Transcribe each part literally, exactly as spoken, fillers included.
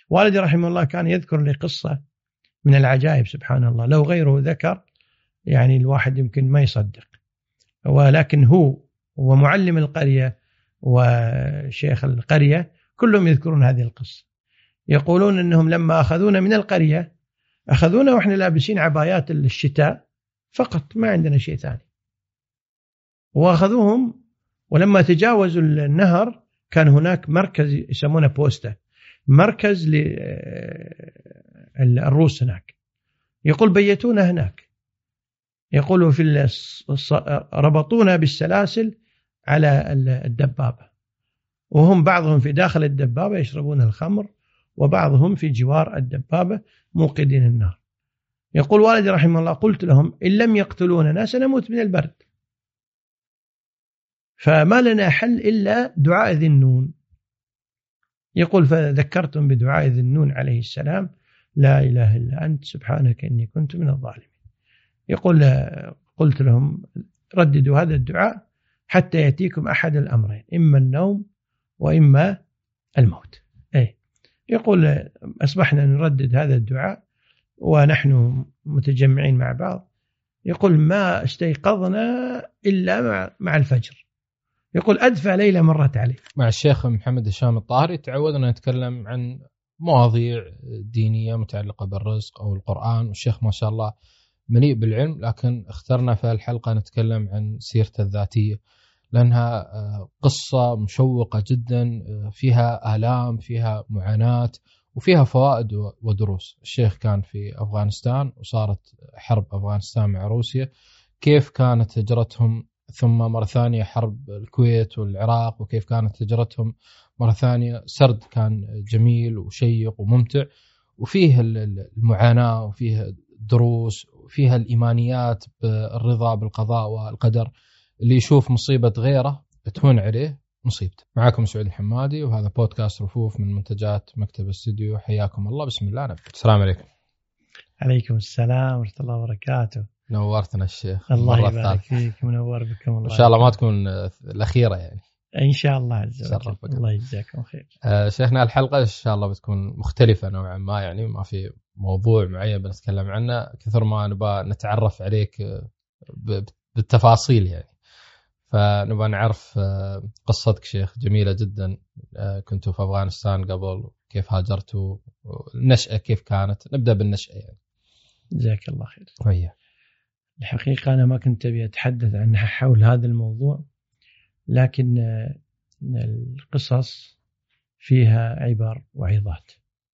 والدي رحمه الله كان يذكر لي قصة من العجائب سبحان الله، لو غيره ذكر يعني الواحد يمكن ما يصدق، ولكن هو ومعلم القرية وشيخ القرية كلهم يذكرون هذه القصة. يقولون أنهم لما أخذونا من القرية أخذونا وإحنا لابسين عبايات الشتاء فقط، ما عندنا شيء ثاني، وأخذوهم ولما تجاوزوا النهر كان هناك مركز يسمونه بوستا، مركز للروس هناك. يقول بيتونا هناك، يقولوا في ربطونا بالسلاسل على الدبابة، وهم بعضهم في داخل الدبابة يشربون الخمر وبعضهم في جوار الدبابة موقدين النار. يقول والدي رحمه الله قلت لهم إن لم يقتلوننا سنموت من البرد، فما لنا حل إلا دعاء ذي النون. يقول فذكرتم بدعاء ذي النون عليه السلام لا إله إلا أنت سبحانك إني كنت من الظالمين. يقول قلت لهم رددوا هذا الدعاء حتى يأتيكم أحد الأمرين، إما النوم وإما الموت. أي يقول أصبحنا نردد هذا الدعاء ونحن متجمعين مع بعض. يقول ما استيقظنا إلا مع, مع الفجر. يقول أدفع ليلة مرت عليه. مع الشيخ محمد هشام الطاهري تعودنا نتكلم عن مواضيع دينية متعلقة بالرزق أو القرآن، والشيخ ما شاء الله مليء بالعلم، لكن اخترنا في الحلقة نتكلم عن سيرته الذاتية لأنها قصة مشوقة جدا، فيها آلام، فيها معاناة، وفيها فوائد ودروس. الشيخ كان في أفغانستان وصارت حرب أفغانستان مع روسيا، كيف كانت هجرتهم، ثم مرة ثانية حرب الكويت والعراق، وكيف كانت هجرتهم مرة ثانية. سرد كان جميل وشيق وممتع، وفيه المعاناة وفيه دروس وفيها الإيمانيات بالرضا بالقضاء والقدر. اللي يشوف مصيبة غيره تهون عليه مصيبته. معكم سعود الحمادي، وهذا بودكاست رفوف من منتجات مكتب الاستوديو. حياكم الله. بسم الله نبدأ. السلام عليكم. عليكم السلام ورحمة الله وبركاته. نورتنا الشيخ. الله يبارك فيك، منور بكم الله. إن شاء الله ما تكون الأخيرة يعني. إن شاء الله عز وجل. الله يجزاكم خير. آه شيخنا الحلقة إن شاء الله بتكون مختلفة نوعا ما، يعني ما في موضوع معين بنتكلم عنه كثر ما نبغى نتعرف عليك بالتفاصيل يعني. فنبغى نعرف قصتك شيخ، جميلة جدا. كنتوا في أفغانستان قبل، كيف هاجرتوا، النشأة كيف كانت؟ نبدأ بالنشأة يعني. جزاك الله خير. ويا الحقيقة أنا ما كنت أبي أتحدث عنها حول هذا الموضوع، لكن القصص فيها عبر وعظات.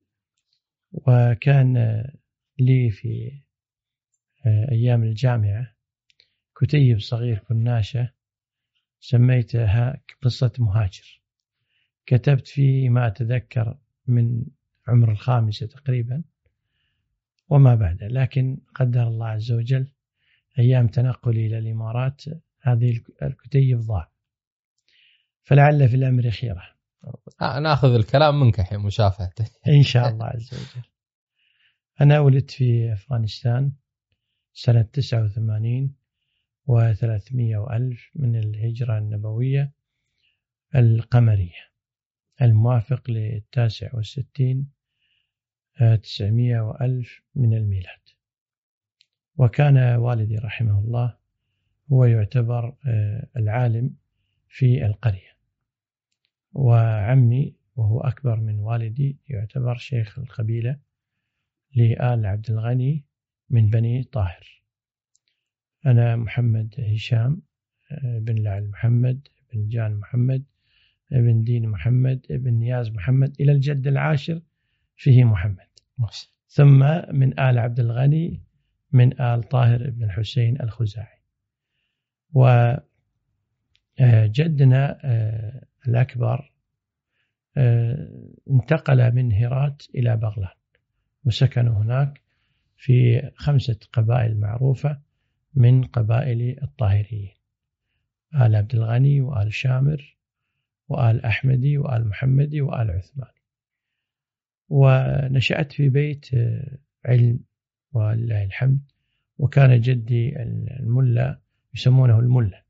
وكان لي في أيام الجامعة كتيب صغير كناشة سميتها قصة مهاجر، كتبت فيه ما أتذكر من عمر الخامسة تقريبا وما بعد، لكن قدر الله عز وجل أيام تنقلي إلى الإمارات هذه الكتيب ضاع، فلعل في الأمر خيرة. نأخذ الكلام منك حين مشافهته إن شاء الله عز وجل. أنا ولدت في أفغانستان سنة تسعة وثمانين وثلاثمائة وألف من الهجرة النبوية القمرية، الموافق للتاسع والستين تسعمائة وألف من الميلاد. وكان والدي رحمه الله هو يعتبر العالم في القرية، وعمي وهو أكبر من والدي يعتبر شيخ القبيلة لآل عبد الغني من بني طاهر. أنا محمد هشام بن لعل محمد بن جان محمد بن دين محمد بن نياز محمد إلى الجد العاشر فيه محمد، ثم من آل عبد الغني من آل طاهر بن الحسين الخزاعي. وجدنا الأكبر انتقل من هرات إلى بغلان، وسكنوا هناك في خمسة قبائل معروفة من قبائل الطاهريين: آل عبد الغني وآل شامر وآل أحمدي وآل محمدي وآل عثماني. ونشأت في بيت علم ولله الحمد، وكان جدي الملا يسمونه الملا،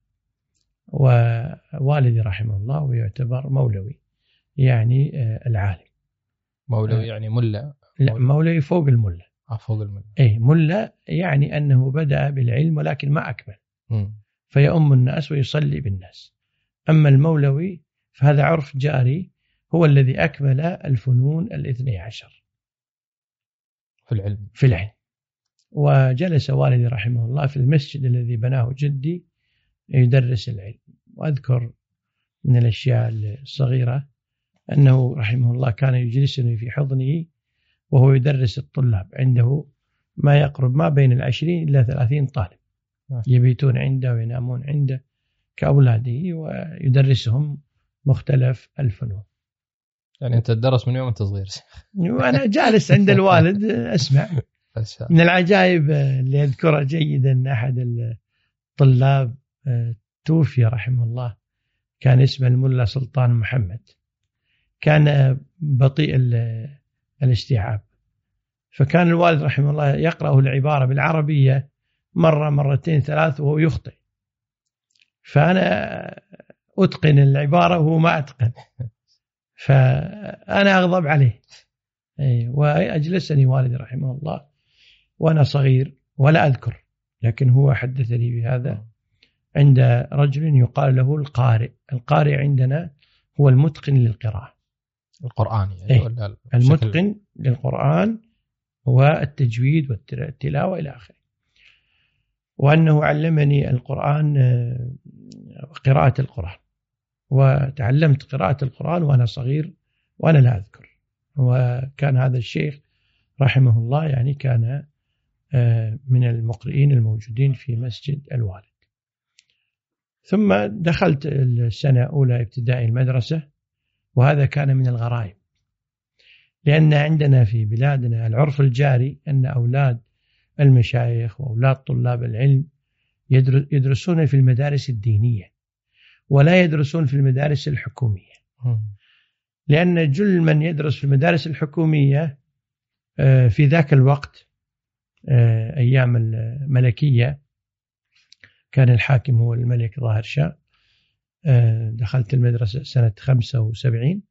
ووالدي رحمه الله ويعتبر مولوي يعني العالم، مولوي يعني ملا؟ لا، مولوي فوق الملا. آه فوق الملا. أي ملا يعني أنه بدأ بالعلم ولكن ما أكمل، م. فيؤم الناس ويصلي بالناس. أما المولوي فهذا عرف جاري، هو الذي أكمل الفنون الاثني عشر في العلم. في العلم. وجلس والدي رحمه الله في المسجد الذي بناه جدي يدرس العلم. وأذكر من الأشياء الصغيرة أنه رحمه الله كان يجلسني في حضنه وهو يدرس الطلاب، عنده ما يقرب ما بين العشرين إلى ثلاثين طالب يبيتون عنده وينامون عنده كأولاده، ويدرسهم مختلف الفنون. يعني أنت تدرس من يوم أنت صغير؟ وأنا جالس عند الوالد أسمع. من العجائب اللي أذكرها جيدا، أحد الطلاب توفي رحمه الله، كان اسمه الملا سلطان محمد، كان بطيء الاستيعاب، فكان الوالد رحمه الله يقرأه العبارة بالعربية مرة مرتين ثلاث وهو يخطئ، فأنا أتقن العبارة وهو ما أتقن، فأنا أغضب عليه. وأجلسني والدي رحمه الله وأنا صغير ولا أذكر، لكن هو حدثني بهذا عند رجل يقال له القارئ. القارئ عندنا هو المتقن للقراءة، القرآن يعني. إيه؟ ولا المتقن للقرآن والتجويد والتلاوة إلى آخره. وأنه علمني القرآن، قراءة القرآن، وتعلمت قراءة القرآن وأنا صغير وأنا لا أذكر. وكان هذا الشيخ رحمه الله يعني كان من المقرئين الموجودين في مسجد الوالد. ثم دخلت السنة أولى ابتدائي المدرسة، وهذا كان من الغرائب، لأن عندنا في بلادنا العرف الجاري أن أولاد المشايخ وأولاد طلاب العلم يدرسون في المدارس الدينية ولا يدرسون في المدارس الحكومية، لأن جل من يدرس في المدارس الحكومية في ذاك الوقت أيام الملكية كان الحاكم هو الملك ظاهر شاه. دخلت المدرسة سنة خمسة وسبعين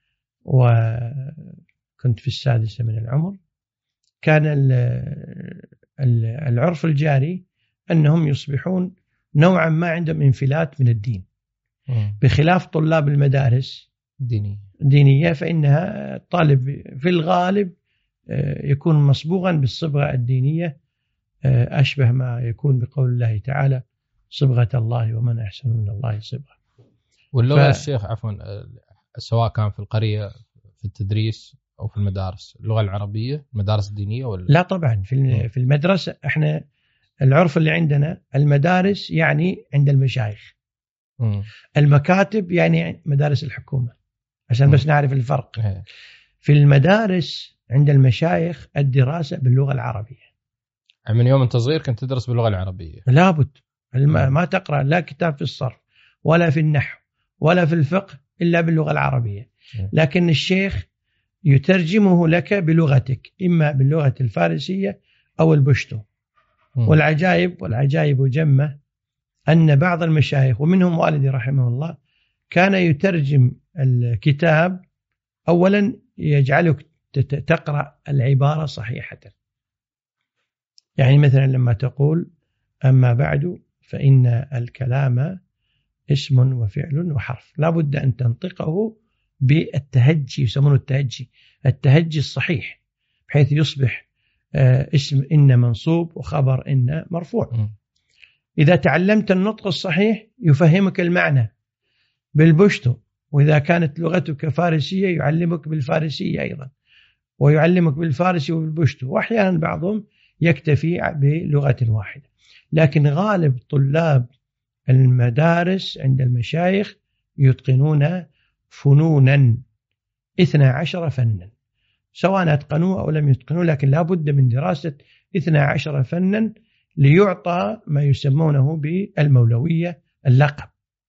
وكنت في السادسة من العمر. كان العرف الجاري أنهم يصبحون نوعا ما عندهم انفلات من الدين، بخلاف طلاب المدارس دينية دينية فإنها الطالب في الغالب يكون مصبوغا بالصبغة الدينية، أشبه ما يكون بقول الله تعالى صبغة الله ومن أحسن من الله صبغة. واللغة ف... الشيخ عفوا، سواء كان في القرية في التدريس أو في المدارس، اللغة العربية المدارس الدينية ولا؟ لا طبعا في في المدرسة احنا العرف اللي عندنا المدارس يعني عند المشايخ، م. المكاتب يعني مدارس الحكومة، عشان م. بس نعرف الفرق. م. في المدارس عند المشايخ الدراسة باللغة العربية. من يوم أنت صغير كنت تدرس باللغة العربية؟ لابد. ما تقرأ لا كتاب في الصرف ولا في النحو ولا في الفقه إلا باللغة العربية، لكن الشيخ يترجمه لك بلغتك، إما باللغة الفارسية أو البشتو. والعجائب والعجائب جمة أن بعض المشايخ ومنهم والدي رحمه الله كان يترجم الكتاب أولا يجعلك تقرأ العبارة صحيحة، يعني مثلا لما تقول أما بعد فإن الكلام اسم وفعل وحرف، لا بد أن تنطقه بالتهجي، يسمونه التهجي، التهجي الصحيح، بحيث يصبح اسم إن منصوب وخبر إن مرفوع. إذا تعلمت النطق الصحيح يفهمك المعنى بالبشتو، وإذا كانت لغتك فارسية يعلمك بالفارسية أيضا، ويعلمك بالفارسي وبالبشتو، وأحيانا بعضهم يكتفي بلغة واحدة. لكن غالب طلاب المدارس عند المشايخ يتقنون فنونا اثنا عشر فنا، سواء أتقنوا أو لم يتقنوا، لكن لا بد من دراسة اثنا عشر فنا ليعطى ما يسمونه بالمولوية اللقب.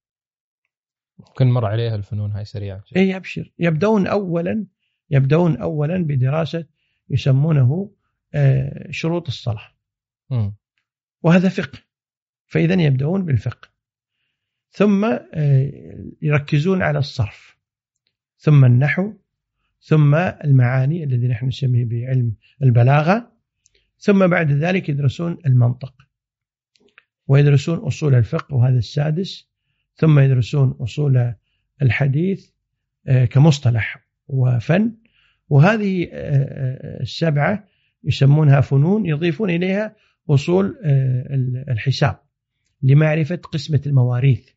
ممكن مر عليها الفنون هاي سريعا؟ إيه أبشر. يبدون أولا يبدون أولا بدراسة يسمونه شروط الصلاة، م. وهذا فقه، فإذا يبدأون بالفقه، ثم يركزون على الصرف، ثم النحو، ثم المعاني الذي نحن نسميه بعلم البلاغة، ثم بعد ذلك يدرسون المنطق ويدرسون أصول الفقه وهذا السادس، ثم يدرسون أصول الحديث كمصطلح وفن، وهذه السبعة يسمونها فنون، يضيفون إليها أصول الحساب لمعرفة قسمة المواريث.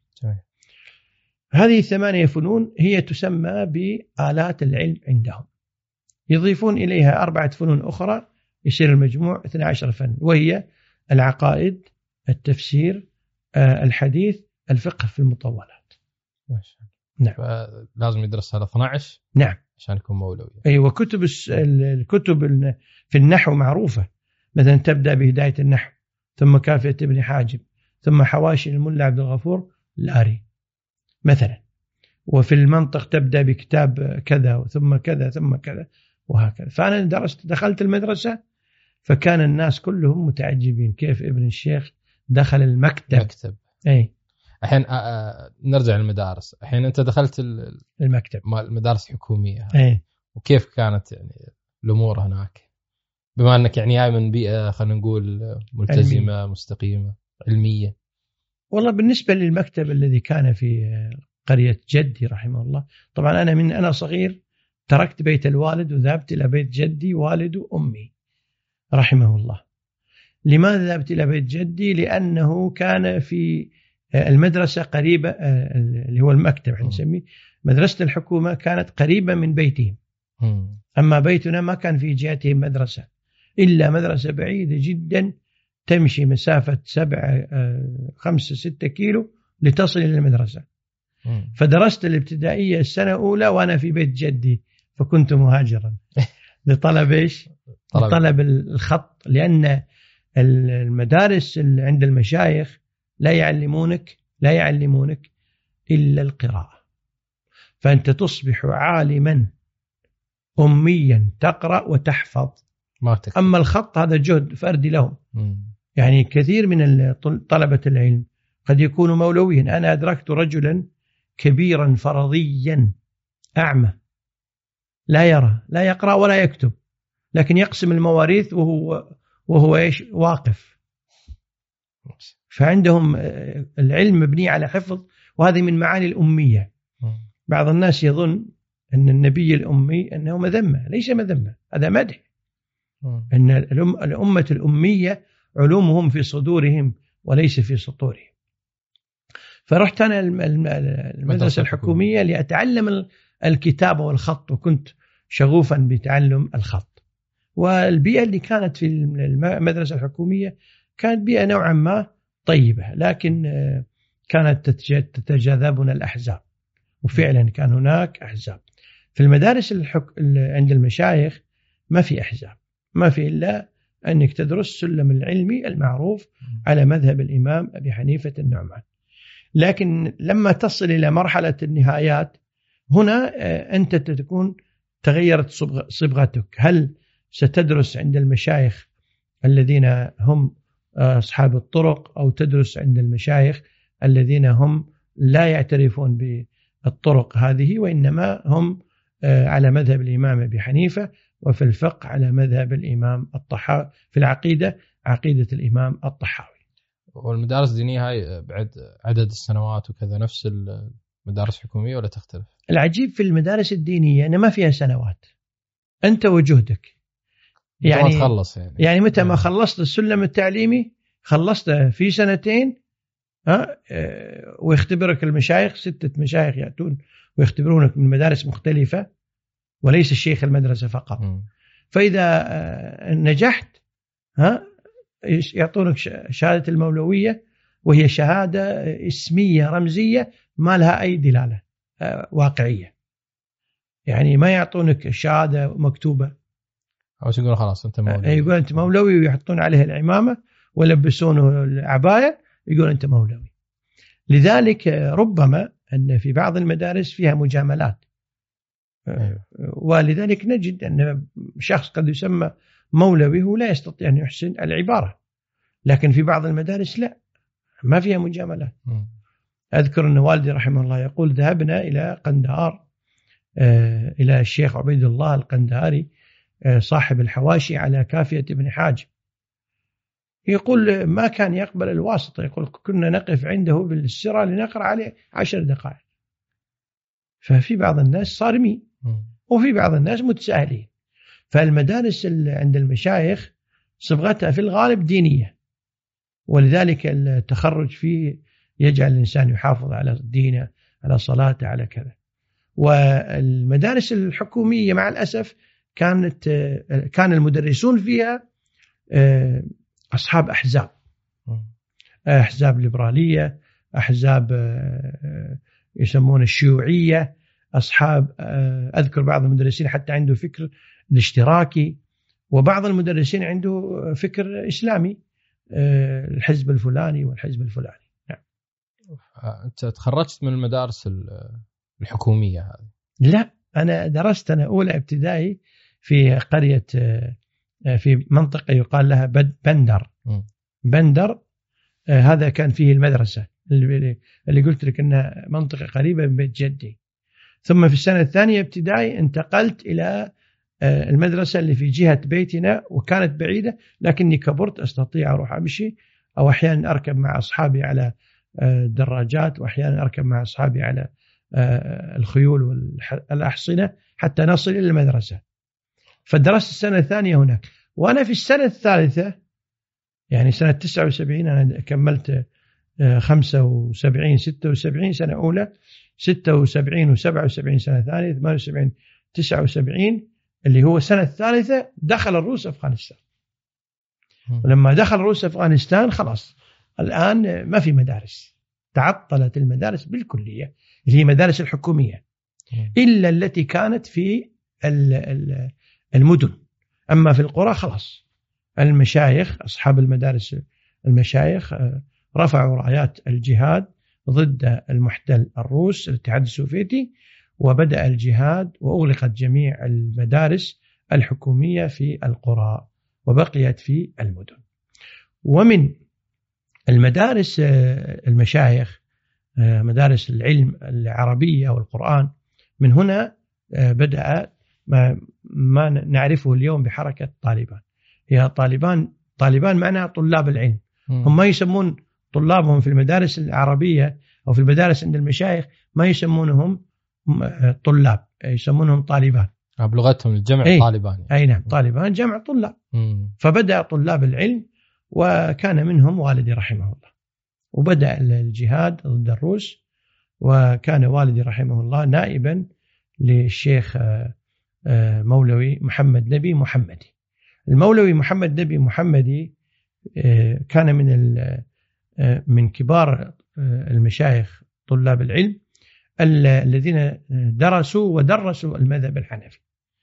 هذه الثمانية فنون هي تسمى بآلات العلم عندهم، يضيفون إليها أربعة فنون أخرى يصير المجموع اثنا عشر فن، وهي العقائد، التفسير، الحديث، الفقه في المطولات. نعم. لازم يدرس هذا اثنا عشر. نعم. عشان يكون مولوي. أيوة. كتب الكتب في النحو معروفة، مثلا تبدأ بهداية النحو، ثم كافية ابن حاجب، ثم حواشي الملا عبد الغفور الآري مثلا. وفي المنطق تبدأ بكتاب كذا ثم كذا ثم كذا وهكذا. فأنا درست دخلت المدرسة فكان الناس كلهم متعجبين كيف ابن الشيخ دخل المكتب. مكتب. أي. الحين نرجع للمدارس. الحين أنت دخلت المكتب المدارس الحكومية. أي. وكيف كانت يعني الأمور هناك، بما أنك يعني جاي من بيئة خلينا نقول ملتزمة علمية. مستقيمة علمية؟ والله بالنسبة للمكتب الذي كان في قرية جدي رحمه الله، طبعا أنا من أنا صغير تركت بيت الوالد وذهبت إلى بيت جدي والد وأمي رحمه الله. لماذا ذهبت إلى بيت جدي؟ لأنه كان في المدرسة قريبة، اللي هو المكتب نسميه مدرسة الحكومة، كانت قريبة من بيتهم. أما بيتنا ما كان في جهته مدرسة إلا مدرسة بعيدة جدا تمشي مسافة سبعة خمسة ستة كيلو لتصل إلى المدرسة. فدرست الابتدائية السنة الأولى وأنا في بيت جدي، فكنت مهاجرا لطلب إيش؟ طلب. طلب الخط، لأن المدارس عند المشايخ لا يعلمونك لا يعلمونك إلا القراءة، فأنت تصبح عالما أميا تقرأ وتحفظ، ما أما الخط هذا جهد فردي لهم. م. يعني كثير من طلبة العلم قد يكونوا مولويين. أنا أدركت رجلا كبيرا فرضيا أعمى لا يرى لا يقرأ ولا يكتب، لكن يقسم المواريث وهو وهو إيش واقف. فعندهم العلم مبني على حفظ، وهذه من معاني الأمية. بعض الناس يظن أن النبي الأمي أنه مذمة، ليس مذمة، هذا مدح. أن الأمة الأمية علومهم في صدورهم وليس في سطورهم. فرحت أنا المدرسة الحكومية لأتعلم الكتابة والخط، وكنت شغوفا بتعلم الخط. والبيئة اللي كانت في المدرسة الحكومية كانت بيئة نوعا ما طيبة، لكن كانت تتجاذبنا الأحزاب، وفعلا كان هناك أحزاب. في المدارس الحك... عند المشايخ ما في أحزاب، ما في إلا أنك تدرس السلم العلمي المعروف على مذهب الإمام أبي حنيفة النعمان. لكن لما تصل إلى مرحلة النهايات هنا أنت تكون تغيرت صبغتك. هل ستدرس عند المشايخ الذين هم أصحاب الطرق، أو تدرس عند المشايخ الذين هم لا يعترفون بالطرق هذه، وإنما هم على مذهب الإمام أبي حنيفة، وفي الفقه على مذهب الإمام الطحاوي، في العقيدة عقيدة الإمام الطحاوي. والمدارس الدينية هاي بعد عدد السنوات وكذا نفس المدارس الحكومية ولا تختلف؟ العجيب في المدارس الدينية أنها ما فيها سنوات، أنت وجهدك. يعني تخلص يعني. يعني متى ما خلصت السلم التعليمي خلصت في سنتين، ها، ويختبرك المشايخ، ستة مشايخ يأتون ويختبرونك من مدارس مختلفة وليس الشيخ المدرسة فقط. م. فإذا نجحت، ها، يعطونك شهادة المولوية، وهي شهادة اسمية رمزية ما لها أي دلالة واقعية. يعني ما يعطونك شهادة مكتوبة أو يقولون خلاص أنت مولوي، يقول أنت مولوي، ويحطون عليه العمامة ويلبسونه العباية يقول أنت مولوي. لذلك ربما أن في بعض المدارس فيها مجاملات. أيوة. ولذلك نجد أن شخص قد يسمى مولوي هو لا يستطيع أن يحسن العبارة، لكن في بعض المدارس لا، ما فيها مجاملات. م. أذكر أن والدي رحمه الله يقول ذهبنا إلى قندهار إلى الشيخ عبيد الله القندهاري صاحب الحواشي على كافية ابن حاجب، يقول ما كان يقبل الواسطة، يقول كنا نقف عنده بالسرة لنقرأ عليه عشر دقائق. ففي بعض الناس صارمين وفي بعض الناس متساهلين. فالمدارس عند المشايخ صبغتها في الغالب دينية، ولذلك التخرج فيه يجعل الإنسان يحافظ على دينه، على صلاته، على كذا. والمدارس الحكومية مع الأسف كانت كان المدرسون فيها أصحاب أحزاب، أحزاب ليبرالية، أحزاب يسمون الشيوعية، أصحاب أذكر بعض المدرسين حتى عنده فكر الاشتراكي، وبعض المدرسين عنده فكر إسلامي، الحزب الفلاني والحزب الفلاني. نعم. أنت تخرجت من المدارس الحكومية هذه؟ لا، أنا درست أنا أولى ابتدائي في قرية في منطقة يقال لها بندر. م. بندر هذا كان فيه المدرسة اللي, اللي قلت لك أنها منطقة قريبة من بيت جدي. ثم في السنة الثانية ابتدائي انتقلت إلى المدرسة اللي في جهة بيتنا، وكانت بعيدة لكني كبرت أستطيع أروح أمشي، أو أحيانا أركب مع أصحابي على دراجات، وأحيانا أركب مع أصحابي على الخيول والأحصنة حتى نصل إلى المدرسة. فدرست السنة الثانية هناك. وأنا في السنة الثالثة يعني سنة تسعة وسبعين أنا كملت خمسة وسبعين ستة وسبعين سنة أولى، ستة وسبعين وسبعة وسبعين سنة ثانية، ثمانية وسبعين تسعة وسبعين اللي هو سنة الثالثة دخل الروس أفغانستان. ولما دخل الروس أفغانستان خلاص الآن ما في مدارس، تعطلت المدارس بالكلية اللي هي مدارس الحكومية إلا التي كانت في المدن. أما في القرى خلاص المشايخ أصحاب المدارس المشايخ رفعوا رايات الجهاد ضد المحتل الروس الاتحاد السوفيتي، وبدأ الجهاد وأغلقت جميع المدارس الحكومية في القرى وبقيت في المدن. ومن المدارس المشايخ مدارس العلم العربية والقرآن، من هنا بدأ ما, ما نعرفه اليوم بحركة طالبان. هي طالبان طالبان معناها طلاب العلم. هم ما يسمون طلابهم في المدارس العربية أو في المدارس عند المشايخ ما يسمونهم طلاب، يسمونهم طالبان. بلغتهم الجمع أي طالبان. أي نعم، طالبان جمع طلاب. مم. فبدأ طلاب العلم، وكان منهم والدي رحمه الله، وبدأ الجهاد ضد الروس. وكان والدي رحمه الله نائبا للشيخ مولوي محمد نبي محمدي. المولوي محمد نبي محمدي كان من من كبار المشايخ طلاب العلم الذين درسوا ودرسوا المذهب الحنفي،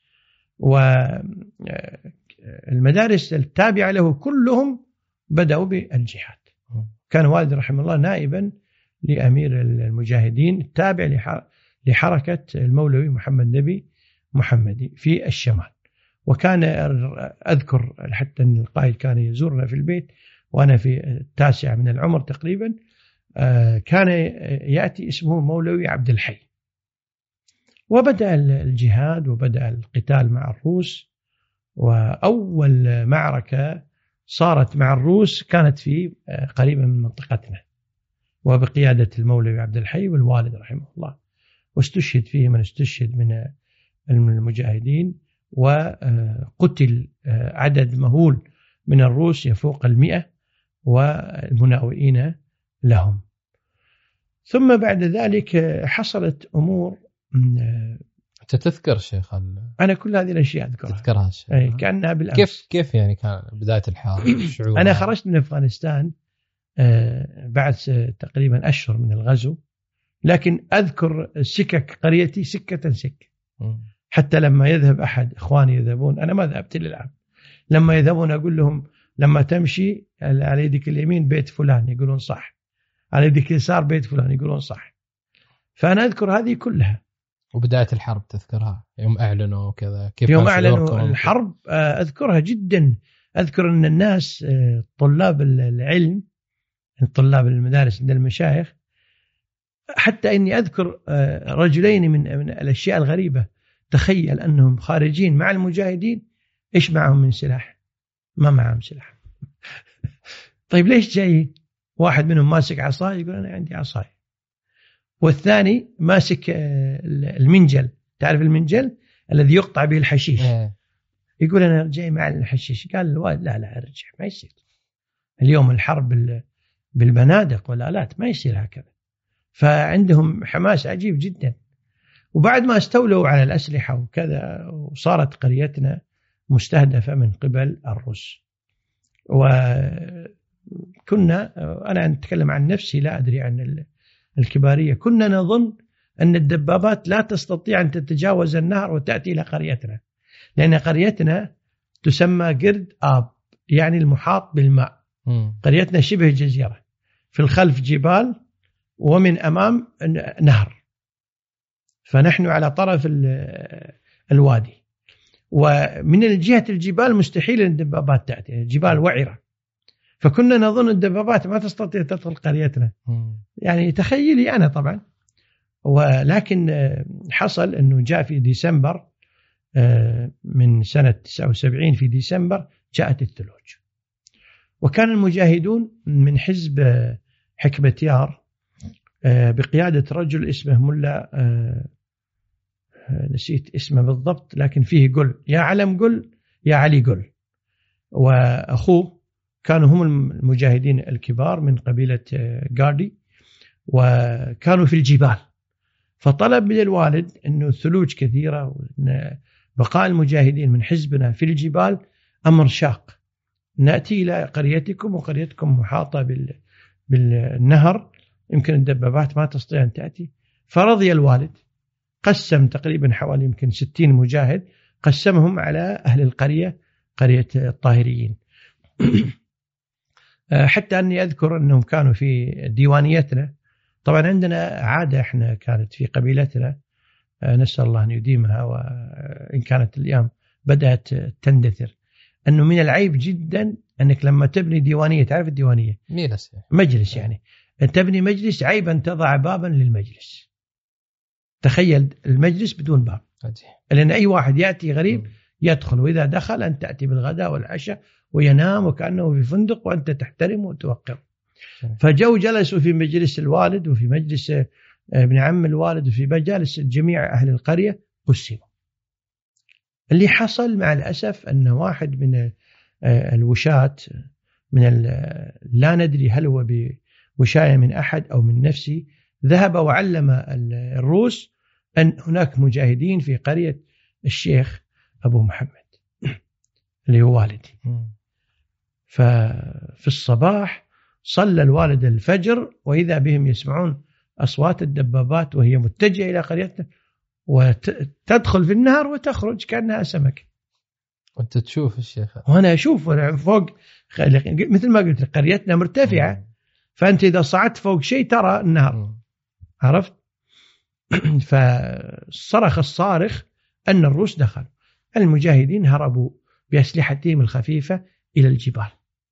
والمدارس التابعة له كلهم بدأوا بالجهاد. كان والدي رحمه الله نائبا لأمير المجاهدين التابع لحركة المولوي محمد نبي محمدي في الشمال. وكان أذكر حتى أن القائد كان يزورنا في البيت وأنا في التاسعة من العمر تقريبا، كان يأتي اسمه مولوي عبد الحي. وبدأ الجهاد وبدأ القتال مع الروس. وأول معركة صارت مع الروس كانت في قريبا من منطقتنا، وبقيادة المولوي عبد الحي والوالد رحمه الله، واستشهد فيه من استشهد من المجاهدين، وقتل عدد مهول من الروس يفوق المئة والمناوئين لهم. ثم بعد ذلك حصلت أمور. أنت تذكر شيخ أنا كل هذه الأشياء أذكرها تذكرها أي كأنها بالأمس. كيف كيف يعني كان بداية الحرب؟ أنا خرجت من أفغانستان بعد تقريبا أشهر من الغزو، لكن أذكر سكك قريتي سكة سك. حتى لما يذهب أحد إخواني يذهبون، أنا ما ذهبت للآن، لما يذهبون أقول لهم لما تمشي على يدك اليمين بيت فلان يقولون صح، على يدك اليسار بيت فلان يقولون صح. فأنا أذكر هذه كلها. وبداية الحرب تذكرها يوم أعلنوا كذا؟ كيف يوم أعلنوا الحرب أذكرها جدا. أذكر أن الناس طلاب العلم طلاب المدارس عند المشايخ حتى إني أذكر رجلين من, من الأشياء الغريبة. تخيل أنهم خارجين مع المجاهدين، إيش معهم من سلاح؟ ما معهم سلاح. طيب ليش جايين؟ واحد منهم ماسك عصاي، يقول أنا عندي عصاي، والثاني ماسك المنجل، تعرف المنجل الذي يقطع به الحشيش، يقول أنا جاي مع الحشيش. قال الوالد لا لا ارجع، ما يصير اليوم الحرب بالبنادق والآلات، ما يصير هكذا. فعندهم حماس عجيب جدا. وبعد ما استولوا على الأسلحة وكذا، وصارت قريتنا مستهدفة من قبل الروس، وكنا، أنا أتكلم عن نفسي لا أدري عن الكبارية، كنا نظن أن الدبابات لا تستطيع أن تتجاوز النهر وتأتي إلى قريتنا، لأن قريتنا تسمى قرد آب، يعني المحاط بالماء. م. قريتنا شبه جزيرة، في الخلف جبال ومن أمام نهر، فنحن على طرف الوادي، ومن الجهة الجبال مستحيل أن الدبابات تأتي، جبال وعرة، فكنا نظن الدبابات ما تستطيع تدخل قريتنا. م. يعني تخيلي أنا طبعا. ولكن حصل أنه جاء في ديسمبر من سنة تسعة وسبعين، في ديسمبر جاءت الثلوج، وكان المجاهدون من حزب حكمة يار بقيادة رجل اسمه ملا، نسيت اسمه بالضبط، لكن فيه قل، يا علم قل يا علي قل، وأخوه كانوا هم المجاهدين الكبار من قبيلة غاردي، وكانوا في الجبال. فطلب من الوالد أنه الثلوج كثيرة وأن بقاء المجاهدين من حزبنا في الجبال أمر شاق، نأتي إلى قريتكم وقريتكم محاطة بالنهر، يمكن الدبابات ما تستطيع أن تأتي. فرضي الوالد، قسم تقريبا حوالي يمكن ستين مجاهد، قسمهم على أهل القرية، قرية الطاهريين. حتى أني أذكر أنهم كانوا في ديوانيتنا. طبعا عندنا عادة إحنا كانت في قبيلتنا، نسأل الله أن يديمها، وإن كانت اليوم بدأت تندثر، أنه من العيب جدا أنك لما تبني ديوانية، تعرف الديوانية مجلس، يعني أن تبني مجلس، عيب أن تضع بابا للمجلس. تخيل المجلس بدون باب، لأن أي واحد يأتي غريب يدخل، وإذا دخل أن تأتي بالغداء والعشاء وينام وكأنه في فندق وأنت تحترم وتوقر. فجو جلسوا في مجلس الوالد وفي مجلس ابن عم الوالد وفي مجالس جميع أهل القرية، قسموا. اللي حصل مع الأسف أن واحد من الوشاة من لا ندري هل هو بوشاية من أحد أو من نفسي، ذهب وعلم الروس أن هناك مجاهدين في قرية الشيخ أبو محمد اللي هو والدي. ففي الصباح صلى الوالد الفجر، وإذا بهم يسمعون أصوات الدبابات وهي متجهة إلى قريتنا، وتدخل في النهر وتخرج كأنها سمك. وأنت تشوف الشيخ؟ وأنا أشوف فوق، مثل ما قلت قريتنا مرتفعة، فأنت إذا صعدت فوق شيء ترى النهر، عرفت؟ فصرخ الصارخ أن الروس دخلوا. المجاهدين هربوا بأسلحتهم الخفيفة إلى الجبال،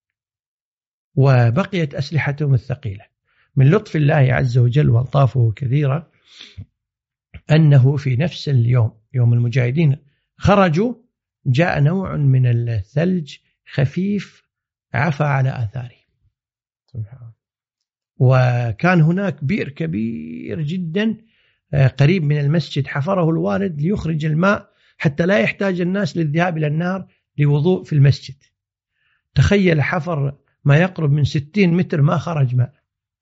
وبقيت أسلحتهم الثقيلة. من لطف الله عز وجل والطافه كثيرة أنه في نفس اليوم، يوم المجاهدين خرجوا، جاء نوع من الثلج خفيف عفى على آثاره. وكان هناك بئر كبير جدا قريب من المسجد، حفره الوالد ليخرج الماء حتى لا يحتاج الناس للذهاب إلى النهر لوضوء في المسجد. تخيل حفر ما يقرب من ستين متر ما خرج ماء،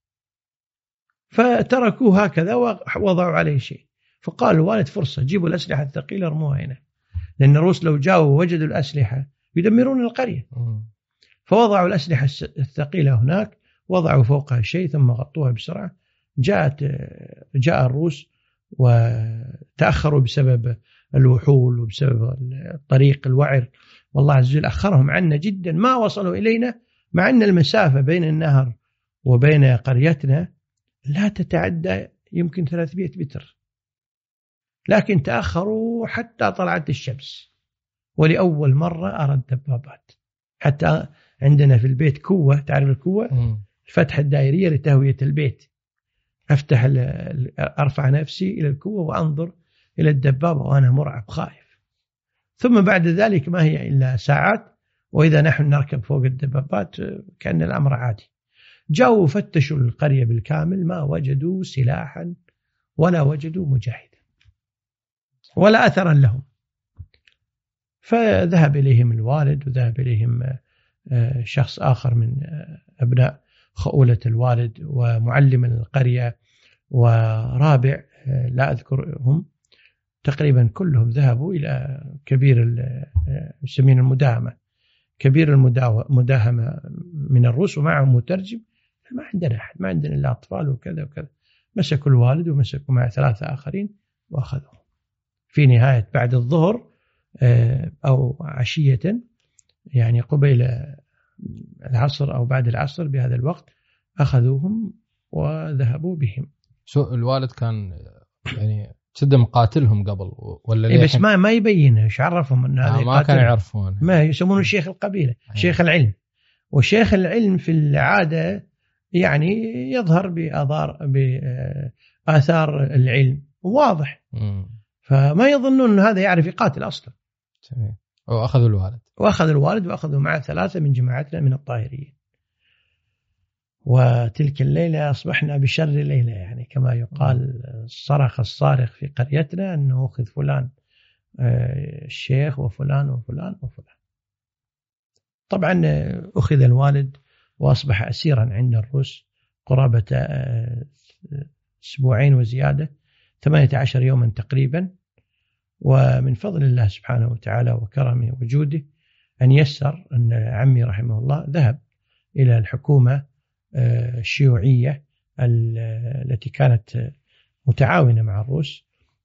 فتركوه هكذا ووضعوا عليه شيء. فقال الوالد فرصة، جيبوا الأسلحة الثقيلة ارموها هنا، لأن الروس لو جاءوا ووجدوا الأسلحة يدمرون القرية. فوضعوا الأسلحة الثقيلة هناك، وضعوا فوقها شيء ثم غطوها بسرعة. جاءت جاء الروس وتأخروا بسبب الوحول وبسبب الطريق الوعر، والله عز وجل أخرهم عنا جدا، ما وصلوا إلينا، مع أن المسافة بين النهر وبين قريتنا لا تتعدى يمكن ثلاثمائة متر، لكن تأخروا حتى طلعت الشمس. ولأول مرة أرى الدبابات. حتى عندنا في البيت كوة، تعرف الكوة؟ الفتحة الدائرية لتهوية البيت، أفتح أرفع نفسي إلى الكوة وأنظر إلى الدبابة وأنا مرعب خائف. ثم بعد ذلك ما هي إلا ساعات وإذا نحن نركب فوق الدبابات كأن الأمر عادي. جاءوا فتشوا القرية بالكامل ما وجدوا سلاحا ولا وجدوا مجاهدا ولا أثرا لهم. فذهب إليهم الوالد وذهب إليهم شخص آخر من أبناء خؤولة الوالد ومعلم القرية ورابع لا أذكرهم، تقريبا كلهم ذهبوا إلى كبير يسمين المداهمة، كبير المداهمة من الروس ومعهم مترجم. ما عندنا أحد، ما عندنا إلا أطفال وكذا وكذا. مسكوا الوالد ومسكوا مع ثلاثة آخرين وأخذوهم. في نهاية بعد الظهر أو عشية يعني قبيل العصر أو بعد العصر بهذا الوقت أخذوهم وذهبوا بهم. شو الوالد كان يعني صدم قاتلهم قبل ولا إيه بس ما ما يبين ايش عرفهم ان هذا آه ما كانوا يعرفون، ما يسمونه شيخ القبيلة شيخ العلم. وشيخ العلم في العادة يعني يظهر بآثار بآثار العلم واضح، م. فما يظنون أن هذا يعرف يقاتل أصلا. تمام. وأخذوا الوالد وأخذ الوالد وأخذوا معه ثلاثة من جماعتنا من الطاهريين. وتلك الليلة أصبحنا بشر ليلة، يعني كما يقال صرخ الصارخ في قريتنا أنه أخذ فلان الشيخ وفلان وفلان وفلان. طبعا أخذ الوالد وأصبح أسيرا عند الروس قرابة أسبوعين وزيادة، ثمانية عشر يوما تقريبا. ومن فضل الله سبحانه وتعالى وكرمه وجوده أن يسر أن عمي رحمه الله ذهب إلى الحكومة الشيوعية التي كانت متعاونة مع الروس،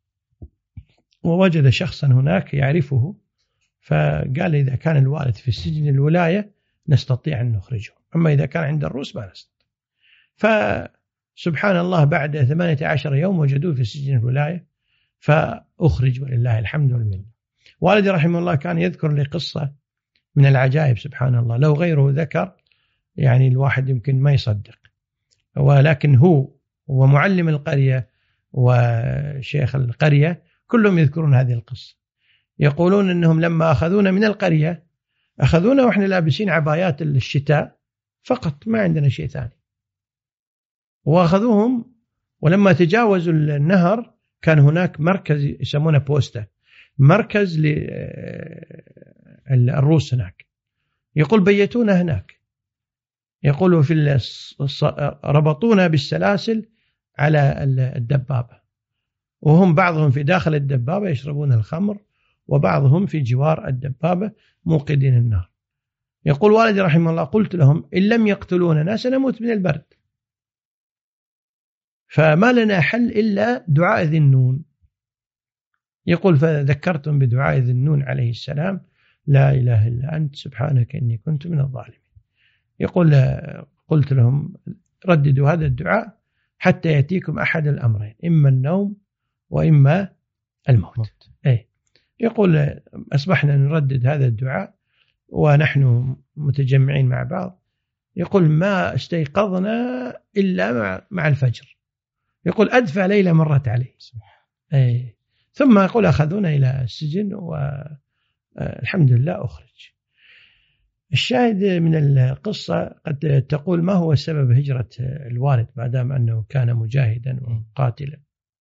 ووجد شخصا هناك يعرفه، فقال إذا كان الوالد في السجن الولاية نستطيع أن نخرجه، أما إذا كان عند الروس ما نستطيع. فسبحان الله بعد ثمانية عشر يوم وجدوه في سجن الولاية فأخرج ولله الحمد والمنة. والدي رحمه الله كان يذكر لي قصة من العجائب سبحان الله، لو غيره ذكر يعني الواحد يمكن ما يصدق، ولكن هو ومعلم القرية وشيخ القرية كلهم يذكرون هذه القصة. يقولون أنهم لما أخذونا من القرية أخذونا وإحنا لابسين عبايات الشتاء فقط، ما عندنا شيء ثاني، وأخذوهم ولما تجاوزوا النهر كان هناك مركز يسمونه بوستا، مركز للروس هناك. يقول بيتونا هناك، يقولوا في ربطونا بالسلاسل على الدبابة، وهم بعضهم في داخل الدبابة يشربون الخمر وبعضهم في جوار الدبابة موقدين النار. يقول والدي رحمه الله قلت لهم إن لم يقتلوننا سنموت من البرد، فما لنا حل إلا دعاء ذي النون. يقول فذكرتم بدعاء ذي النون عليه السلام لا إله إلا أنت سبحانك إني كنت من الظالمين. يقول قلت لهم رددوا هذا الدعاء حتى يأتيكم أحد الأمرين، إما النوم وإما الموت. أي يقول أصبحنا نردد هذا الدعاء ونحن متجمعين مع بعض. يقول ما استيقظنا إلا مع, مع الفجر. يقول أدفع ليلة مرت علي. أي ثم يقول أخذونا إلى السجن والحمد لله أخرج. الشاهد من القصة قد تقول ما هو سبب هجرة الوالد ما دام أنه كان مجاهدا وقاتلا،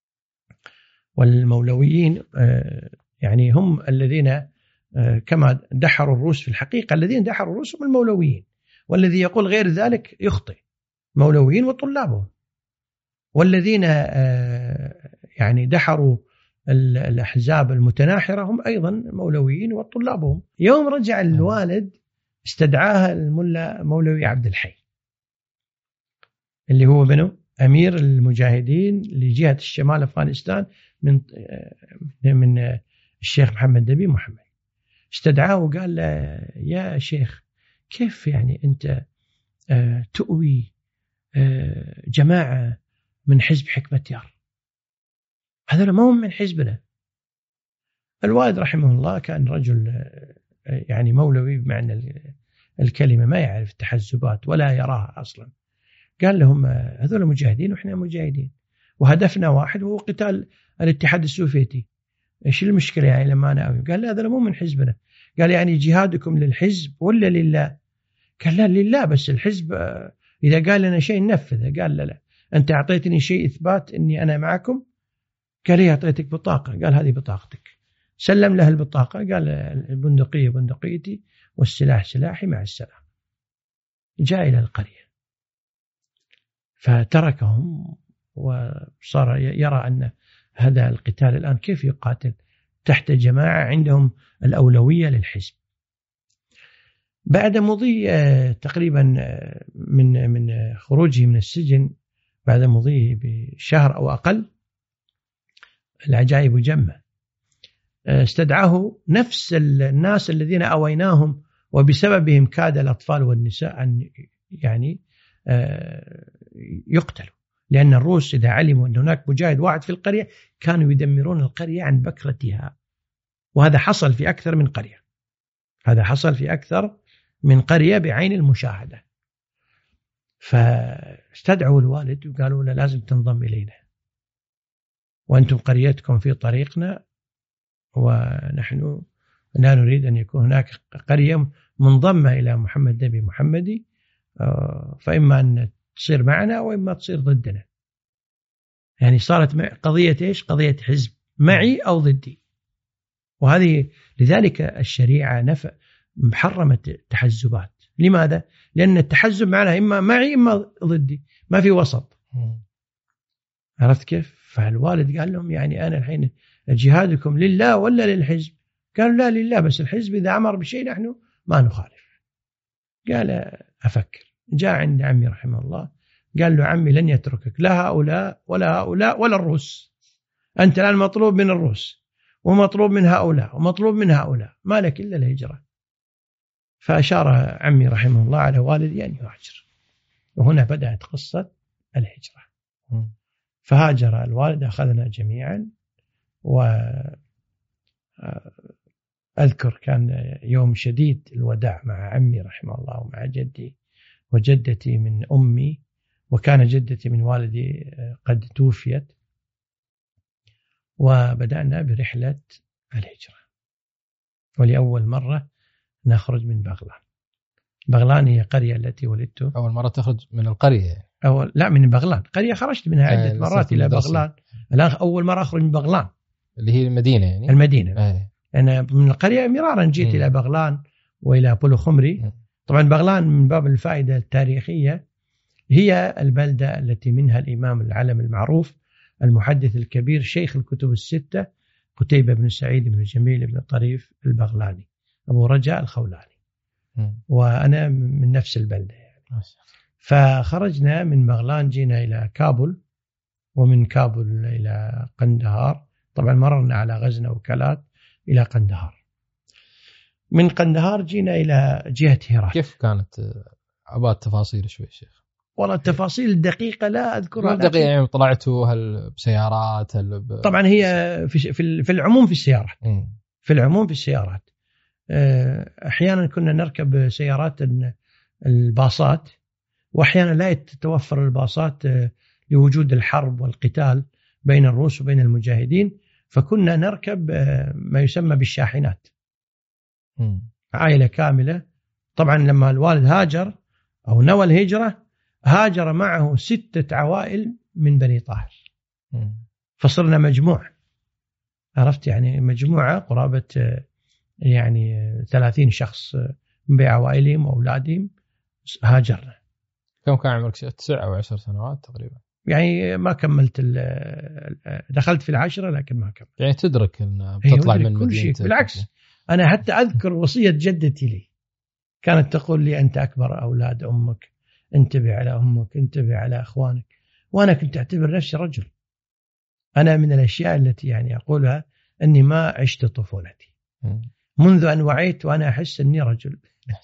والمولويين يعني هم الذين كما دحروا الروس في الحقيقة، الذين دحروا الروس هم المولويين، والذي يقول غير ذلك يخطئ. مولويين وطلابهم، والذين يعني دحروا الأحزاب المتناحرة هم أيضا مولويين وطلابهم. يوم رجع الوالد استدعاها الملا مولوي عبد الحي اللي هو بنو أمير المجاهدين لجهة الشمال أفغانستان من من الشيخ محمد نبي محمد. استدعاه وقال له يا شيخ كيف يعني أنت تؤوي جماعة من حزب حكمة يار، هذا ما هم من حزبنا. الوالد رحمه الله كان رجل يعني مولوي بمعنى الكلمة، ما يعرف التحزبات ولا يراها أصلا، قال لهم هذول مجاهدين وإحنا مجاهدين وهدفنا واحد وهو قتال الاتحاد السوفيتي، إيش المشكلة يعني لما أنا أوي؟ قال لا هذا مو من حزبنا. قال يعني جهادكم للحزب ولا لله؟ قال لا لله، بس الحزب إذا قال لنا شيء ننفذه. قال لا لا، أنت أعطيتني شيء إثبات أني أنا معكم. قال لي أعطيتك بطاقة. قال هذه بطاقتك. سلم له البطاقة. قال البندقية بندقيتي والسلاح سلاحي، مع السلام. جاء إلى القرية فتركهم وصار يرى أن هذا القتال الآن كيف يقاتل تحت جماعة عندهم الأولوية للحزب. بعد مضي تقريبا من من خروجه من السجن، بعد مضيه بشهر أو أقل، العجائب جمة، استدعاه نفس الناس الذين أويناهم وبسببهم كاد الأطفال والنساء أن يعني يقتلوا، لأن الروس إذا علموا أن هناك مجاهد واحد في القرية كانوا يدمرون القرية عن بكرتها. وهذا حصل في أكثر من قرية، هذا حصل في أكثر من قرية بعين المشاهدة. فاستدعوا الوالد وقالوا له لازم تنضم إلينا، وأنتم قريتكم في طريقنا، ونحن لا نريد أن يكون هناك قرية منضمة إلى محمد نبي محمدي، فإما أن تصير معنا وإما تصير ضدنا. يعني صارت قضية إيش؟ قضية حزب، معي أو ضدي. وهذه لذلك الشريعة نفع محرمة التحزبات. لماذا؟ لأن التحزب معناه إما معي إما ضدي، ما في وسط. عرفت كيف؟ فالوالد قال لهم يعني أنا الحين جهادكم لله ولا للحزب؟ قالوا لا لله، بس الحزب إذا أمر بشيء نحن ما نخالف. قال أفكر. جاء عند عمي رحمه الله قال له عمي لن يتركك لا هؤلاء ولا هؤلاء ولا الروس، أنت الآن مطلوب من الروس ومطلوب من هؤلاء ومطلوب من هؤلاء، ما لك إلا الهجرة. فأشار عمي رحمه الله على والدي أن يهاجر، وهنا بدأت قصة الهجرة. فهاجر الوالد، أخذنا جميعا. وأذكر كان يوم شديد الوداع مع عمي رحمه الله ومع جدي وجدتي من أمي، وكان جدتي من والدي قد توفيت. وبدأنا برحلة الهجرة، ولأول مرة نخرج من بغلان. بغلان هي قرية التي ولدت. أول مرة تخرج من القرية؟ أول لا، من بغلان. قرية خرجت منها عدة آه مرات إلى بغلان. الآن أول مرة أخرج من بغلان اللي هي المدينة يعني. المدينة. آه. أنا من القرية مرارا جيت م. إلى بغلان وإلى بولو خمري. م. طبعا بغلان من باب الفائدة التاريخية هي البلدة التي منها الإمام العلم المعروف المحدث الكبير شيخ الكتب الستة قتيبة بن سعيد بن جميل بن طريف البغلاني أبو رجاء الخولاني. م. وأنا من نفس البلدة يعني. فخرجنا من بغلان جينا إلى كابول، ومن كابول إلى قندهار. طبعا مررنا على غزنة وكالات إلى قندهار. من قندهار جينا إلى جهة هرات. كيف كانت عباد تفاصيل شوي شيخ؟ والله التفاصيل الدقيقة لا أذكرها. دقيقة يعني طلعتوا هل بسيارات هل ب... طبعا هي في في العموم في السيارات. م. في العموم في السيارات. أحيانا كنا نركب سيارات الباصات، وأحيانا لا تتوفر الباصات لوجود الحرب والقتال بين الروس وبين المجاهدين، فكنا نركب ما يسمى بالشاحنات. م. عائلة كاملة. طبعا لما الوالد هاجر أو نوى الهجرة هاجر معه ستة عوائل من بني طاهر. م. فصرنا مجموعة، عرفت يعني مجموعة قرابة يعني ثلاثين شخص بعوائلهم وأولادهم هاجرنا. كم كان عمرك؟ تسع أو عشر سنوات تقريبا؟ يعني ما كملت، دخلت في العشرة لكن ما كملت. يعني تدرك أن بتطلع من كل شيء. بالعكس أنا حتى أذكر وصية جدتي لي، كانت تقول لي أنت أكبر أولاد أمك، انتبه على أمك، انتبه على أخوانك. وأنا كنت أعتبر نفسي رجل. أنا من الأشياء التي يعني أقولها أني ما عشت طفولتي منذ أن وعيت وأنا أحس أني رجل.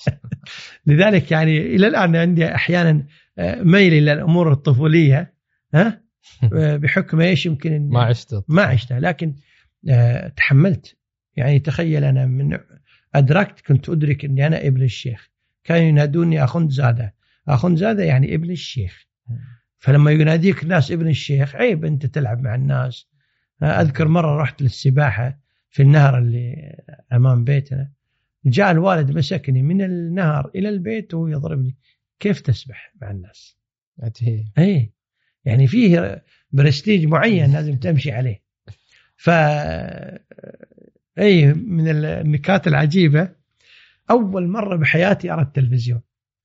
لذلك يعني إلى الآن عندي أحيانا ميل إلى الأمور الطفولية، ها بحكم إيش يمكن ما عشت ما عشتها، لكن تحملت. يعني تخيل أنا من أدركت كنت أدرك أني أنا ابن الشيخ. كانوا ينادوني أخوند زادة. أخوند زادة يعني ابن الشيخ. فلما يناديك الناس ابن الشيخ عيب أنت تلعب مع الناس. أذكر مرة رحت للسباحة في النهر اللي أمام بيتنا، جاء الوالد مسكني من النهر إلى البيت وهو يضربني، كيف تسبح مع الناس؟ أي يعني فيه برستيج معين لازم تمشي عليه. ف أي من النكات العجيبة، أول مرة بحياتي أرى التلفزيون.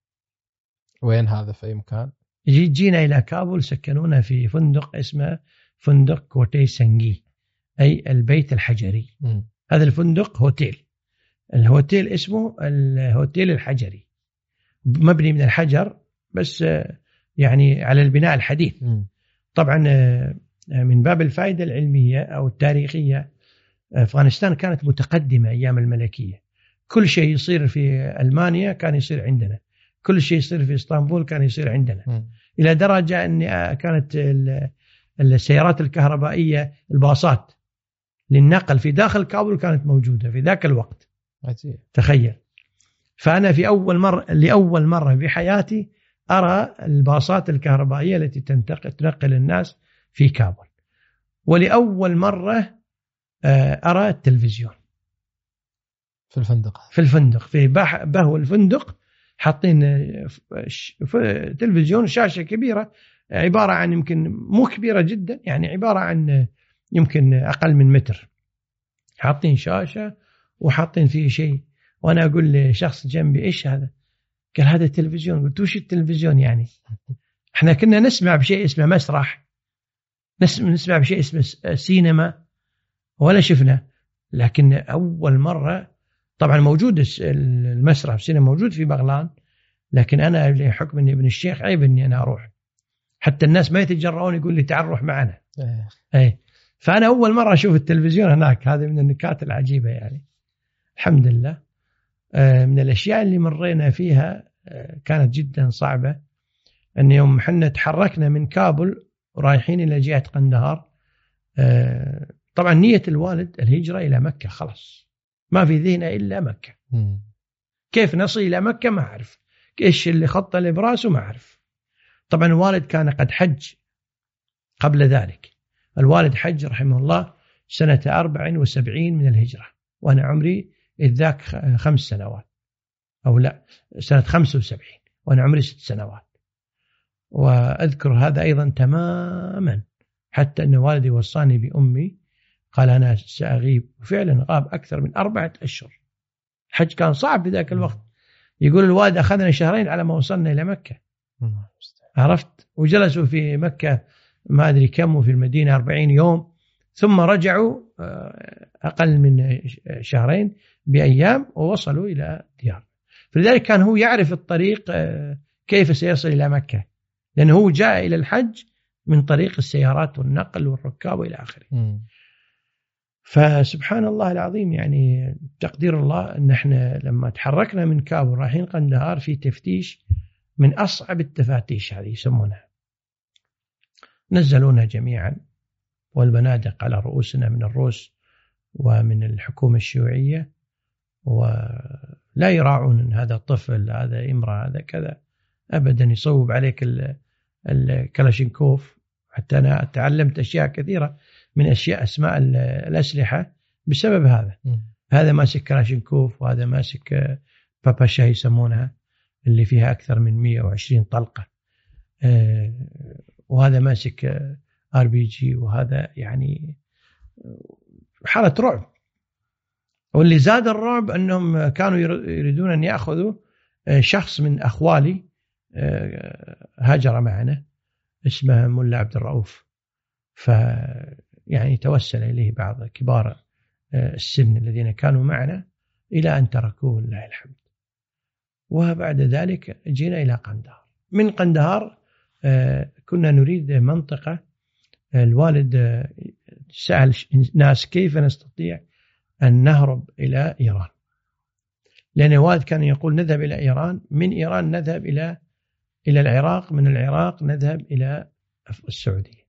وين هذا؟ في أي مكان؟ جينا إلى كابول، سكنونا في فندق اسمه فندق كوتي سنجي، أي البيت الحجري. م. هذا الفندق هوتيل، الهوتيل اسمه الهوتيل الحجري، مبني من الحجر بس يعني على البناء الحديث. م. طبعا من باب الفائدة العلمية أو التاريخية، أفغانستان كانت متقدمة أيام الملكية، كل شيء يصير في ألمانيا كان يصير عندنا، كل شيء يصير في اسطنبول كان يصير عندنا. م. إلى درجة أن كانت السيارات الكهربائية الباصات للنقل في داخل كابول كانت موجودة في ذاك الوقت. عجيب. تخيل. فأنا في أول مرة لأول مرة بحياتي أرى الباصات الكهربائية التي تنقل الناس في كابول، ولأول مرة أرى التلفزيون في الفندق في الفندق في بهو الفندق، حاطين تلفزيون شاشة كبيرة عبارة عن يمكن مو كبيرة جدا، يعني عبارة عن يمكن أقل من متر، حاطين شاشة وحاطين فيه شيء. وأنا أقول لشخص جنبي إيش هذا؟ قال هذا التلفزيون. قلت وش التلفزيون يعني؟ احنا كنا نسمع بشيء اسمه مسرح، نسمع بشيء اسمه سينما، ولا شفنا. لكن أول مرة طبعا موجود المسرح والسينما موجود في بغلان، لكن أنا لحكم أني ابن الشيخ عيب أني أنا أروح، حتى الناس ما يتجرؤون يقول لي تعال روح معنا. أي فأنا أول مرة أشوف التلفزيون هناك. هذه من النكات العجيبة يعني. الحمد لله. من الأشياء اللي مرينا فيها كانت جدا صعبة، أن يوم حنا تحركنا من كابول رايحين إلى جهة قندهار، طبعا نية الوالد الهجرة إلى مكة، خلاص ما في ذهنه إلا مكة. م. كيف نصل إلى مكة ما أعرف، إيش اللي خط اللي براسه ما أعرف. طبعا الوالد كان قد حج قبل ذلك، الوالد حج رحمه الله سنة أربع وسبعين من الهجرة، وأنا عمري إذ ذاك خمس سنوات أو لا سنة خمسة وسبعين وأنا عمري ست سنوات. وأذكر هذا أيضا تماما، حتى أن والدي وصاني بأمي قال أنا سأغيب، وفعلا غاب أكثر من أربعة أشهر. الحج كان صعب في ذاك الوقت، يقول الوالد أخذنا شهرين على ما وصلنا إلى مكة. عرفت؟ وجلسوا في مكة ما أدري كم، وفي المدينة أربعين يوم، ثم رجعوا أقل من شهرين بأيام ووصلوا إلى ديار. فلذلك كان هو يعرف الطريق كيف سيصل إلى مكة، لأنه هو جاء إلى الحج من طريق السيارات والنقل والركاب إلى آخره. فسبحان الله العظيم، يعني تقدير الله أن احنا لما تحركنا من كابول رايحين قندهار في تفتيش من أصعب التفاتيش هذه يسمونها. نزلونا جميعا والبنادق على رؤوسنا من الروس ومن الحكومة الشيوعية، ولا يراعون أن هذا طفل، هذا امرأة، هذا كذا أبدا. يصوب عليك الكلاشينكوف. حتى أنا تعلمت أشياء كثيرة من أشياء أسماء الأسلحة بسبب هذا. م. هذا ماسك كلاشينكوف، وهذا ماسك باباشا يسمونها اللي فيها أكثر من مئة وعشرين طلقة، أه وهذا ماسك آر بي جي، وهذا يعني حالة رعب. واللي زاد الرعب أنهم كانوا يريدون أن يأخذوا شخص من أخوالي هاجر معنا اسمه ملا عبد الرؤوف، فيعني توسل إليه بعض كبار السن الذين كانوا معنا إلى أن تركوه لله الحمد. وبعد ذلك جينا إلى قندهار. من قندهار كنا نريد منطقة، الوالد سأل ناس كيف نستطيع أن نهرب إلى إيران، لأن الوالد كان يقول نذهب إلى إيران، من إيران نذهب إلى إلى العراق، من العراق نذهب إلى السعودية.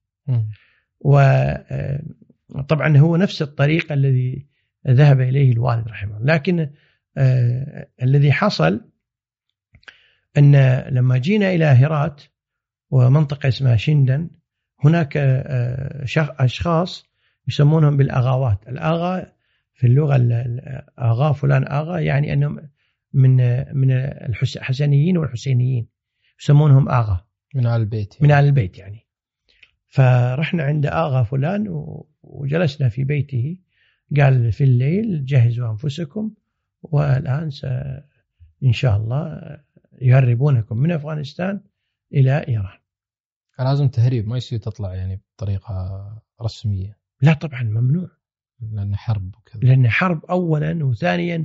وطبعا هو نفس الطريق الذي ذهب إليه الوالد رحمه الله. لكن آه الذي حصل أن لما جينا إلى هرات ومنطقة اسمها شندن. هناك أشخاص يسمونهم بالأغاوات. الأغا في اللغة الأغا فلان أغا يعني أنهم من من الحسنيين والحسينيين، يسمونهم أغا من آل البيت يعني. من آل البيت يعني. فرحنا عند أغا فلان وجلسنا في بيته، قال في الليل جهزوا أنفسكم والآن إن شاء الله يهربونكم من أفغانستان إلى إيران. لازم تهريب، ما يصير تطلع يعني بطريقة رسمية؟ لا طبعا ممنوع، لأن حرب وكذا. لأن حرب أولا، وثانيا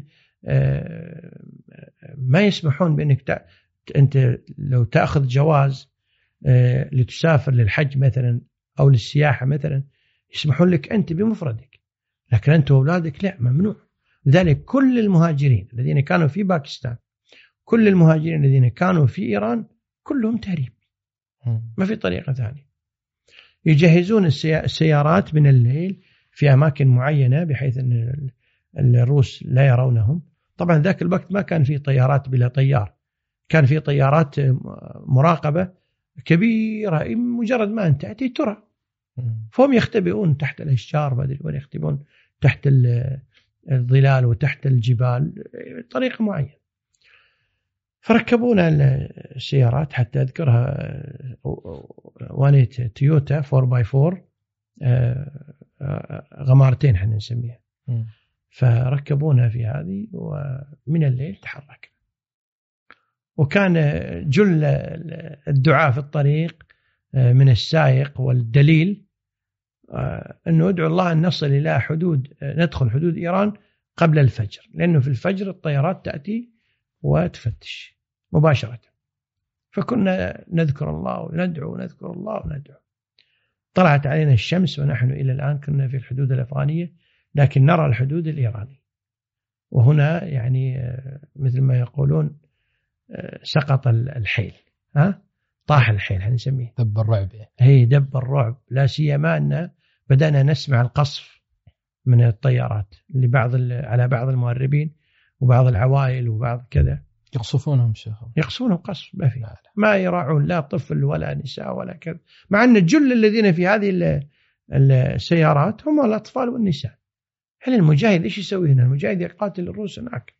ما يسمحون بأنك ت... أنت لو تأخذ جواز لتسافر للحج مثلا أو للسياحة مثلا يسمحون لك أنت بمفردك، لكن أنت وأولادك لا، ممنوع. لذلك كل المهاجرين الذين كانوا في باكستان، كل المهاجرين الذين كانوا في إيران كلهم تهريب، ما في طريقة ثانية. يجهزون السيارات من الليل في أماكن معينة بحيث أن الروس لا يرونهم. طبعا ذاك الوقت ما كان في طيارات بلا طيار، كان في طيارات مراقبة كبيرة، مجرد ما أنت تأتي ترى، فهم يختبئون تحت الأشجار، ما أدري وين يختبئون، تحت الظلال وتحت الجبال بطريقة معينة. فركبونا السيارات، حتى أذكرها وانيت تويوتا فور باي فور غمارتين حنا نسميها. فركبونا في هذه ومن الليل تحرك. وكان جل الدعاء في الطريق من السائق والدليل أنه ادعو الله أن نصل إلى حدود، ندخل حدود إيران قبل الفجر، لأنه في الفجر الطيارات تأتي وتفتش مباشرة. فكنا نذكر الله وندعو ونذكر الله وندعو. طلعت علينا الشمس ونحن إلى الآن كنا في الحدود الأفغانية، لكن نرى الحدود الإيرانية. وهنا يعني مثل ما يقولون سقط الحيل، ها طاح الحيل هنسميه دب الرعب. هي دب الرعب، لا سيما أن بدأنا نسمع القصف من الطيارات لبعض على بعض المهربين وبعض العوائل وبعض كذا. يقصفونهم شيخ، يقصفونهم قصف ما في، ما يراعون لا طفل ولا نساء ولا كذا، مع أن جل الذين في هذه السيارات هم الأطفال والنساء. هل المجاهد إيش يسوي هنا؟ المجاهد يقاتل الروس هناك،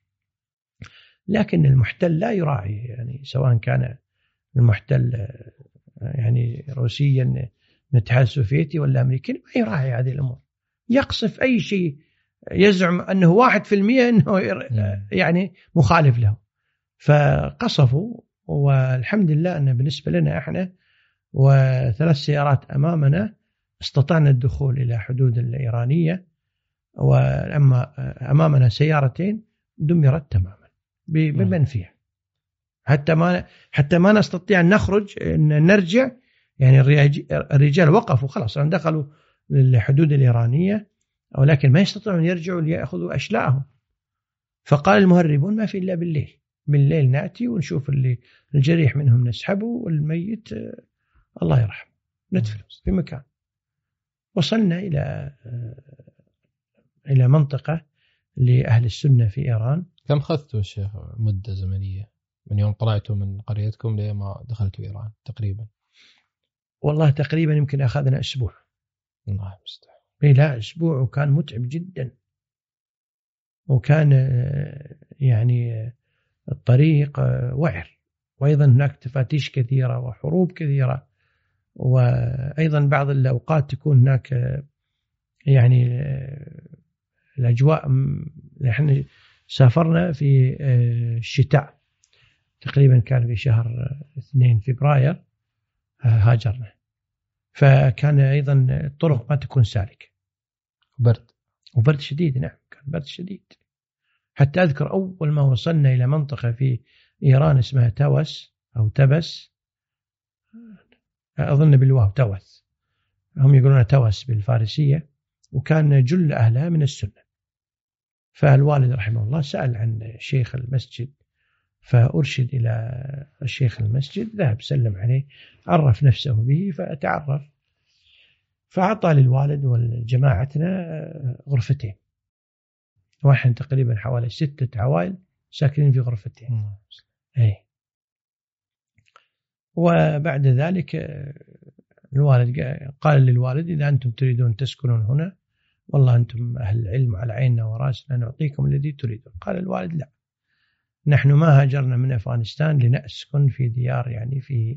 لكن المحتل لا يراعي، يعني سواء كان المحتل يعني روسيا من الاتحاد السوفيتي ولا أمريكي، ما يراعي هذه الأمور، يقصف أي شيء يزعم أنه واحد في المية أنه يعني مخالف له. فقصفوا، والحمد لله أن بالنسبة لنا إحنا وثلاث سيارات أمامنا استطعنا الدخول إلى حدود الإيرانية، وأما أمامنا سيارتين دمرت تماما بمن فيها، حتى ما حتى ما نستطيع أن نخرج أن نرجع. يعني الرجال وقفوا خلاص دخلوا للحدود الإيرانية، ولكن ما يستطيعون يرجعوا ليأخذوا أشلاءهم. فقال المهربون ما في إلا بالليل، بالليل نأتي ونشوف اللي الجريح منهم نسحبه، والميت الله يرحمه ندفنه في مكان. وصلنا إلى إلى منطقة لأهل السنة في إيران. كم خذتوا الشيخ مدة زمنية من يوم طلعتوا من قريتكم لما دخلتوا إيران تقريبا؟ والله تقريبا يمكن أخذنا أسبوع. الله المستعان. إيه لا أسبوع، وكان متعب جدا، وكان يعني الطريق وعر، وأيضا هناك تفتيش كثيرة وحروب كثيرة، وأيضا بعض الأوقات تكون هناك يعني الأجواء. نحن سافرنا في الشتاء تقريبا، كان في شهر اثنين فبراير هاجرنا، فكان أيضا الطرق ما تكون سالكة، برد وبرد شديد. نعم كان برد شديد. حتى أذكر أول ما وصلنا إلى منطقة في إيران اسمها توس أو تبس، أظن بالواو توس، هم يقولون توس بالفارسية، وكان جل أهلها من السنة. فالوالد رحمه الله سأل عن شيخ المسجد، فأرشد إلى الشيخ المسجد، ذهب سلم عليه، عرف نفسه به فأتعرف، فأعطى للوالد والجماعتنا غرفتين، واحد تقريبا حوالي ستة عوائل ساكنين في غرفتين. أي. وبعد ذلك الوالد قال للوالد إذا أنتم تريدون تسكنون هنا والله أنتم أهل العلم على عيننا وراسنا نعطيكم الذي تريدون. قال الوالد لا، نحن ما هاجرنا من أفغانستان لنسكن في ديار يعني في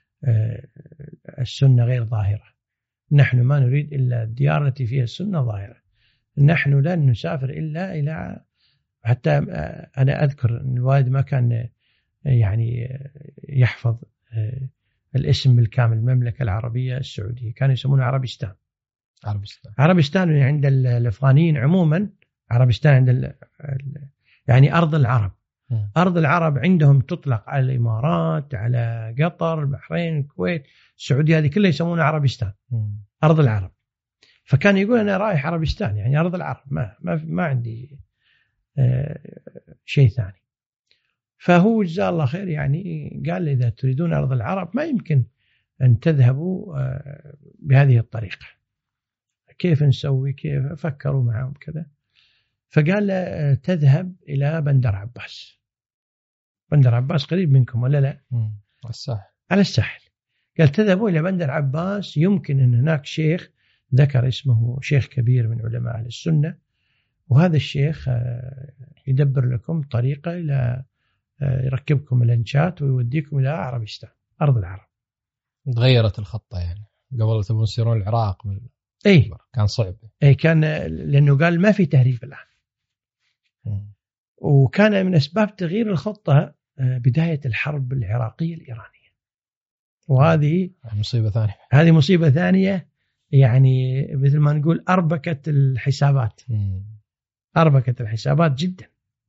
السنة غير ظاهرة، نحن ما نريد إلا الديار التي فيها السنة ظاهرة، نحن لن نسافر إلا إلى، حتى أنا أذكر أن الوالد ما كان يعني يحفظ الاسم بالكامل المملكة العربية السعودية، كانوا يسمونه عربستان. عربستان عربستان عند الأفغانيين عموما، عربستان عند ال يعني أرض العرب. م. أرض العرب عندهم تطلق على الإمارات، على قطر، البحرين، الكويت، السعودية، هذه كلها يسمونها عربستان. م. أرض العرب. فكان يقول أنا رايح عربستان يعني أرض العرب، ما ما ما عندي آه شيء ثاني. فهو جزاه الله خير يعني قال إذا تريدون أرض العرب ما يمكن أن تذهبوا آه بهذه الطريقة، كيف نسوي؟ كيف؟ فكروا معهم كذا، فقال آه تذهب إلى بندر عباس. بندر عباس قريب منكم ولا لا؟ على الساحل. على الساحل. قال تذهبوا إلى بندر عباس، يمكن أن هناك شيخ ذكر اسمه، شيخ كبير من علماء أهل السنة، وهذا الشيخ يدبر لكم طريقة إلى يركبكم الأنشات ويوديكم إلى عربستان أرض العرب. تغيرت الخطة يعني، قبل تبون يصيرون العراق من أي كان صعب. أي كان، لأنه قال ما في تهريب الآن. م. وكان من أسباب تغيير الخطة بداية الحرب العراقية الإيرانية، وهذه مصيبة ثانية. هذه مصيبة ثانية يعني مثل ما نقول أربكت الحسابات. م. أربكت الحسابات جدا.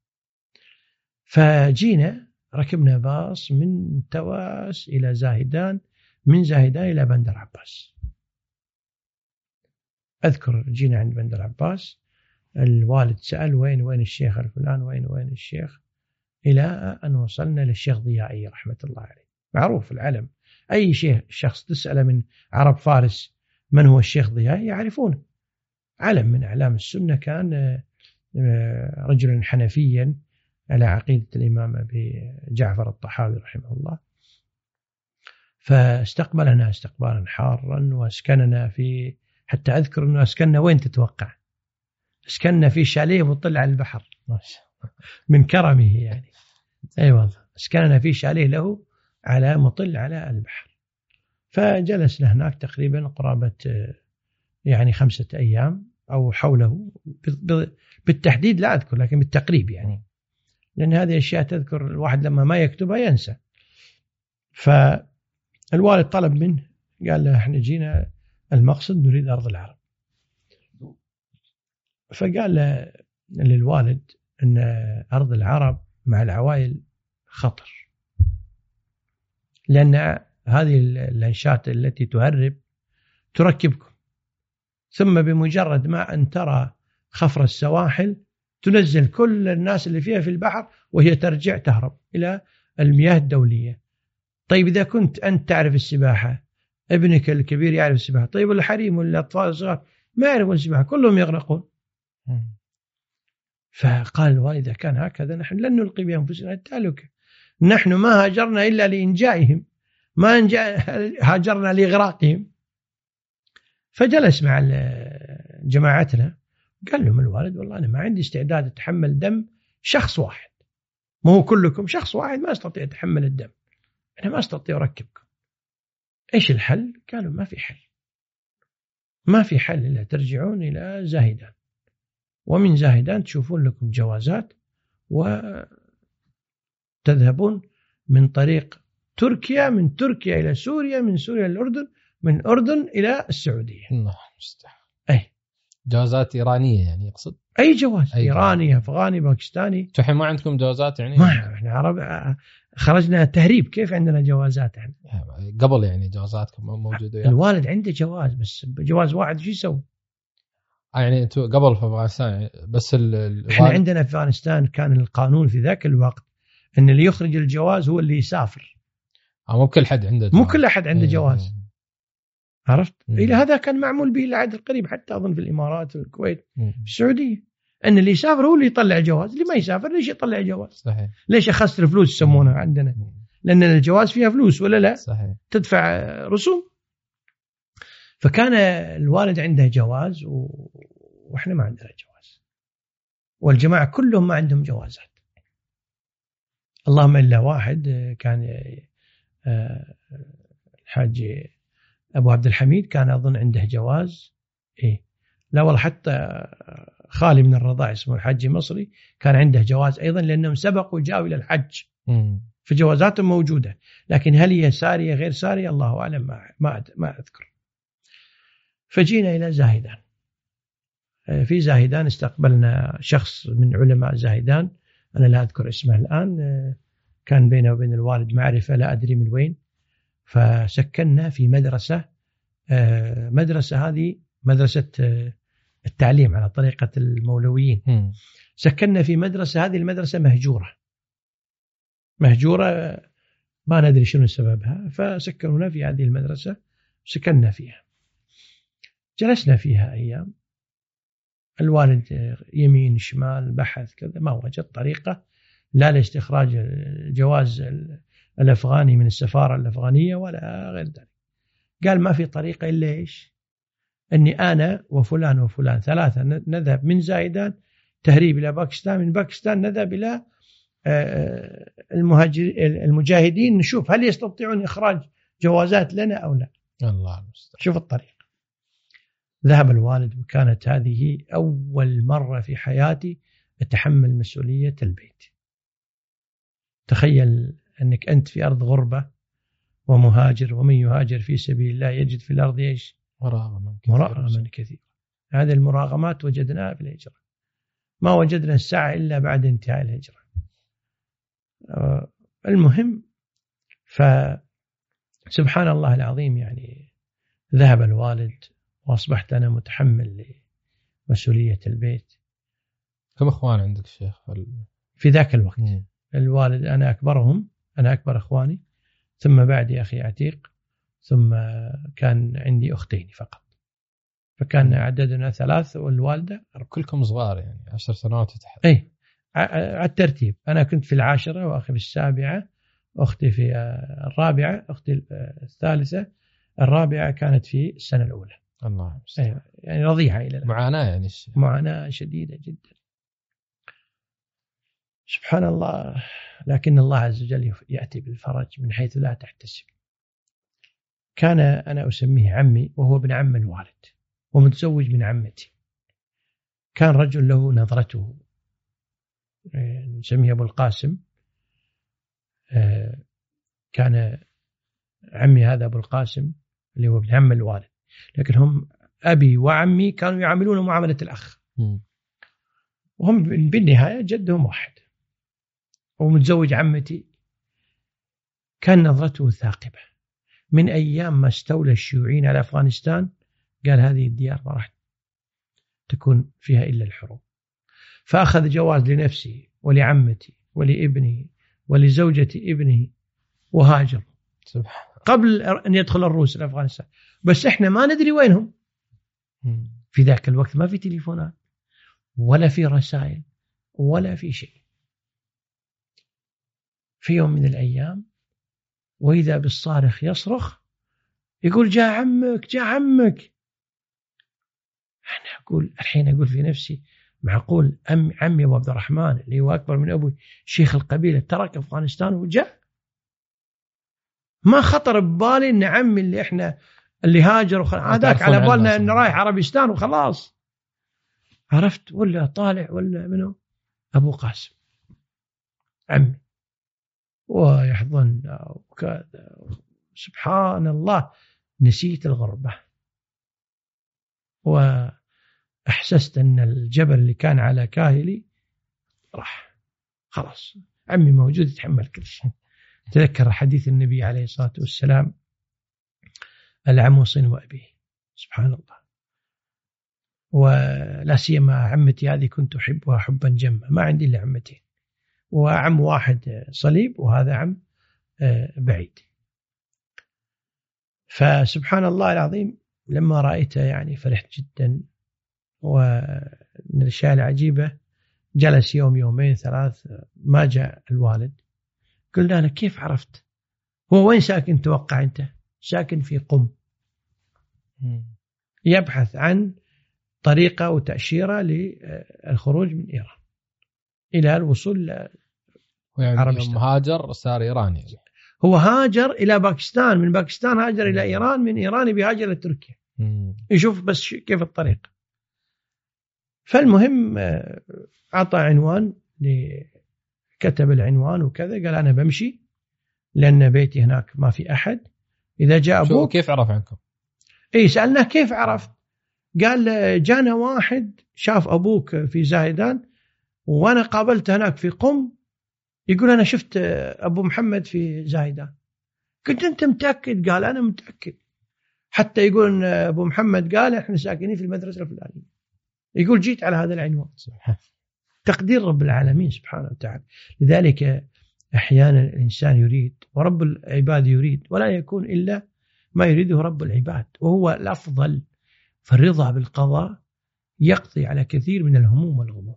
فجينا ركبنا باص من تواس إلى زاهدان، من زاهدان إلى بندر عباس. أذكر جينا عند بندر عباس، الوالد سأل وين وين الشيخ الفلان، وين وين الشيخ، إلى أن وصلنا للشيخ ضيائي رحمة الله عليه، معروف العلم، أي شيخ شخص تسأله من عرب فارس من هو الشيخ ضيائي يعرفونه، علم من أعلام السنة، كان رجلا حنفيا على عقيدة الإمام أبي جعفر الطحاوي رحمه الله. فاستقبلنا استقبالا حارا واسكننا في، حتى أذكر أنه اسكننا وين تتوقع؟ اسكننا في شاليه مطل على البحر من كرمه يعني. أي والله اسكننا في شاليه له على مطل على البحر. فجلسنا هناك تقريبا قرابة يعني خمسة أيام أو حوله، بالتحديد لا أذكر لكن بالتقريب يعني، لأن هذه أشياء تذكر الواحد لما ما يكتبها ينسى. فالوالد طلب منه، قال له احنا جينا المقصد نريد أرض العرب. فقال له للوالد أن أرض العرب مع العوائل خطر، لأن هذه الأنشات التي تهرب تركبكم، ثم بمجرد ما أن ترى خفر السواحل تنزل كل الناس اللي فيها في البحر وهي ترجع تهرب إلى المياه الدولية. طيب إذا كنت أنت تعرف السباحة، ابنك الكبير يعرف السباحة، طيب الحريم والأطفال الصغار ما يعرفون السباحة كلهم يغرقون. فقال الوالد إذا كان هكذا نحن لن نلقي بأنفسنا التهلكة، نحن ما هاجرنا إلا لإنجائهم، ما هاجرنا لإغراقهم. فجلس مع جماعتنا، قال لهم الوالد والله أنا ما عندي استعداد أتحمل دم شخص واحد، ما هو كلكم شخص واحد ما أستطيع أتحمل الدم، أنا ما أستطيع أركبكم. إيش الحل؟ قالوا ما في حل، ما في حل إلا ترجعون إلى زاهدان، ومن زاهدان تشوفون لكم جوازات وتذهبون من طريق تركيا، من تركيا إلى سوريا، من سوريا إلى الأردن، من الأردن إلى السعودية. الله المستعان. أي جوازات إيرانية يعني يقصد؟ أي جواز، أي إيراني، أفغاني، باكستاني. الحين ما عندكم جوازات يعني؟ ما إحنا عرب خرجنا تهريب، كيف عندنا جوازات إحنا؟ قبل يعني جوازاتكم موجودة يعني؟ الوالد عنده جواز، بس جواز واحد شو يسوي؟ يعني أنتوا قبل في أفغانستان بس ال إحنا عندنا في أفغانستان كان القانون في ذاك الوقت أن اللي يخرج الجواز هو اللي يسافر. مو كل حد عنده جواز. مو كل أحد عنده جواز. عرفت؟ إلى هذا كان معمول به العهد القريب، حتى أظن في الإمارات والكويت والسعودية، أن اللي يسافر هو اللي يطلع جواز، اللي ما يسافر ليش يطلع جواز؟ صحيح. ليش أخسر فلوس يسمونها عندنا؟ لأن الجواز فيها فلوس ولا لا؟ صحيح. تدفع رسوم. فكان الوالد عنده جواز وإحنا ما عندنا جواز، والجماعة كلهم ما عندهم جوازات، اللهم إلا واحد كان الحاج أبو عبد الحميد كان أظن عنده جواز. إيه لا والله، حتى خالي من الرضاع اسمه الحاج مصري كان عنده جواز أيضا، لأنهم سبقوا جاءوا إلى الحج فجوازاتهم موجودة. لكن هل هي سارية غير سارية الله أعلم، ما ما ما أذكر. فجينا إلى زاهدان. في زاهدان استقبلنا شخص من علماء زاهدان، أنا لا أذكر اسمه الآن، كان بينه وبين الوالد معرفة لا أدري من وين. فسكننا في مدرسة، مدرسة هذه مدرسة التعليم على طريقة المولويين. م. سكننا في مدرسة، هذه المدرسة مهجورة مهجورة ما ندري شنو سببها، فسكنونا في هذه المدرسة، سكننا فيها، جلسنا فيها أيام. الوالد يمين شمال بحث كذا، ما وجد طريقة لا لاستخراج الجواز الأفغاني من السفارة الأفغانية ولا غير ذلك. قال ما في طريقة إلا إيش؟ أني أنا وفلان وفلان ثلاثة نذهب من زاهدان تهريب إلى باكستان، من باكستان نذهب إلى المجاهدين نشوف هل يستطيعون إخراج جوازات لنا أو لا. الله المستعان. شوف الطريقة. ذهب الوالد، وكانت هذه أول مرة في حياتي أتحمل مسؤولية البيت. تخيل أنك أنت في أرض غربة ومهاجر، ومن يهاجر في سبيل الله يجد في الأرض إيش؟ مراغما كثير. هذه المراغمات وجدناها في الهجرة، ما وجدنا الساعة إلا بعد انتهاء الهجرة. المهم، فسبحان الله العظيم يعني ذهب الوالد وأصبحت أنا متحمل لمسؤولية البيت. كم أخوان عندك شيخ في ذاك الوقت؟ م. الوالد أنا أكبرهم، أنا أكبر أخواني، ثم بعدي أخي عتيق، ثم كان عندي أختين فقط، فكان عددنا ثلاث، والوالدة كلكم صغار يعني عشر سنوات تحت. أي على الترتيب، أنا كنت في العاشرة وأخي في السابعة، أختي في الرابعة، أختي الثالثة، الرابعة كانت في السنة الأولى. الله أيوة. يعني رضيعة إلى الآن. معاناة يعني معاناة شديدة جدا سبحان الله. لكن الله عز وجل يأتي بالفرج من حيث لا تحتسب. كان أنا أسميه عمي، وهو ابن عم الوالد ومتزوج من عمتي. كان رجل له نظرته، نسميه أبو القاسم. كان عمي هذا أبو القاسم اللي هو ابن عم الوالد، لكن هم أبي وعمي كانوا يعاملون معاملة الأخ، وهم بالنهاية جدهم واحد. ومتزوج عمتي كان نظرته ثاقبة. من أيام ما استولى الشيوعيين على أفغانستان قال هذه الديار ما راح تكون فيها إلا الحروب، فأخذ جواز لنفسه ولعمتي ولابنه ولزوجة ابنه وهاجر قبل أن يدخل الروس إلى أفغانستان. بس إحنا ما ندري وينهم في ذاك الوقت، ما في تليفونات ولا في رسائل ولا في شيء. في يوم من الأيام وإذا بالصارخ يصرخ يقول جاء عمك جاء عمك. أنا أقول الحين أقول في نفسي معقول أم عمي أبو عبد الرحمن اللي هو أكبر من أبوي شيخ القبيلة ترك أفغانستان وجاء؟ ما خطر ببالي إن عمي اللي إحنا اللي هاجر وهذاك على بالنا إنه رايح عربستان وخلاص. عرفت ولا طالع ولا منه أبو قاسم عمي ويحضننا وكذا. سبحان الله، نسيت الغربة وأحسست أن الجبل اللي كان على كاهلي راح خلاص، عمي موجود يتحمل كل شيء. تذكر حديث النبي عليه الصلاة والسلام العم صنو أبيه. سبحان الله. ولا سيما عمتي هذه كنت أحبها حبا جما، ما عندي إلا عمتين، وعم واحد صليب وهذا عم بعيد. فسبحان الله العظيم لما رأيته يعني فرحت جدا. ومن الأشياء العجيبة جلس يوم يومين ثلاث ما جاء الوالد. قلنا له كيف عرفت هو وين ساكن توقع أنت؟ ساكن في قم، يبحث عن طريقة وتأشيرة للخروج من إيران إلى الوصول لعربستان. هاجر صار إيراني، هو هاجر إلى باكستان، من باكستان هاجر إلى إيران، من إيران بيهاجر إلى تركيا. يشوف بس كيف الطريق. فالمهم أعطى عنوان، كتب العنوان وكذا، قال أنا بمشي لأن بيتي هناك ما في أحد، إذا جاء أبوك. كيف عرف عنكم؟ إيه سألناه كيف عرفت؟ قال جانا واحد شاف أبوك في زاهدان وأنا قابلته هناك في قم، يقول أنا شفت أبو محمد في زاهدان. كنت أنت متأكد؟ قال أنا متأكد، حتى يقول أبو محمد قال إحنا ساكنين في المدرسة الفلانية، يقول جيت على هذا العنوان. تقدير رب العالمين سبحانه وتعالى. لذلك أحيانا الإنسان يريد ورب العباد يريد، ولا يكون إلا ما يريده رب العباد، وهو الأفضل. فالرضا بالقضاء يقضي على كثير من الهموم والغموم.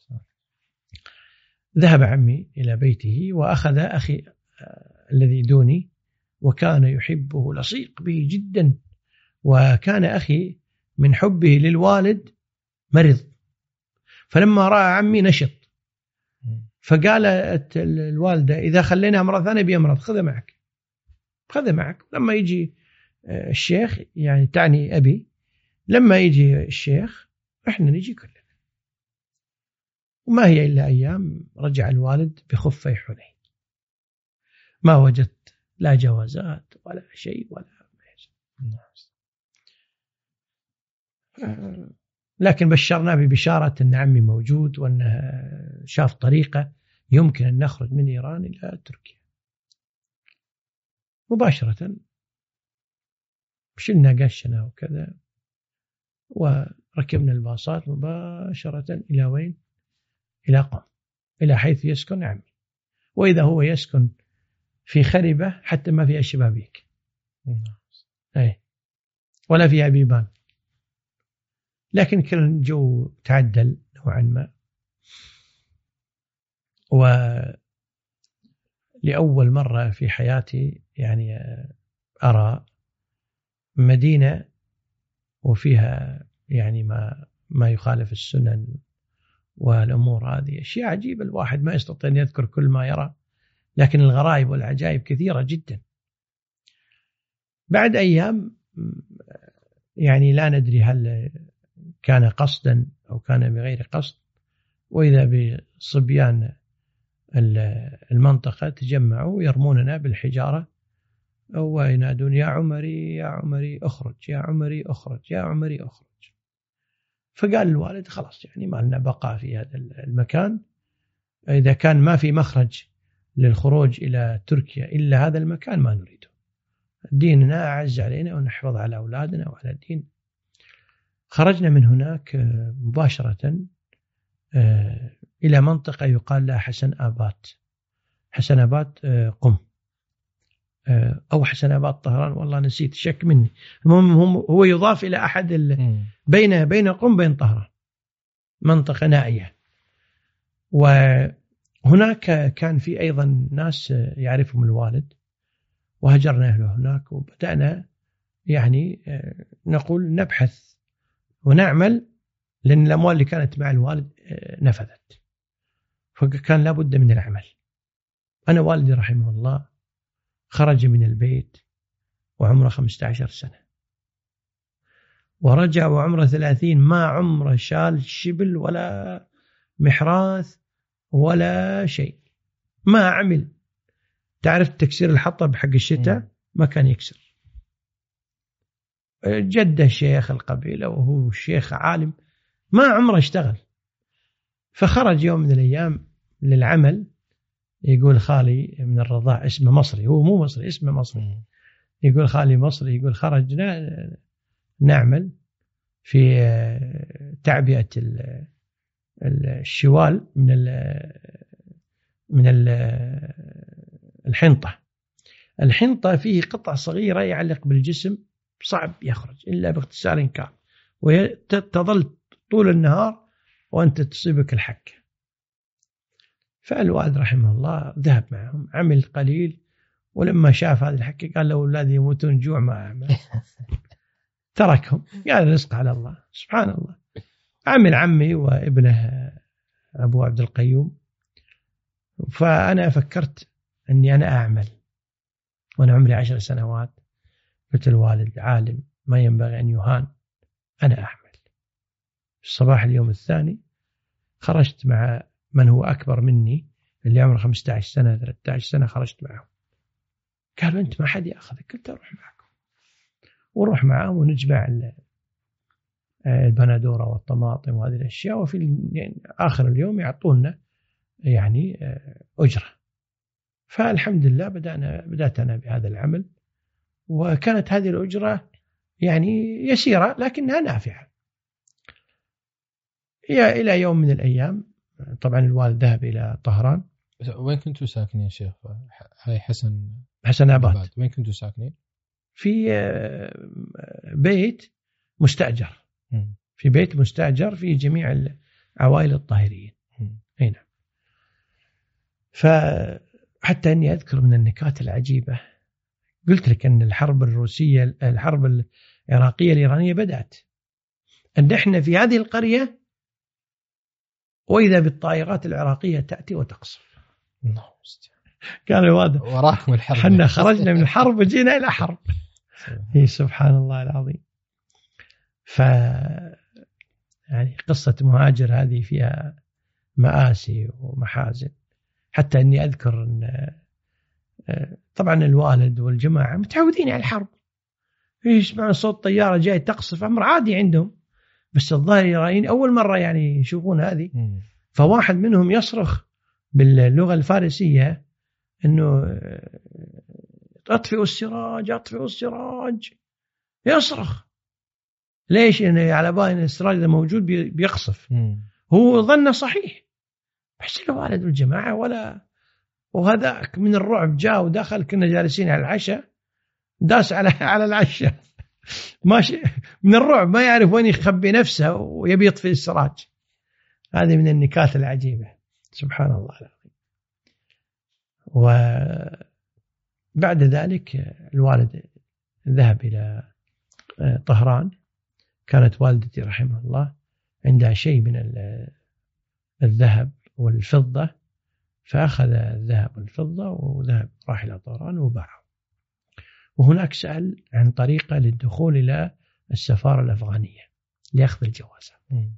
ذهب عمي إلى بيته وأخذ أخي الذي دوني، وكان يحبه لصيق به جدا، وكان أخي من حبه للوالد مرض، فلما رأى عمي نشط، فقالت الوالدة إذا خلينا مرة ثانية بيمرض، خذه معك خذه معك. لما يجي الشيخ، يعني تعني أبي، لما يجي الشيخ إحنا نجي كلنا. وما هي إلا أيام رجع الوالد بخفي حنين، ما وجدت لا جوازات ولا شيء ولا لكن بشرنا ببشارة أن عمي موجود، وأنه شاف طريقة يمكن أن نخرج من إيران إلى تركيا. مباشرة شلنا قشنا وكذا، وركبنا الباصات مباشرة إلى وين؟ إلى قم، إلى حيث يسكن عمي. وإذا هو يسكن في خربة حتى ما فيها شبابيك، أي ولا فيها بيبان، لكن كل الجو تعدل نوعا ما. ولأول مرة في حياتي يعني أرى مدينة وفيها يعني ما ما يخالف السنن والأمور هذه، أشياء عجيبة الواحد ما يستطيع أن يذكر كل ما يرى، لكن الغرائب والعجائب كثيرة جدا. بعد أيام يعني لا ندري هل كان قصدا أو كان بغير قصد، وإذا بصبيان المنطقة تجمعوا يرموننا بالحجارة وينادون يا عمري يا عمري أخرج، يا عمري أخرج، يا عمري أخرج. فقال الوالد خلاص يعني ما لنا بقاء في هذا المكان، إذا كان ما في مخرج للخروج إلى تركيا إلا هذا المكان ما نريده، ديننا أعز علينا ونحفظ على أولادنا وعلى الدين. خرجنا من هناك مباشرة إلى منطقة يقال لها حسن آباد، حسن آباد قم أو حسن آباد طهران، والله نسيت، شك مني. المهم هو يضاف إلى أحد بين بين قم بين طهران، منطقة نائية. وهناك كان في أيضا ناس يعرفهم الوالد، وهجرنا أهله هناك، وبدأنا يعني نقول نبحث ونعمل، لأن الأموال اللي كانت مع الوالد نفذت، فكان لابد من العمل. أنا والدي رحمه الله خرج من البيت وعمره خمسة عشر سنة، ورجع وعمره ثلاثين، ما عمره شال شبل ولا محراث ولا شيء، ما عمل. تعرف تكسير الحطب حق الشتاء ما كان يكسر. جده شيخ القبيلة وهو شيخ عالم، ما عمره اشتغل. فخرج يوم من الأيام للعمل، يقول خالي من الرضاع، اسمه مصري، هو مو مصري اسمه مصري، يقول خالي مصري، يقول خرجنا نعمل في تعبئة الشوال من من الحنطة. الحنطة فيه قطعة صغيرة يعلق بالجسم، صعب يخرج إلا باغتسال كامل، وتظل طول النهار وأنت تصيبك الحكة. فالوالد رحمه الله ذهب معهم، عمل قليل ولما شاف هذا الحكي قال لو أولادي يموتون جوع ما أعمل. تركهم، قال الرزق على الله. سبحان الله. عمل عمي وابنه أبو عبد القيوم، فأنا فكرت أني أنا أعمل وأنا عمري عشر سنوات. قلت الوالد عالم ما ينبغي أن يهان، أنا أعمل. في الصباح اليوم الثاني خرجت مع من هو أكبر مني اللي عمره خمسة عشر سنة ثلاثة عشر سنة، خرجت معهم. قالوا أنت ما حد يأخذك. قلت أروح معكم، وروح معهم ونجمع البندورة والطماطم وهذه الأشياء، وفي يعني آخر اليوم يعطونا يعني أجرة. فالحمد لله بدأنا بدأت أنا بهذا العمل، وكانت هذه الأجرة يعني يسيرة لكنها نافعة. هي إلى يوم من الأيام طبعا الوالد ذهب إلى طهران. وين كنتوا ساكنين شيخ؟ هاي حسن حسن آباد. وين كنتوا ساكنين؟ في بيت مستأجر، في بيت مستأجر في جميع العوائل الطاهريين هنا. فحتى أني أذكر من النكات العجيبة، قلت لك أن الحرب الروسية الحرب العراقية الإيرانية بدأت أن احنا في هذه القرية وإذا بالطائرات العراقية تأتي وتقصف. كان الواد وراكم الحرب، حنا خرجنا من الحرب وجينا إلى حرب. هي سبحان الله العظيم. ف يعني قصة مهاجر هذه فيها مآسي ومحازن. حتى أني أذكر أن طبعا الوالد والجماعة متعودين على الحرب، يسمعون صوت طيارة جاي تقصف أمر عادي عندهم، بس الظاهر الإيرانيين أول مرة يعني يشوفون هذه. فواحد منهم يصرخ باللغة الفارسية أنه أطفئوا السراج أطفئوا السراج، يصرخ. ليش؟ يعني على بالي أن السراج إذا موجود بيقصف. هو ظن صحيح، بس الوالد والجماعة ولا، وهذاك من الرعب جاء ودخل. كنا جالسين على العشاء، داس على على العشاء ماشي من الرعب، ما يعرف وين يخبي نفسه ويبي يطفئ السراج. هذه من النكات العجيبة سبحان الله العظيم. وبعد ذلك الوالد ذهب إلى طهران. كانت والدتي رحمه الله عندها شيء من الذهب والفضة، فأخذ الذهب والفضة وذهب راح إلى طهران وباعه. وهناك سأل عن طريقة للدخول إلى السفارة الأفغانية ليأخذ الجوازات،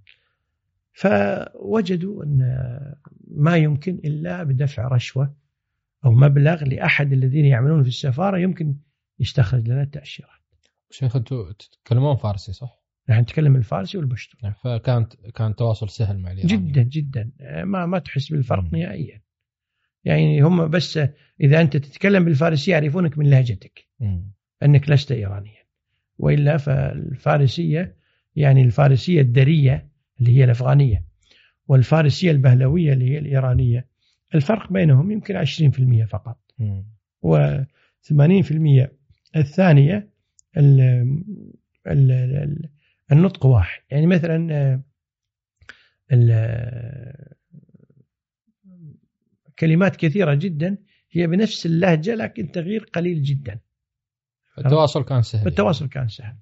فوجدوا أن ما يمكن إلا بدفع رشوة أو مبلغ لأحد الذين يعملون في السفارة يمكن يستخرج لنا التأشيرات. شيخ أنتوا تتكلمون فارسي صح؟ نحن نتكلم الفارسي والبشتو. فكانت كان تواصل سهل مع الإيرانيين جدا جدا، ما ما تحس بالفرق نهائيا. يعني هم بس إذا أنت تتكلم بالفارسية يعرفونك من لهجتك م. أنك لست إيرانيا، وإلا فالفارسية يعني الفارسية الدرية اللي هي الأفغانية والفارسية البهلوية اللي هي الإيرانية، الفرق بينهم يمكن عشرين بالمئة فقط، وثمانين بالمئة الثانية ال ال ال النطق واحد. يعني مثلا كلمات كثيرة جدا هي بنفس اللهجة لكن تغيير قليل جدا. التواصل كان سهل. التواصل كان سهل.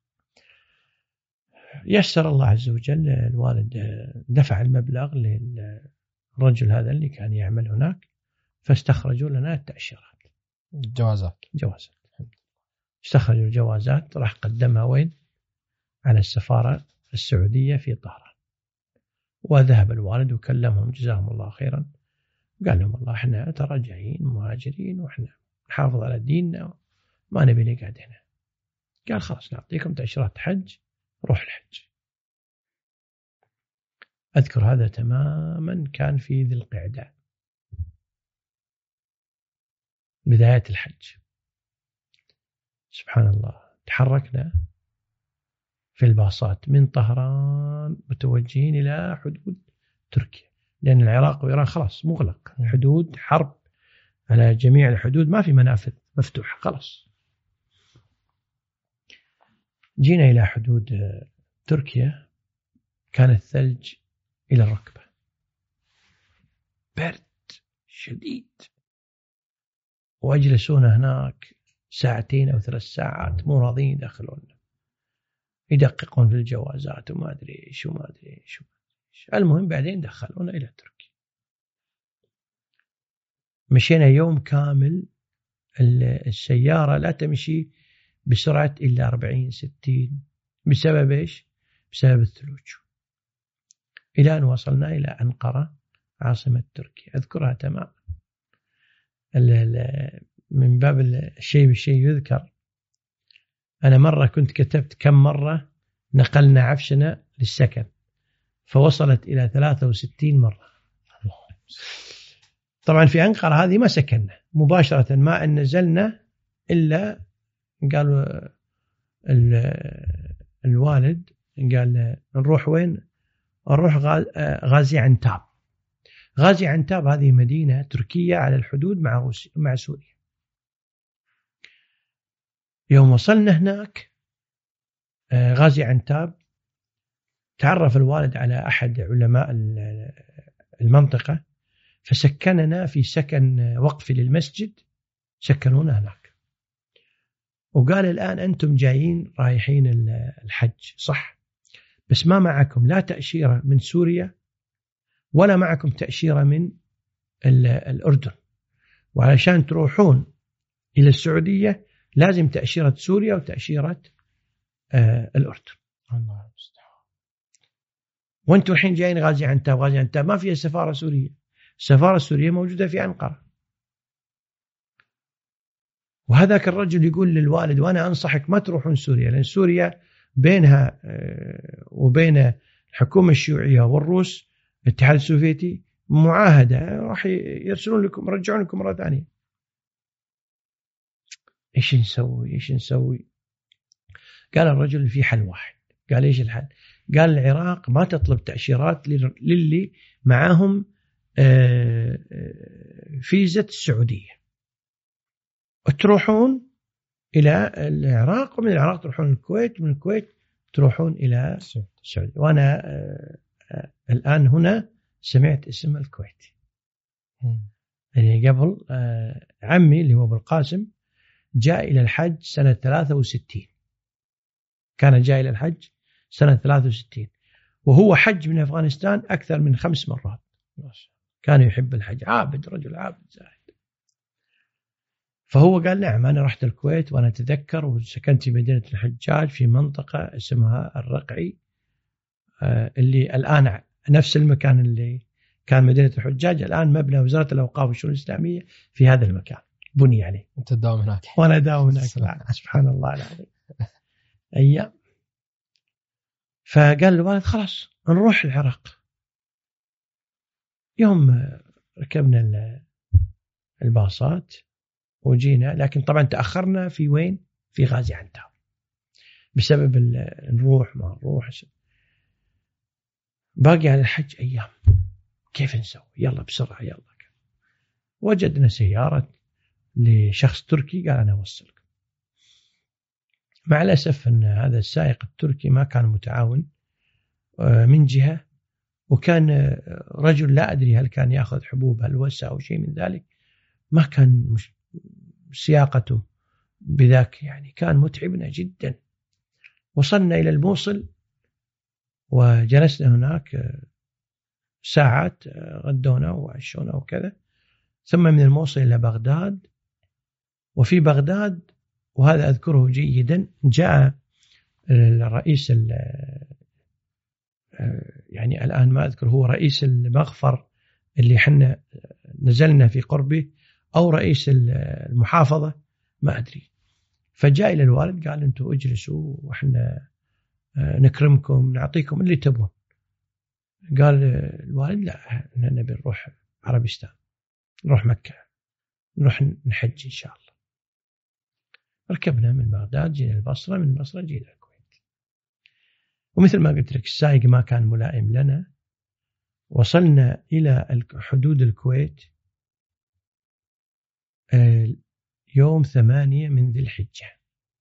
يسر الله عز وجل. الوالد دفع المبلغ للرجل هذا اللي كان يعمل هناك، فاستخرجوا لنا التأشيرات الجوازات جوازات استخرجوا الجوازات، راح قدمها وين؟ على السفارة السعودية في طهران. وذهب الوالد وكلمهم جزاهم الله خيرا، قال لهم والله احنا ترى جايين مهاجرين واحنا نحافظ على ديننا ما نبي نقعد هنا. قال خلاص نعطيكم تأشيرات حج، روح الحج. أذكر هذا تماما كان في ذي القعدة بداية الحج. سبحان الله، تحركنا في الباصات من طهران متوجهين إلى حدود تركيا، لأن العراق وإيران خلاص مغلق، حدود حرب على جميع الحدود، ما في منافذ مفتوحة خلاص. جينا إلى حدود تركيا، كان الثلج إلى الركبة، برد شديد، ويجلسون هناك ساعتين أو ثلاث ساعات مو راضين يدخلون، يدققون في الجوازات وما أدري إيش وما أدري إيش. المهم بعدين دخلونا إلى تركيا. مشينا يوم كامل، السيارة لا تمشي بسرعة إلا أربعين ستين. بسبب إيش؟ بسبب الثلوج. إلى أن وصلنا إلى أنقرة عاصمة تركيا. أذكرها تماما. من باب الشيء بالشيء يذكر، أنا مرة كنت كتبت كم مرة نقلنا عفشنا للسكن، فوصلت إلى ثلاثة وستين مرة. طبعا في أنقرة هذه ما سكننا مباشرة، ما أن نزلنا إلا قالوا الوالد قال نروح وين؟ نروح غازي عنتاب. غازي عنتاب هذه مدينة تركية على الحدود مع روسيا مع سوريا. يوم وصلنا هناك غازي عنتاب، تعرف الوالد على أحد علماء المنطقة فسكننا في سكن وقفي للمسجد، سكنونا هناك. وقال الآن أنتم جايين رايحين الحج صح، بس ما معكم لا تأشيرة من سوريا ولا معكم تأشيرة من الأردن، وعلشان تروحون إلى السعودية لازم تأشيرة سوريا وتأشيرة آه الأردن. الله المستعان. وانتم الحين جايين غازي عنتاب. غازي عنتاب ما فيها سفارة سورية، السفارة السورية موجودة في أنقرة. وهذاك الرجل يقول للوالد وأنا أنصحك ما تروحون سوريا، لأن سوريا بينها وبين الحكومة الشيوعية والروس الاتحاد السوفيتي معاهدة، راح يرسلون لكم يرجعون لكم مرة ثانية. إيش نسوي إيش نسوي؟ قال الرجل في حل واحد. قال إيش الحل؟ قال العراق ما تطلب تأشيرات للي معاهم فيزة السعودية، وتروحون إلى العراق، ومن العراق تروحون الكويت، ومن الكويت تروحون إلى السعودية. وأنا الآن هنا سمعت اسم الكويت. يعني قبل عمي اللي هو أبو القاسم جاء إلى الحج سنة ثلاثة وستين، كان جاء إلى الحج سنة ثلاثة وستين، وهو حج من أفغانستان أكثر من خمس مرات. كان يحب الحج، عابد، رجل عابد زاهد. فهو قال نعم أنا رحت الكويت وأنا أتذكر وسكنت في مدينة الحجاج في منطقة اسمها الرقعي، اللي الآن نفس المكان اللي كان مدينة الحجاج الآن مبنى وزارة الأوقاف والشؤون الإسلامية في هذا المكان بني عليه. أنت تداوم هناك؟ وأنا داوم هناك. سبحان الله العظيم أيام. فقال الوالد خلاص نروح العراق. يوم ركبنا الباصات وجينا، لكن طبعا تأخرنا في وين؟ في غازي عنتاب بسبب نروح ما نروح. باقي على الحج أيام، كيف نسوي؟ يلا بسرعة يلا. وجدنا سيارة لشخص تركي قال أنا أوصلكم. مع الأسف أن هذا السائق التركي ما كان متعاون من جهة، وكان رجل لا أدري هل كان يأخذ حبوب هلوسة أو شيء من ذلك، ما كان مش سياقته بذاك، يعني كان متعبنا جدا. وصلنا إلى الموصل وجلسنا هناك ساعات، غدونا وعشونا وكذا، ثم من الموصل إلى بغداد. وفي بغداد، وهذا أذكره جيدا، جاء الرئيس يعني الآن ما أذكر هو رئيس المغفر اللي حنا نزلنا في قربه أو رئيس المحافظة ما أدري، فجاء إلى الوالد قال أنتوا اجلسوا وإحنا نكرمكم نعطيكم اللي تبون. قال الوالد لا نبي نروح عربستان، نروح مكة، نروح نحج إن شاء الله. ركبنا من بغداد جينا البصرة، من البصرة جينا الكويت. ومثل ما قلت لك السائق ما كان ملائم لنا. وصلنا إلى حدود الكويت يوم ثمانية من ذي الحجة،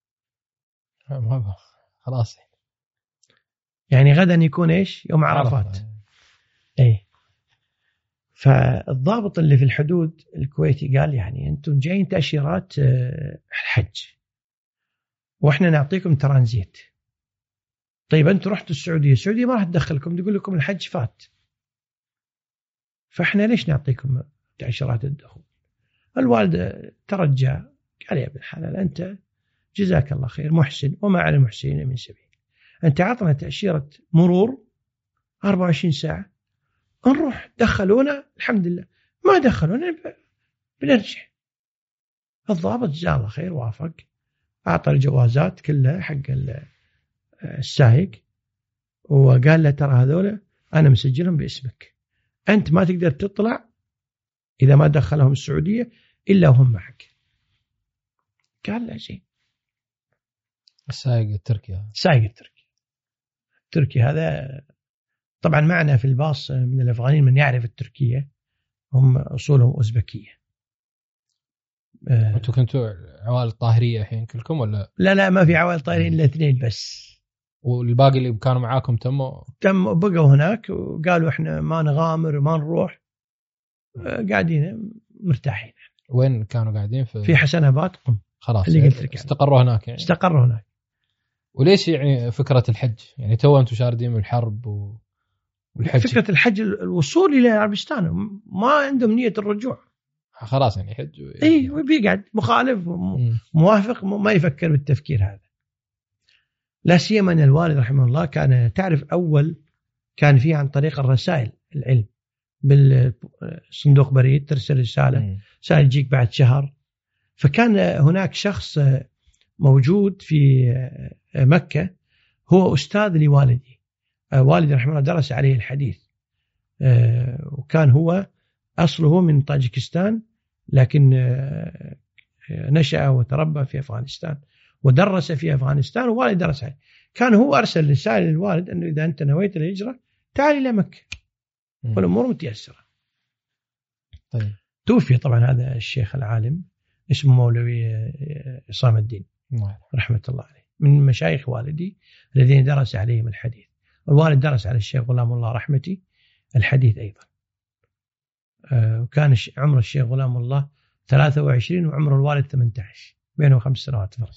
خلاص يعني غدا يكون إيش؟ يوم عرفات. أي. فالضابط اللي في الحدود الكويتي قال يعني أنتم جايين تأشيرات الحج وإحنا نعطيكم ترانزيت. طيب أنتم رحتوا السعودية، السعودية ما راح تدخلكم، تقول لكم الحج فات، فإحنا ليش نعطيكم تأشيرات الدخول؟ الوالد ترجى قال يا ابن الحلال أنت جزاك الله خير محسن وما على المحسنين من سبيل، أنت عطنا تأشيرة مرور أربعة وعشرين ساعة نروح، دخلونا الحمد لله، ما دخلونا بنرجع. الضابط جزاه الله خير وافق، أعطى الجوازات كلها حق السائق وقال له ترى هذول أنا مسجلهم باسمك، أنت ما تقدر تطلع إذا ما دخلهم السعودية إلا وهم معك. قال لا زين. السائق التركي هذا السائق التركي التركي هذا طبعا معنا في الباص من الأفغانيين من يعرف التركية، هم أصولهم أوزبكية. أنتوا كنتوا عوائل طاهرية الحين كلكم ولا؟ لا لا ما في عوائل طاهرين إلا اثنين بس، والباقي اللي كانوا معاكم تموا تم بقوا هناك وقالوا إحنا ما نغامر ما نروح، قاعدين مرتاحين. وين كانوا قاعدين؟ في في حسن آباد قم. خلاص اللي قلت لك استقروا هناك يعني. استقروا هناك. وليش يعني فكرة الحج يعني تو أنتوا شاردين من الحرب و... والحج؟ فكرة الحج الوصول إلى عربستان، ما عندهم نية الرجوع خلاص يعني حج و... إيه وبيقعد مخالف موافق ما يفكر بالتفكير هذا. لا سيما أن الوالد رحمه الله كان تعرف أول كان فيه عن طريق الرسائل العلم بالصندوق بريد ترسل رسالة رسالة تجيك بعد شهر. فكان هناك شخص موجود في مكة هو أستاذ لوالدي، والدي رحمه الله درس عليه الحديث، وكان هو أصله من طاجكستان لكن نشأ وتربى في أفغانستان ودرس في أفغانستان ووالد درس عليه. كان هو أرسل رسالة للوالد أنه إذا أنت نويت الهجرة تعال إلى مكة والأمور متيسرة. طيب. توفي طبعا هذا الشيخ العالم اسمه مولوي عصام الدين رحمة الله عليه، من مشايخ والدي الذين درس عليهم الحديث. الوالد درس على الشيخ غلام الله رحمتي الحديث أيضا، وكان عمر الشيخ غلام الله ثلاثة وعشرين وعمر الوالد ثمانية عشر، بينه خمس سنوات فرق.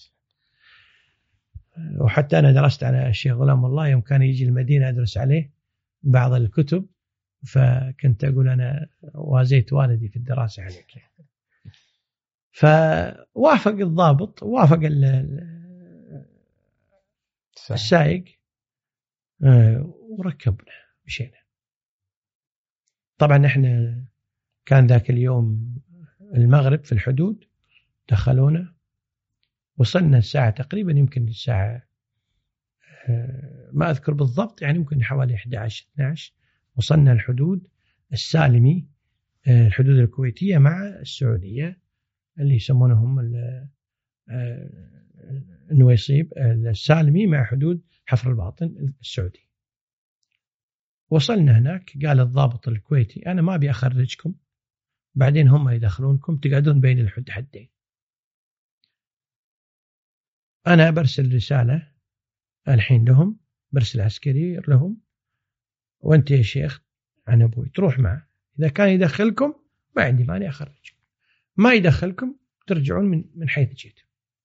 وحتى أنا درست على الشيخ غلام الله يوم كان يجي المدينة أدرس عليه بعض الكتب، فكنت أقول أنا وازيت والدي في الدراسة عليك. فوافق الضابط وافق السائق وركبنا مشينا. طبعا احنا كان ذاك اليوم المغرب في الحدود، دخلونا وصلنا الساعة تقريبا يمكن الساعة ما أذكر بالضبط يعني ممكن حوالي إحدى عشر اثني عشر وصلنا الحدود السالمي، الحدود الكويتية مع السعودية اللي يسمونهم النويصيب، السالمي مع حدود حفر الباطن السعودي. وصلنا هناك قال الضابط الكويتي أنا ما أبي أخرجكم بعدين هم يدخلونكم تقعدون بين الحد حدين، أنا برسل رسالة الحين لهم، برسل عسكري لهم وأنت يا شيخ عن أبوي تروح معه، إذا كان يدخلكم ما عندي مانع أخرجكم، ما يدخلكم ترجعون من من حيث جيتم.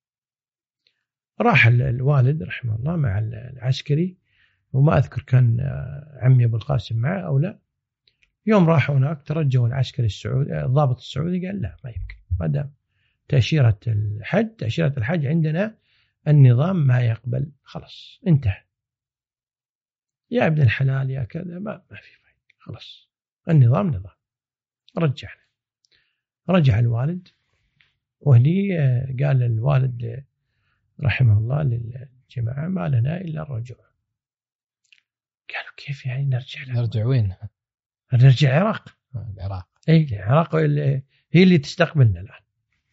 راح الوالد رحمه الله مع العسكري، وما أذكر كان عمي أبو القاسم معه أو لا. يوم راحوا هناك ترجوا العسكري السعودي الضابط السعودي قال لا ما يمكن، ما دام تأشيرة الحج تأشيرة الحج عندنا النظام ما يقبل، خلاص انتهى يا ابن الحلال يا كذا، ما ما في فايدة، خلاص النظام نظام. رجعنا رجع الوالد، وهني قال الوالد رحمه الله للجماعة ما لنا إلا الرجوع. قالوا كيف يعني نرجع؟ نرجع وين؟ نرجع العراق. العراق اي العراق هي اللي تستقبلنا الآن.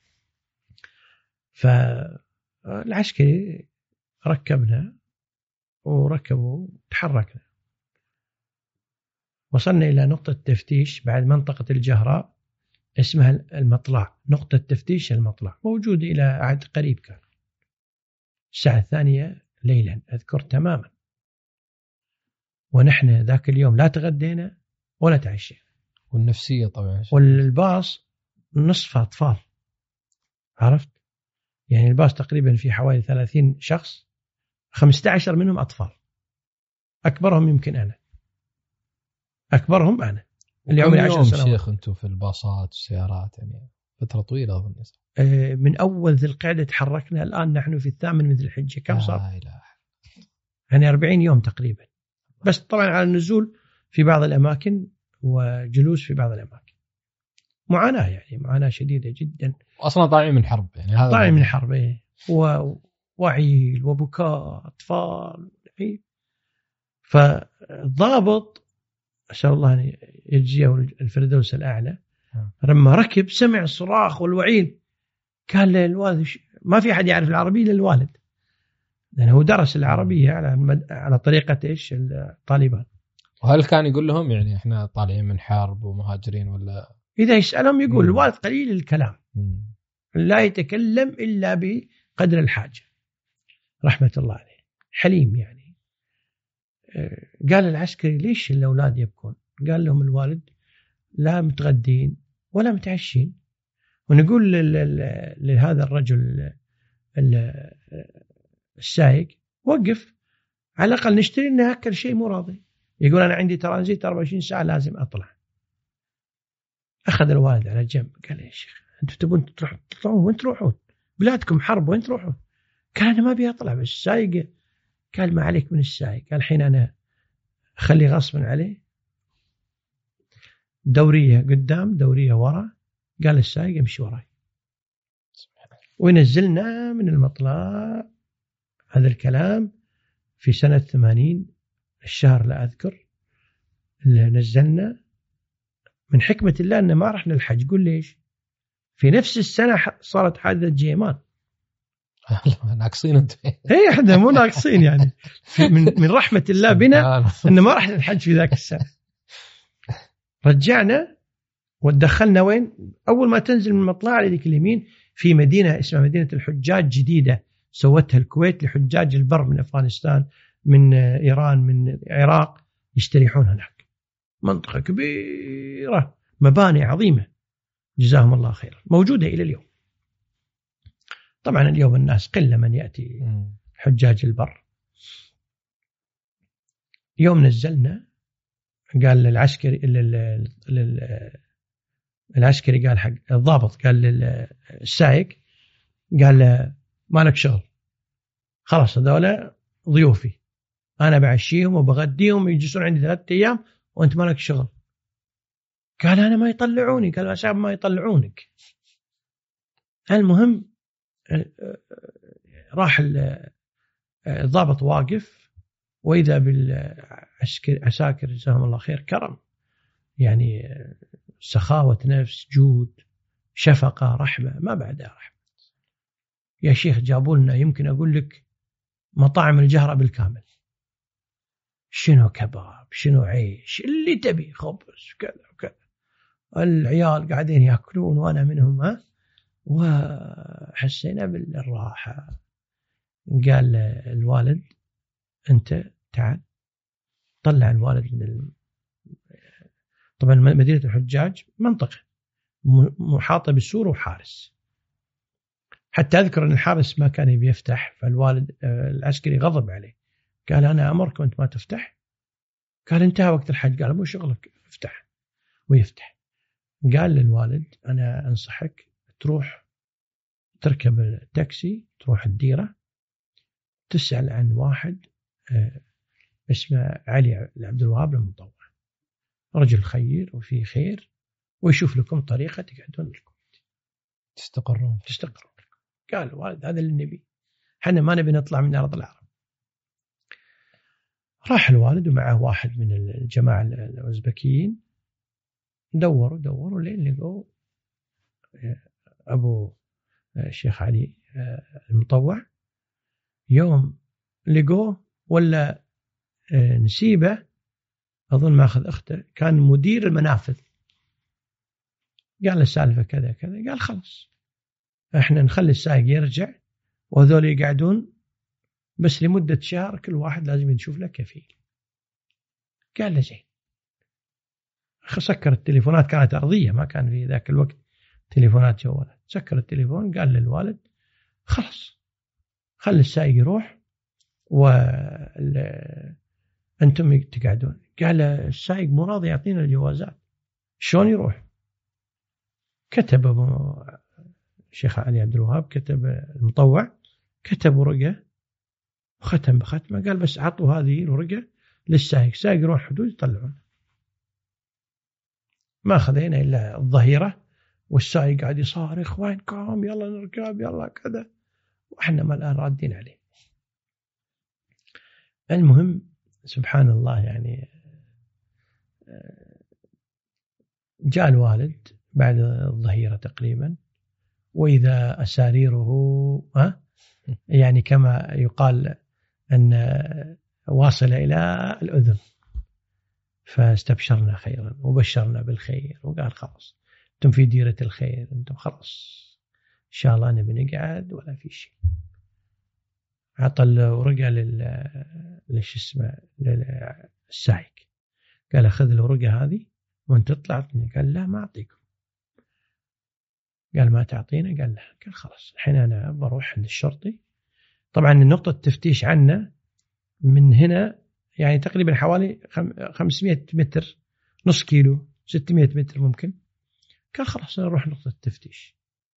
فالعسكري ركبنا وركبوا تحركنا، وصلنا إلى نقطة تفتيش بعد منطقة الجهراء اسمها المطلع، نقطة تفتيش المطلع موجود إلى عهد قريب، كان الساعة الثانية ليلا أذكر تماما، ونحن ذاك اليوم لا تغدينا ولا تعشينا، والنفسية طبعا. والباص نصف أطفال، عرفت؟ يعني الباص تقريبا في حوالي ثلاثين شخص، خمسة عشر منهم أطفال، أكبرهم يمكن أنا، أكبرهم أنا اللي عمري عشر سنوات. شيخ أنتم في الباصات والسيارات يعني فترة طويلة أظن. من أول ذي القعدة تحركنا، الآن نحن في الثامن من ذي الحجة، كم صار؟ يعني أربعين يوم تقريبا، بس طبعا على النزول في بعض الأماكن وجلوس في بعض الأماكن. معاناة يعني، معاناة شديدة جدا. أصلا طالعين من حرب يعني، هذا طالعين من حرب إيه، ووعيل وبكاء أطفال. فالضابط أسأل الله أن يجزيه الفردوس الأعلى، لما ركب سمع الصراخ والوعيل، قال للوالد ما في أحد يعرف العربية إلا الوالد، لأنه هو درس العربية على على طريقة إيش الطالبان. وهل كان يقول لهم يعني إحنا طالعين من حرب ومهاجرين ولا؟ إذا يسألهم يقول مم. الوالد قليل الكلام، مم. لا يتكلم إلا بقدر الحاجة، رحمة الله عليه، حليم يعني. قال العسكري ليش الأولاد يبكون؟ قال لهم الوالد لا متغدين ولا متعشين، ونقول لهذا الرجل السائق وقف على الأقل نشتري لنا أكل شيء مو راضي، يقول أنا عندي ترانزيت أربعة وعشرين ساعة لازم أطلع. أخذ الوالد على جنب قال يا شيخ أنتوا تبون تطلعون وين تروحون؟ بلادكم حرب وين تروحون؟ قال أنا ما أبي أطلع، بس السائق قال ما عليك من السائق، قال الحين أنا أخلي غصبا عليه، دورية قدام دورية ورا، قال السائق امشي وراي، ونزلنا من المطلع. هذا الكلام في سنة ثمانين، الشهر لا أذكر، اللي نزلنا من حكمة الله أن ما رحنا الحج. قل ليش؟ في نفس السنة صارت حادثة جيمان. ناقصين انت. هي احنا مو ناقصين يعني، من من رحمة الله بنا أن ما رحنا الحج في ذاك السنة. رجعنا ودخلنا وين؟ أول ما تنزل من المطلع على ذيك اليمين في مدينة اسمها مدينة الحجاج جديدة سوتها الكويت لحجاج البر من أفغانستان، من إيران، من العراق، يستريحون هناك. منطقة كبيرة، مباني عظيمة، جزاهم الله خيرا، موجودة إلى اليوم. طبعا اليوم الناس قلة من يأتي حجاج البر. يوم نزلنا قال للعسكري العسكري قال حق الضابط، قال للسائق، قال له ما لك شغل، خلاص هذول ضيوفي أنا بعشيهم وبغديهم يجلسون عندي ثلاثة أيام وأنت ما لك شغل. قال أنا ما يطلعوني، قال أسعب ما يطلعونك. المهم راح الضابط واقف، وإذا بالعساكر جزاهم الله خير كرم، يعني سخاوة نفس، جود، شفقة، رحمة، ما بعدها رحمة. يا شيخ جابوا لنا يمكن أقول لك مطاعم الجهرة بالكامل، شنو كباب، شنو عيش، اللي تبي، خبز كذا وكذا. العيال قاعدين يأكلون وأنا منهم، ها، وحسينا بالراحة. قال الوالد أنت تعال، طلع الوالد من ال... طبعا مدينة الحجاج منطقة محاطة بالسور وحارس، حتى أذكر أن الحارس ما كان بيفتح، فالوالد العسكري غضب عليه، قال أنا أمرك وأنت ما تفتح. قال انتهى وقت الحج. قال مو شغلك، افتح. ويفتح. قال للوالد أنا أنصحك تروح تركب التاكسي، تروح الديرة، تسأل عن واحد اسمه علي عبد الوهاب المطوع، رجل خير وفي خير، ويشوف لكم طريقة تقعدون لكم تستقرون تستقرون. قال الوالد هذا اللي نبي، حنا ما نبي نطلع من أرض العرب. راح الوالد ومعه واحد من الجماعة الأوزبكيين، دوروا دوروا لين لقوا أبو الشيخ علي المطوع. يوم لقوه ولا نسيبه، أظن ما أخذ أخته، كان مدير المنافذ. قال السالفة كذا كذا. قال خلاص احنا نخلي السائق يرجع وهذول يقعدون بس لمدة شهر، كل واحد لازم يشوف له كفيل. قال له زين. سكر التليفونات، كانت أرضية ما كان في ذاك الوقت تليفونات جوالات. سكر التليفون قال للوالد خلاص خلي السائق يروح وأنتم تقعدون. قال السائق مو راضي يعطينا الجوازات شلون يروح؟ كتب الشيخ علي عبد الوهاب، كتب المطوع، كتب ورقة وختم بختمة، قال بس عطوا هذه الورقة للسائق، سائق يروح حدود يطلعون. ما خذينا إلا الظهيرة والسائق قاعد يصارخ وينكم يلا نركب يلا كذا، وإحنا ما الآن رادين عليه. المهم سبحان الله يعني جاء الوالد بعد الظهيرة تقريبا، وإذا أساريره ها يعني كما يقال أن واصل إلى الأذن، فاستبشرنا خيرا وبشرنا بالخير وقال خلاص أنتم في ديرة الخير، أنتم خلاص إن شاء الله نبي نقعد ولا في شيء. عطى الورقة للش اسمه للسائق، قال أخذ الورقة هذه وأنت تطلع. قال لا ما أعطيكم. قال ما تعطينا؟ قال لا. قال خلاص الحين أنا بروح عند الشرطي. طبعا النقطة التفتيش عنا من هنا يعني تقريبا حوالي خمسمائة متر، نص كيلو، ستمائة متر ممكن. قال خلاص أنا أروح نقطة التفتيش.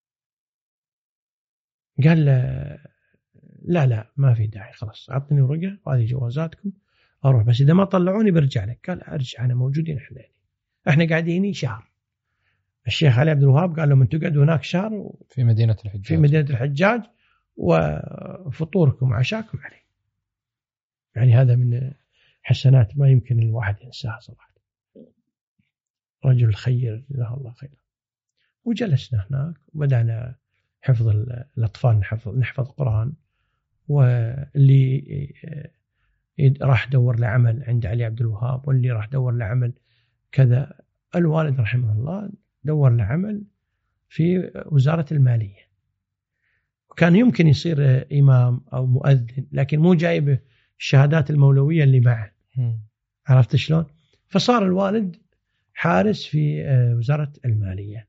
قال لا لا ما في داعي، خلاص أعطني ورقة وهذه جوازاتكم أروح، بس إذا ما طلعوني برجع لك. قال أرجع أنا موجودين إحنا إحنا قاعدين شهر. الشيخ علي عبد الوهاب قال لهم أنتم قعدوا هناك شهر في مدينة الحجاج في مدينة الحجاج وفطوركم وعشاكم عليه. يعني هذا من حسنات ما يمكن الواحد ينساها صراحة. رجل خير جزاه الله خيرا. وجلسنا هناك وبدأنا حفظ الأطفال، نحفظ نحفظ قرآن. واللي راح دور لعمل عند علي عبد الوهاب واللي راح دور لعمل كذا. الوالد رحمه الله دور لعمل في وزارة المالية، وكان يمكن يصير إمام أو مؤذن، لكن مو جايب الشهادات المولوية اللي معه. عرفت شلون؟ فصار الوالد حارس في وزارة المالية.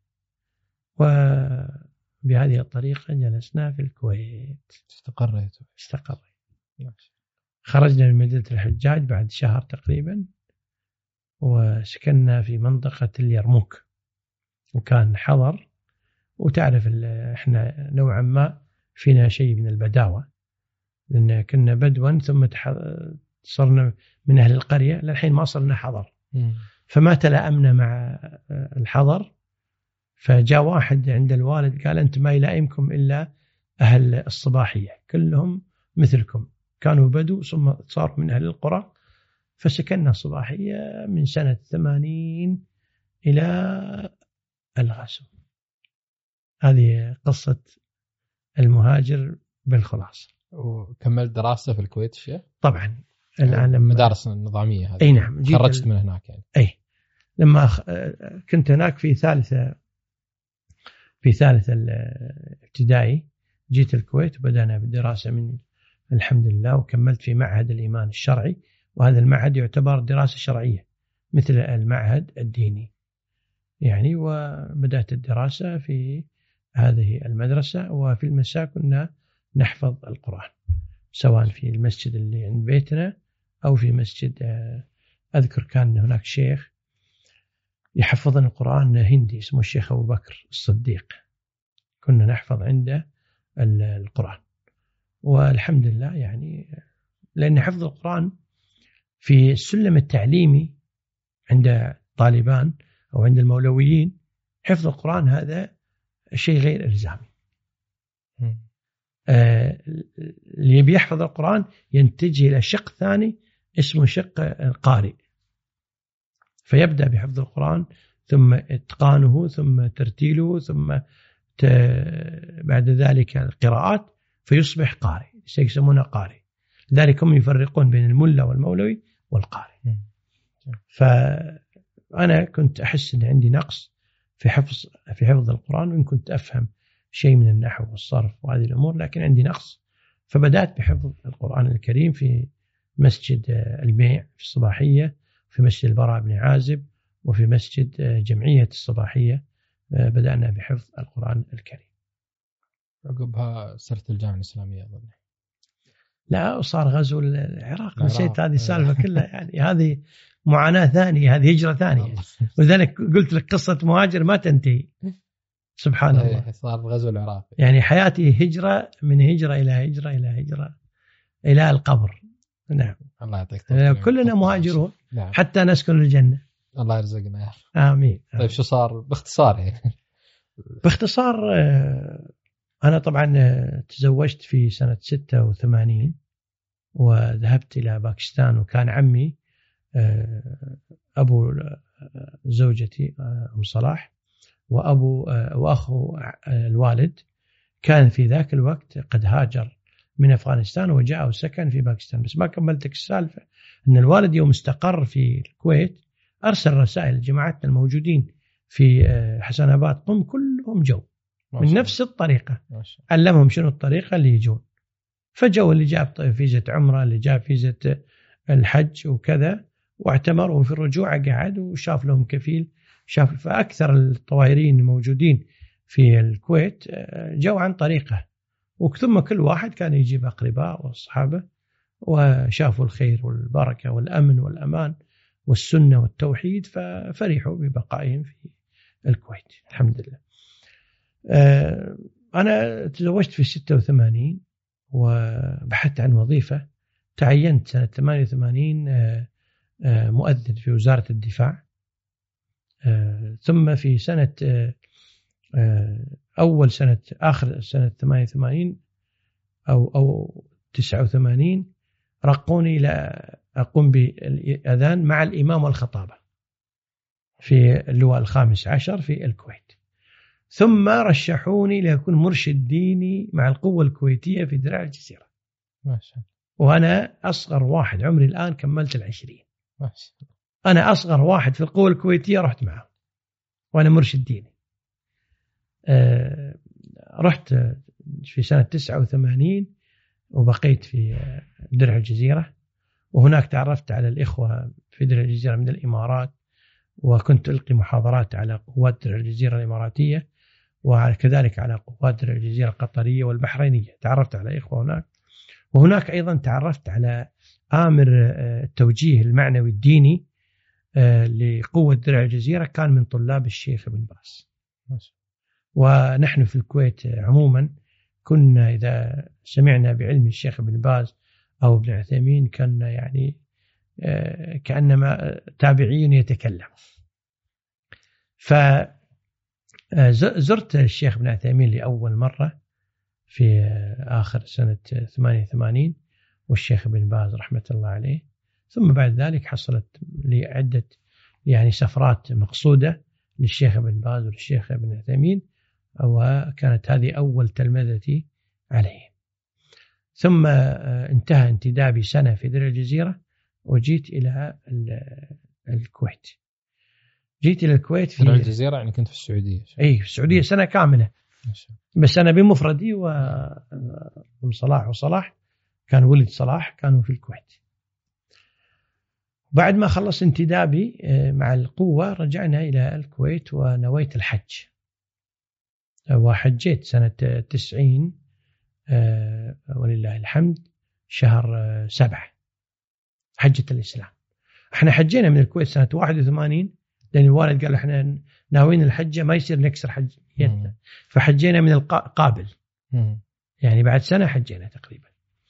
وبهذه الطريقة جلسنا في الكويت. استقريت استقريت خرجنا من مدينة الحجاج بعد شهر تقريبا، وسكننا في منطقة اليرموك، وكان حضر. وتعرف احنا نوعا ما فينا شيء من البداوة، لأن كنا بدوا ثم صرنا من أهل القرية، للحين ما صرنا حضر. فما تلائمنا مع الحضر. فجاء واحد عند الوالد قال أنت ما يلائمكم إلا أهل الصباحية، كلهم مثلكم كانوا بدو ثم صاروا من أهل القرى. فسكننا الصباحية من سنة ثمانين إلى الغزو. هذه قصة المهاجر بالخلاصة. وكملت دراسة في الكويت الشيخ؟ طبعا الآن لما المدارس النظامية هذه. أي نعم خرجت من هناك يعني. أي لما كنت هناك في ثالثة في ثالثة الابتدائي جيت الكويت وبدأنا بالدراسة من الحمد لله، وكملت في معهد الإيمان الشرعي، وهذا المعهد يعتبر دراسة شرعية مثل المعهد الديني يعني. وبدأت الدراسة في هذه المدرسة، وفي المساء كنا نحفظ القرآن سواء في المسجد اللي عند بيتنا أو في مسجد. أذكر كان هناك شيخ يحفظنا القرآن هندي اسمه الشيخ أبو بكر الصديق، كنا نحفظ عنده القرآن. والحمد لله يعني، لأن حفظ القرآن في السلم التعليمي عند طالبان أو عند المولويين، حفظ القرآن هذا شيء غير إلزامي. آه اللي بيحفظ القرآن ينتجه إلى شق ثاني اسمه شق القارئ، فيبدأ بحفظ القرآن ثم إتقانه ثم ترتيله ثم بعد ذلك القراءات، فيصبح قارئ، سيسمونه قارئ. لذلك هم يفرقون بين الملا والمولوي والقارئ. فأنا كنت أحس أن عندي نقص في حفظ في حفظ القرآن، وإن كنت أفهم شيء من النحو والصرف وهذه الأمور، لكن عندي نقص. فبدأت بحفظ القرآن الكريم في مسجد البيع في الصباحية، في مسجد البراء بن عازب، وفي مسجد جمعية الصباحية بدأنا بحفظ القرآن الكريم. عقبها صرت الجامعة الإسلامية أظن. لا، وصار غزو العراق، نسيت هذه السالفة كلها يعني. هذه معاناة ثانية، هذه هجرة ثانية. ولذلك قلت لك قصة مهاجر ما تنتهي. سبحان الله. صار غزو العراق يعني حياتي هجرة من هجرة إلى هجرة إلى هجرة إلى القبر. نعم. الله يعطيك. كلنا مهاجرون. نعم. حتى نسكن الجنة. الله يرزقنا. آمين. طيب شو صار باختصار يعني؟ باختصار أنا طبعا تزوجت في سنة ستة وثمانين وذهبت إلى باكستان، وكان عمي أبو زوجتي أم صلاح وأبو وأخو الوالد كان في ذاك الوقت قد هاجر من أفغانستان وجاء وسكن في باكستان. بس ما كملتك السالفة أن الوالد يوم استقر في الكويت أرسل رسائل لجماعتنا الموجودين في حسن آباد قم كلهم جو من نفس الطريقة، علمهم شنو الطريقة اللي يجون. فجوا اللي جاب فيزة عمرة، اللي جاب فيزة الحج وكذا، واعتمروا في الرجوع قعد وشاف لهم كفيل شاف. فأكثر الطوائرين الموجودين في الكويت جو عن طريقه، وثم كل واحد كان يجيب أقرباء والصحابة وشافوا الخير والبركة والأمن والأمان والسنة والتوحيد، ففرحوا ببقائهم في الكويت الحمد لله. أنا تزوجت في ستة وثمانين وبحثت عن وظيفة، تعينت سنة ثمانية وثمانين مؤذن في وزارة الدفاع. ثم في سنة أول سنة آخر سنة ثمانية وثمانين أو أو تسعة وثمانين رقوني إلى أقوم بالأذان مع الإمام والخطابة في اللواء الخامس عشر في الكويت. ثم رشحوني لأكون مرشد ديني مع القوة الكويتية في درع الجزيرة. ما شاء الله. وأنا أصغر واحد، عمري الآن كملت العشرين. ما شاء الله. أنا أصغر واحد في القوة الكويتية رحت معه وأنا مرشد ديني. أه رحت في سنة تسعة وثمانين وبقيت في درع الجزيرة، وهناك تعرفت على الإخوة في درع الجزيرة من الإمارات، وكنت ألقي محاضرات على قوات درع الجزيرة الإماراتية وكذلك على قوات درع الجزيرة القطرية والبحرينية. تعرفت على إخوة هناك، وهناك أيضا تعرفت على آمر التوجيه المعنوي الديني لقوة درع الجزيرة، كان من طلاب الشيخ ابن باز. ونحن في الكويت عموما كنا إذا سمعنا بعلم الشيخ ابن باز أو ابن عثيمين كنا يعني كأنما تابعي يتكلم. فزرت الشيخ ابن عثيمين لأول مرة في آخر سنة ثمانية وثمانين، والشيخ ابن باز رحمة الله عليه. ثم بعد ذلك حصلت لي عدة يعني سفرات مقصودة للشيخ ابن باز والشيخ ابن عثيمين، وكانت هذه أول تلمذتي عليه. ثم انتهى انتدابي سنة في درع الجزيرة وجيت إلى الكويت. جيت إلى الكويت في درع الجزيرة يعني كنت في السعودية. أي في السعودية سنة كاملة، بس أنا بمفردي وأم صلاح وصلاح كان ولد صلاح كانوا في الكويت. بعد ما خلص انتدابي مع القوة رجعنا إلى الكويت ونويت الحج، وحجيت سنة تسعين ولله الحمد شهر سبعة حجة الإسلام. احنا حجينا من الكويت سنة واحد وثمانين لأن الوالد قال احنا ناويين الحجة ما يصير نكسر حجيتنا، فحجينا من القابل يعني بعد سنة حجينا تقريبا.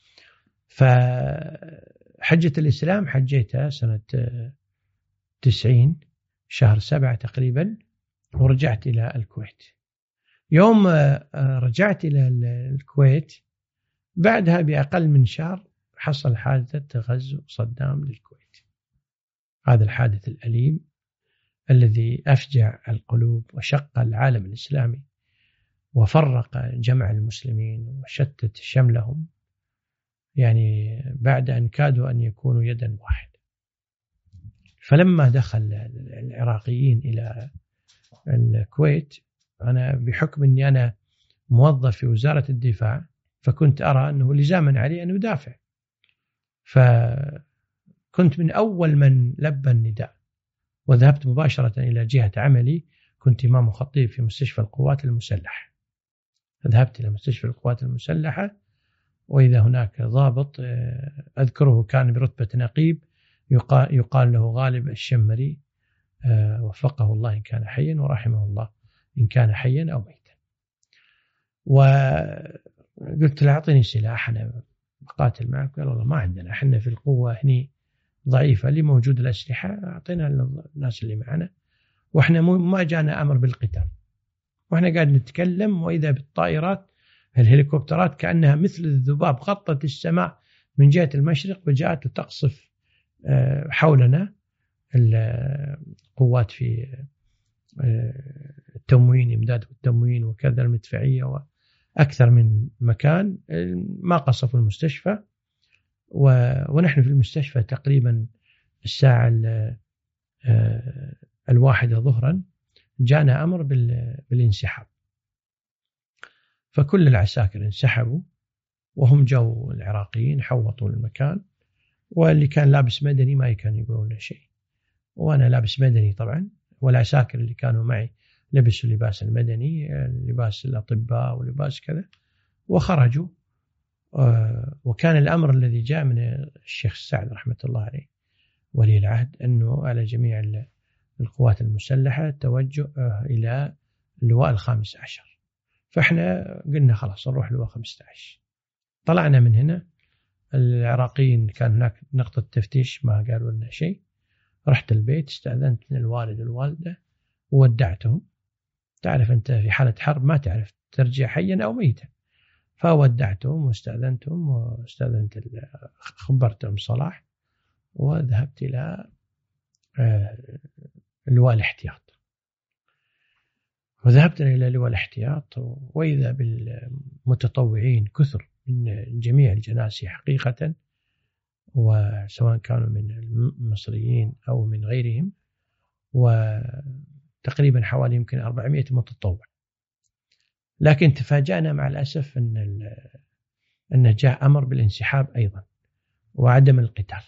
فحجة الإسلام حجيتها سنة تسعين شهر سبعة تقريبا، ورجعت إلى الكويت. يوم رجعت إلى الكويت بعدها بأقل من شهر حصل حادثة غزو صدام للكويت. هذا الحادث الأليم الذي أفجع القلوب وشق العالم الإسلامي وفرق جمع المسلمين وشتت شملهم، يعني بعد أن كادوا أن يكونوا يدا واحدة. فلما دخل العراقيين إلى الكويت، أنا بحكم أني أنا موظف في وزارة الدفاع فكنت أرى أنه لزاما علي أن أدافع، فكنت من أول من لبى النداء وذهبت مباشرة إلى جهة عملي، كنت إمام خطيب في مستشفى القوات المسلحة. ذهبت إلى مستشفى القوات المسلحة، وإذا هناك ضابط أذكره كان برتبة نقيب يقال, يقال له غالب الشمري، وفقه الله إن كان حيا ورحمه الله إن كان حيا أو ميتا. وقلت له أعطيني سلاح أنا بقاتل معك. قال والله ما عندنا، احنا في القوة هني ضعيفة، اللي موجود الأسلحة أعطينا الناس اللي معنا، وإحنا ما جانا أمر بالقتال، وإحنا قاعد نتكلم وإذا بالطائرات الهليكوبترات كأنها مثل الذباب غطت السماء من جهة المشرق وجاءت لتقصف حولنا القوات في التموين، إمداد التموين وكذا المدفعية وأكثر من مكان. ما قصفوا المستشفى، ونحن في المستشفى تقريبا الساعة الواحدة ظهرا جاءنا أمر بالانسحاب، فكل العساكر انسحبوا، وهم جو العراقيين حوطوا المكان، واللي كان لابس مدني ما كان يقولون له شيء، وأنا لابس مدني طبعا، والعساكر اللي كانوا معي لبسوا لباس المدني، لباس الأطباء ولباس كذا، وخرجوا. وكان الأمر الذي جاء من الشيخ السعد رحمة الله عليه ولي العهد أنه على جميع القوات المسلحة توجه إلى اللواء الخامس عشر، فإحنا قلنا خلاص نروح اللواء خمسة عشر. طلعنا من هنا، العراقيين كان هناك نقطة تفتيش ما قالوا لنا شيء. رحت البيت، استأذنت من الوالد والوالدة وودعتهم. تعرف أنت في حالة حرب ما تعرف ترجع حيا أو ميتا، فودعتهم واستأذنتهم، واستأذنت خبرتهم صلاح، وذهبت إلى لواء الاحتياط. وذهبت إلى لواء الاحتياط، وإذا بالمتطوعين كثر من جميع الجناسي حقيقة، وسواء كانوا من المصريين أو من غيرهم، وتقريبا حوالي يمكن أربعمائة متطوع. لكن تفاجأنا مع الأسف أن أن جاء أمر بالانسحاب أيضا وعدم القتال.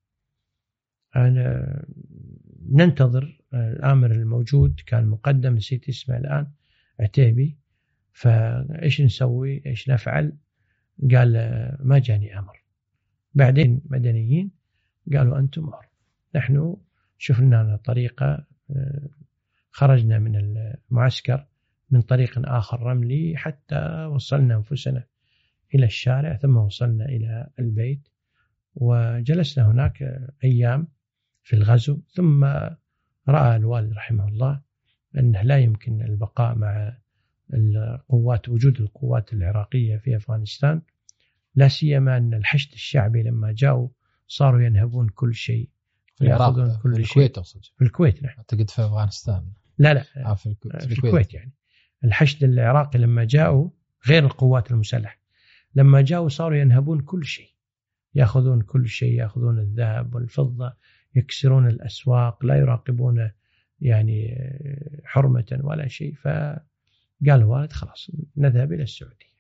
أنا ننتظر الآمر الموجود، كان مقدم نسيت اسمه الآن، عتيبي، فإيش نسوي إيش نفعل؟ قال ما جاني أمر. بعدين مدنيين قالوا أنتم أمر. نحن شفنا لنا طريقة، خرجنا من المعسكر من طريق آخر رملي حتى وصلنا أنفسنا إلى الشارع، ثم وصلنا إلى البيت، وجلسنا هناك أيام في الغزو. ثم رأى الوالد رحمه الله أنه لا يمكن البقاء مع القوات، وجود القوات العراقية في أفغانستان، لا سيما أن الحشد الشعبي لما جاءوا صاروا ينهبون كل شيء، في العراق، في الكويت أقصد. في الكويت نعم، أعتقد في أفغانستان لا لا آه في, الكو... في, في الكويت. يعني الحشد العراقي لما جاءوا غير القوات المسلحة، لما جاءوا صاروا ينهبون كل شيء، يأخذون كل شيء، يأخذون الذهب والفضة، يكسرون الأسواق، لا يراقبون يعني حرمة ولا شيء. فقال الوالد خلاص نذهب إلى السعودية.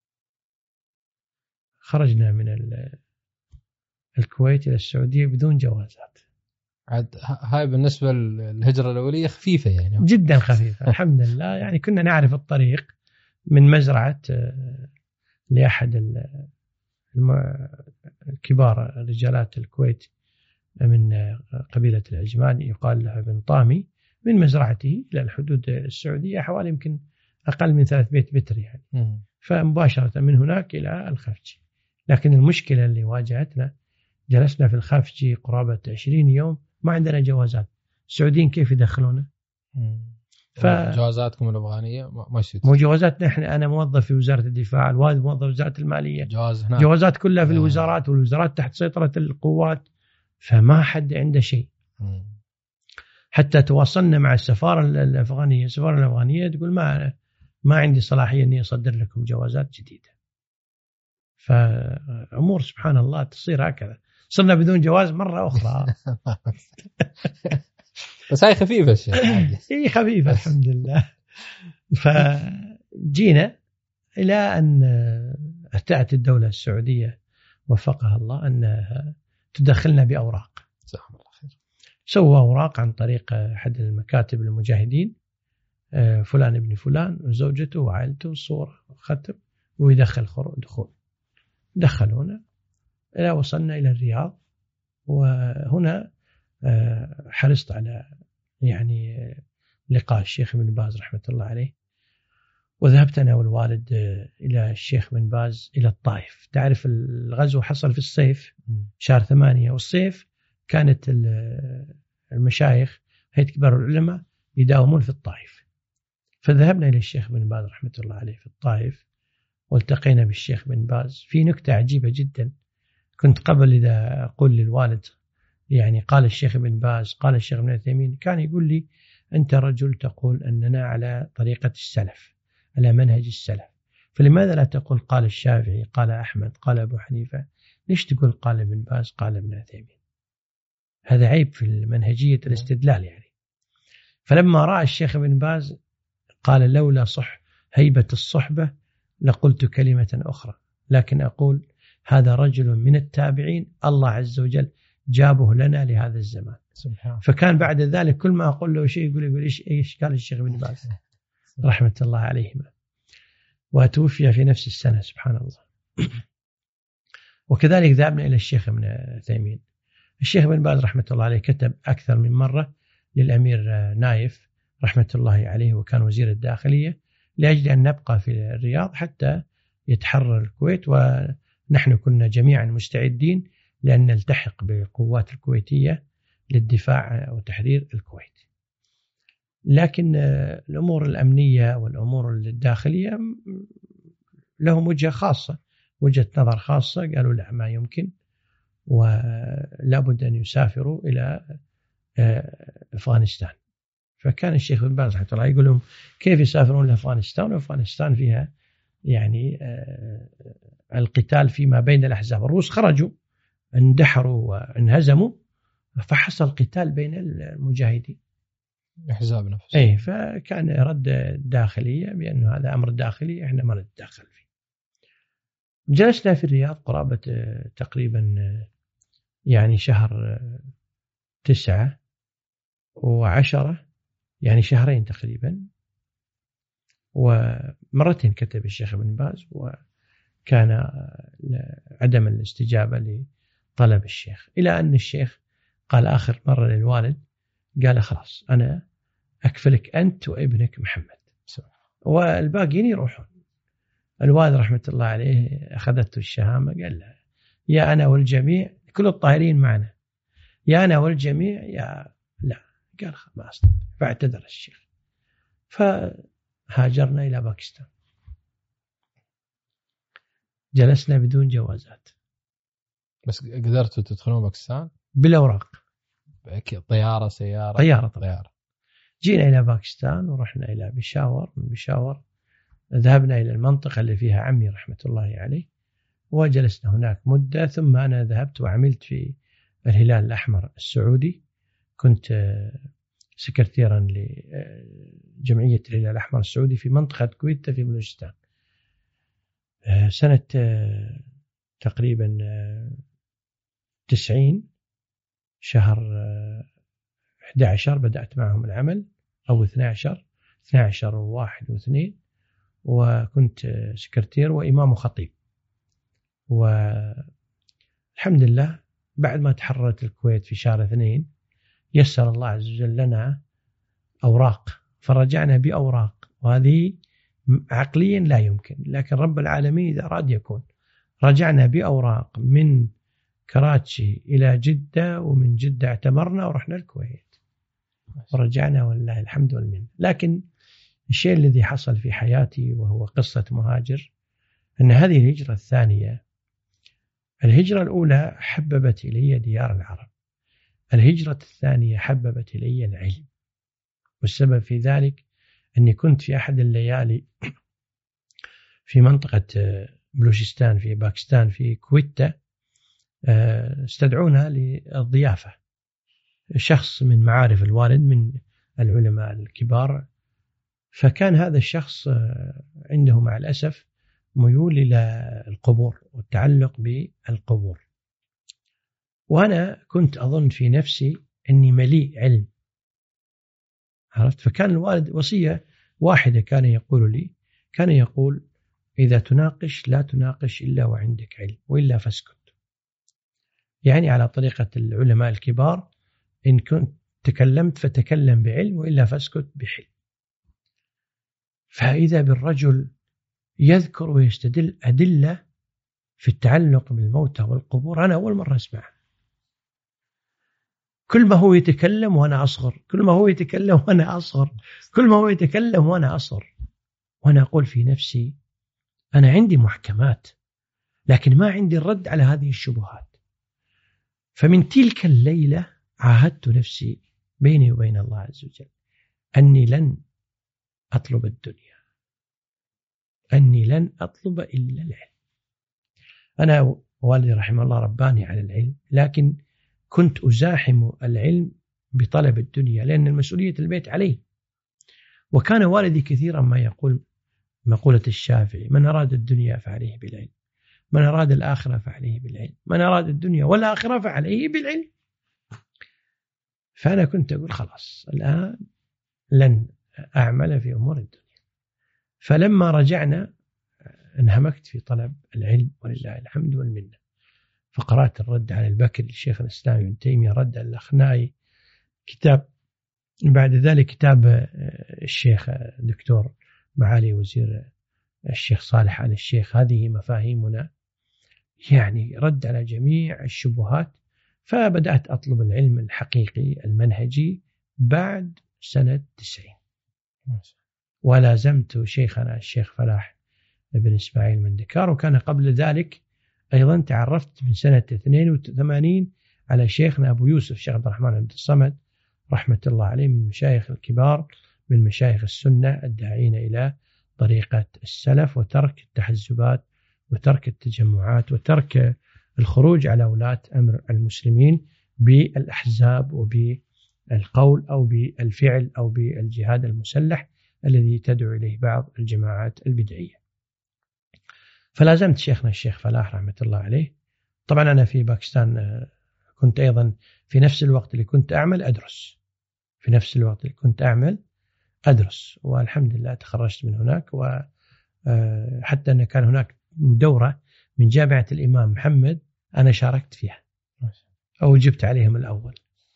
خرجنا من الكويت إلى السعودية بدون جوازات. عاد هاي بالنسبة للهجرة الأولية خفيفة يعني، جدا خفيفة الحمد لله. يعني كنا نعرف الطريق من مزرعة لأحد الكبار رجالات الكويت من قبيلة العجمان يقال له ابن طامي، من مزرعته إلى الحدود السعودية حوالي يمكن أقل من ثلاثمائة متر يعني. م. فمباشرة من هناك إلى الخفجي. لكن المشكلة اللي واجهتنا، جلسنا في الخفجي قرابة عشرين يوم ما عندنا جوازات. السعوديين كيف يدخلونا؟ ف... جوازاتكم الأفغانية ما يصير. مو جوازاتنا إحنا، أنا موظف في وزارة الدفاع، الوالد موظف في وزارة المالية، جواز هناك. جوازات كلها في الوزارات، والوزارات تحت سيطرة القوات، فما حد عنده شيء. م. حتى تواصلنا مع السفارة الأفغانية، السفارة الأفغانية تقول ما ما عندي صلاحية إني أصدر لكم جوازات جديدة. فأمور سبحان الله تصير هكذا. صرنا بدون جواز مرة أخرى. بس هاي خفيفة الشيء. إيه خفيفة الحمد لله. فجينا إلى أن أتأت الدولة السعودية وفقها الله أن تدخلنا بأوراق. سوى أوراق عن طريق أحد المكاتب المجاهدين، فلان ابن فلان وزوجته وعائلته وصورة وختم، ويدخل دخول. دخلونا إلى وصلنا إلى الرياض. وهنا حرصت على يعني لقاء الشيخ بن باز رحمة الله عليه، وذهبت أنا والوالد إلى الشيخ بن باز إلى الطائف. تعرف الغزو حصل في الصيف شهر ثمانية، والصيف كانت المشايخ هيئة كبار العلماء يداومون في الطائف. فذهبنا إلى الشيخ بن باز رحمة الله عليه في الطائف، والتقينا بالشيخ بن باز. في نكتة عجيبة جدا، كنت قبل إذا أقول للوالد يعني قال الشيخ بن باز قال الشيخ ابن عثيمين، كان يقول لي أنت رجل تقول أننا على طريقة السلف، على منهج السلف، فلماذا لا تقول قال الشافعي قال أحمد قال أبو حنيفة؟ ليش تقول قال ابن باز قال ابن عثيمين؟ هذا عيب في منهجية الاستدلال يعني. فلما رأى الشيخ ابن باز قال لولا صح هيبة الصحبة لقلت كلمة أخرى، لكن أقول هذا رجل من التابعين الله عز وجل جابه لنا لهذا الزمان. سبحان. فكان بعد ذلك كل ما أقول له شيء يقول يقول إيش إيش قال الشيخ ابن باز رحمة الله عليهما، وتوفي في نفس السنة سبحان الله. وكذلك ذهبنا إلى الشيخ ابن عثيمين. الشيخ ابن باز رحمة الله عليه كتب أكثر من مرة للأمير نايف رحمة الله عليه، وكان وزير الداخلية، لأجل أن نبقى في الرياض حتى يتحرر الكويت، ونحن كنا جميعا مستعدين لأن نلتحق بالقوات الكويتية للدفاع وتحرير الكويت. لكن الأمور الأمنية والأمور الداخلية لهم وجهة خاصة، وجهة نظر خاصة، قالوا لا ما يمكن، ولا بد أن يسافروا إلى أفغانستان. فكان الشيخ بن باز رحمه الله يقول لهم كيف يسافرون لأفغانستان، وأفغانستان فيها يعني القتال فيما بين الأحزاب، الروس خرجوا اندحروا وانهزموا، فحصل قتال بين المجاهدين أحزاب نفسها. أي، فكان رد داخلية بأنه هذا أمر داخلي إحنا ما نتدخل فيه. جلسنا في الرياض قرابة تقريبا يعني شهر تسعة وعشرة، يعني شهرين تقريبا. ومرتين كتب الشيخ ابن باز، وكان عدم الاستجابة لطلب الشيخ، إلى أن الشيخ قال آخر مرة للوالد قال خلاص أنا أكفلك أنت وابنك محمد والباقيين يروحون. الوالد رحمة الله عليه أخذته الشهامة، قال لا يا أنا والجميع كل الطاهرين معنا، يا أنا والجميع يا لا. قال ما أستطيع، فاعتذر الشيخ. فهاجرنا إلى باكستان، جلسنا بدون جوازات. بس قدرتوا تدخلون باكستان بالأوراق، طيارة سيارة طيارة طيارة. جينا إلى باكستان ورحنا إلى بشاور، من بشاور ذهبنا إلى المنطقة اللي فيها عمي رحمة الله عليه، وجلسنا هناك مدة. ثم أنا ذهبت وعملت في الهلال الأحمر السعودي، كنت سكرتيرا لجمعية الهلال الأحمر السعودي في منطقة كويتا في بلوچستان، سنة تقريبا تسعين، شهر أحد عشر بدأت معهم العمل، أو اثني عشر اثني عشر وواحد واثنين، وكنت سكرتير وإمام وخطيب. والحمد لله بعد ما تحررت الكويت في شهر اثنين يسر الله عز وجل لنا أوراق، فرجعنا بأوراق، وهذه عقليا لا يمكن، لكن رب العالمين إذا أراد يكون. رجعنا بأوراق من كراتشي إلى جدة، ومن جدة اعتمرنا ورحنا الكويت ورجعنا والله الحمد والمنة. لكن الشيء الذي حصل في حياتي وهو قصة مهاجر، أن هذه الهجرة الثانية، الهجرة الأولى حببت إلي ديار العرب، الهجرة الثانية حببت إلي العلم. والسبب في ذلك أني كنت في أحد الليالي في منطقة بلوچستان في باكستان في كويتا، استدعونا للضيافة شخص من معارف الوالد من العلماء الكبار، فكان هذا الشخص عنده مع الأسف ميول إلى القبور والتعلق بالقبور، وأنا كنت أظن في نفسي إني مليء علم. عرفت؟ فكان الوالد وصية واحدة كان يقول لي، كان يقول إذا تناقش لا تناقش إلا وعندك علم، وإلا فاسكت. يعني على طريقة العلماء الكبار، إن كنت تكلمت فتكلم بعلم، وإلا فاسكت بحلم. فإذا بالرجل يذكر ويستدل أدلة في التعلق بالموتى والقبور أنا أول مرة أسمعها. كل ما هو يتكلم وأنا أصغر، كل ما هو يتكلم وأنا أصغر، كل ما هو يتكلم وأنا أصغر، وأنا أقول في نفسي أنا عندي محكمات، لكن ما عندي الرد على هذه الشبهات. فمن تلك الليلة عاهدت نفسي بيني وبين الله عز وجل أني لن أطلب الدنيا، أني لن أطلب إلا العلم. أنا والدي رحمه الله رباني على العلم، لكن كنت أزاحم العلم بطلب الدنيا، لأن المسؤولية البيت عليه. وكان والدي كثيرا ما يقول مقولة الشافعي: من أراد الدنيا فعليه بالعلم، من أراد الآخرة فعليه بالعلم، من أراد الدنيا والآخرة فعليه بالعلم. فأنا كنت أقول خلاص الآن لن أعمل في أمور الدنيا. فلما رجعنا انهمكت في طلب العلم ولله الحمد والمنة. فقرأت الرد على البكر للشيخ الإسلام ابن تيمية، رد على الأخنائي، كتاب بعد ذلك كتاب الشيخ الدكتور معالي وزير الشيخ صالح آل الشيخ، هذه مفاهيمنا، يعني رد على جميع الشبهات. فبدأت أطلب العلم الحقيقي المنهجي بعد سنة تسعين، ولازمت شيخنا الشيخ فلاح بن إسماعيل من دكار. وكان قبل ذلك أيضا تعرفت من سنة اثنين وثمانين على شيخنا أبو يوسف الشيخ عبد الرحمن عبد الصمد رحمة الله عليه، من المشايخ الكبار من مشايخ السنة الداعين إلى طريقة السلف، وترك التحزبات وترك التجمعات وترك الخروج على ولاة أمر المسلمين بالأحزاب وبالقول أو بالفعل أو بالجهاد المسلح الذي تدعو إليه بعض الجماعات البدعية. فلازمت شيخنا الشيخ فلاح رحمة الله عليه. طبعا أنا في باكستان كنت أيضا في نفس الوقت اللي كنت أعمل أدرس، في نفس الوقت اللي كنت أعمل أدرس، والحمد لله تخرجت من هناك. وحتى أن كان هناك دورة من جامعة الإمام محمد أنا شاركت فيها أو جبت عليهم الأول.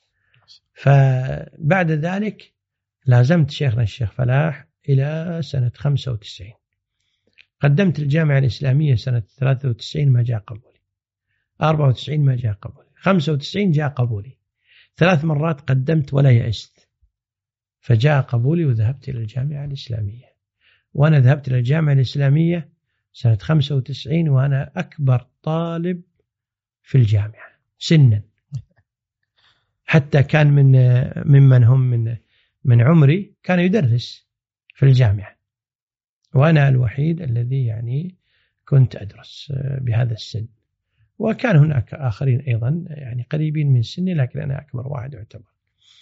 فبعد ذلك لازمت شيخنا الشيخ فلاح إلى سنة خمسة وتسعين. قدمت الجامعة الإسلامية سنة ثلاثة وتسعين ما جاء قبولي، أربعة وتسعين ما جاء قبولي، خمسة وتسعين جاء قبولي. ثلاث مرات قدمت ولا يأست، فجاء قبولي وذهبت إلى الجامعة الإسلامية. وأنا ذهبت إلى الجامعة الإسلامية سنة خمسة وتسعين وأنا أكبر طالب في الجامعة سنا، حتى كان من ممن هم من من عمري كان يدرس في الجامعة، وأنا الوحيد الذي يعني كنت أدرس بهذا السن. وكان هناك آخرين أيضا يعني قريبين من سني، لكن أنا أكبر واحد يعتبر.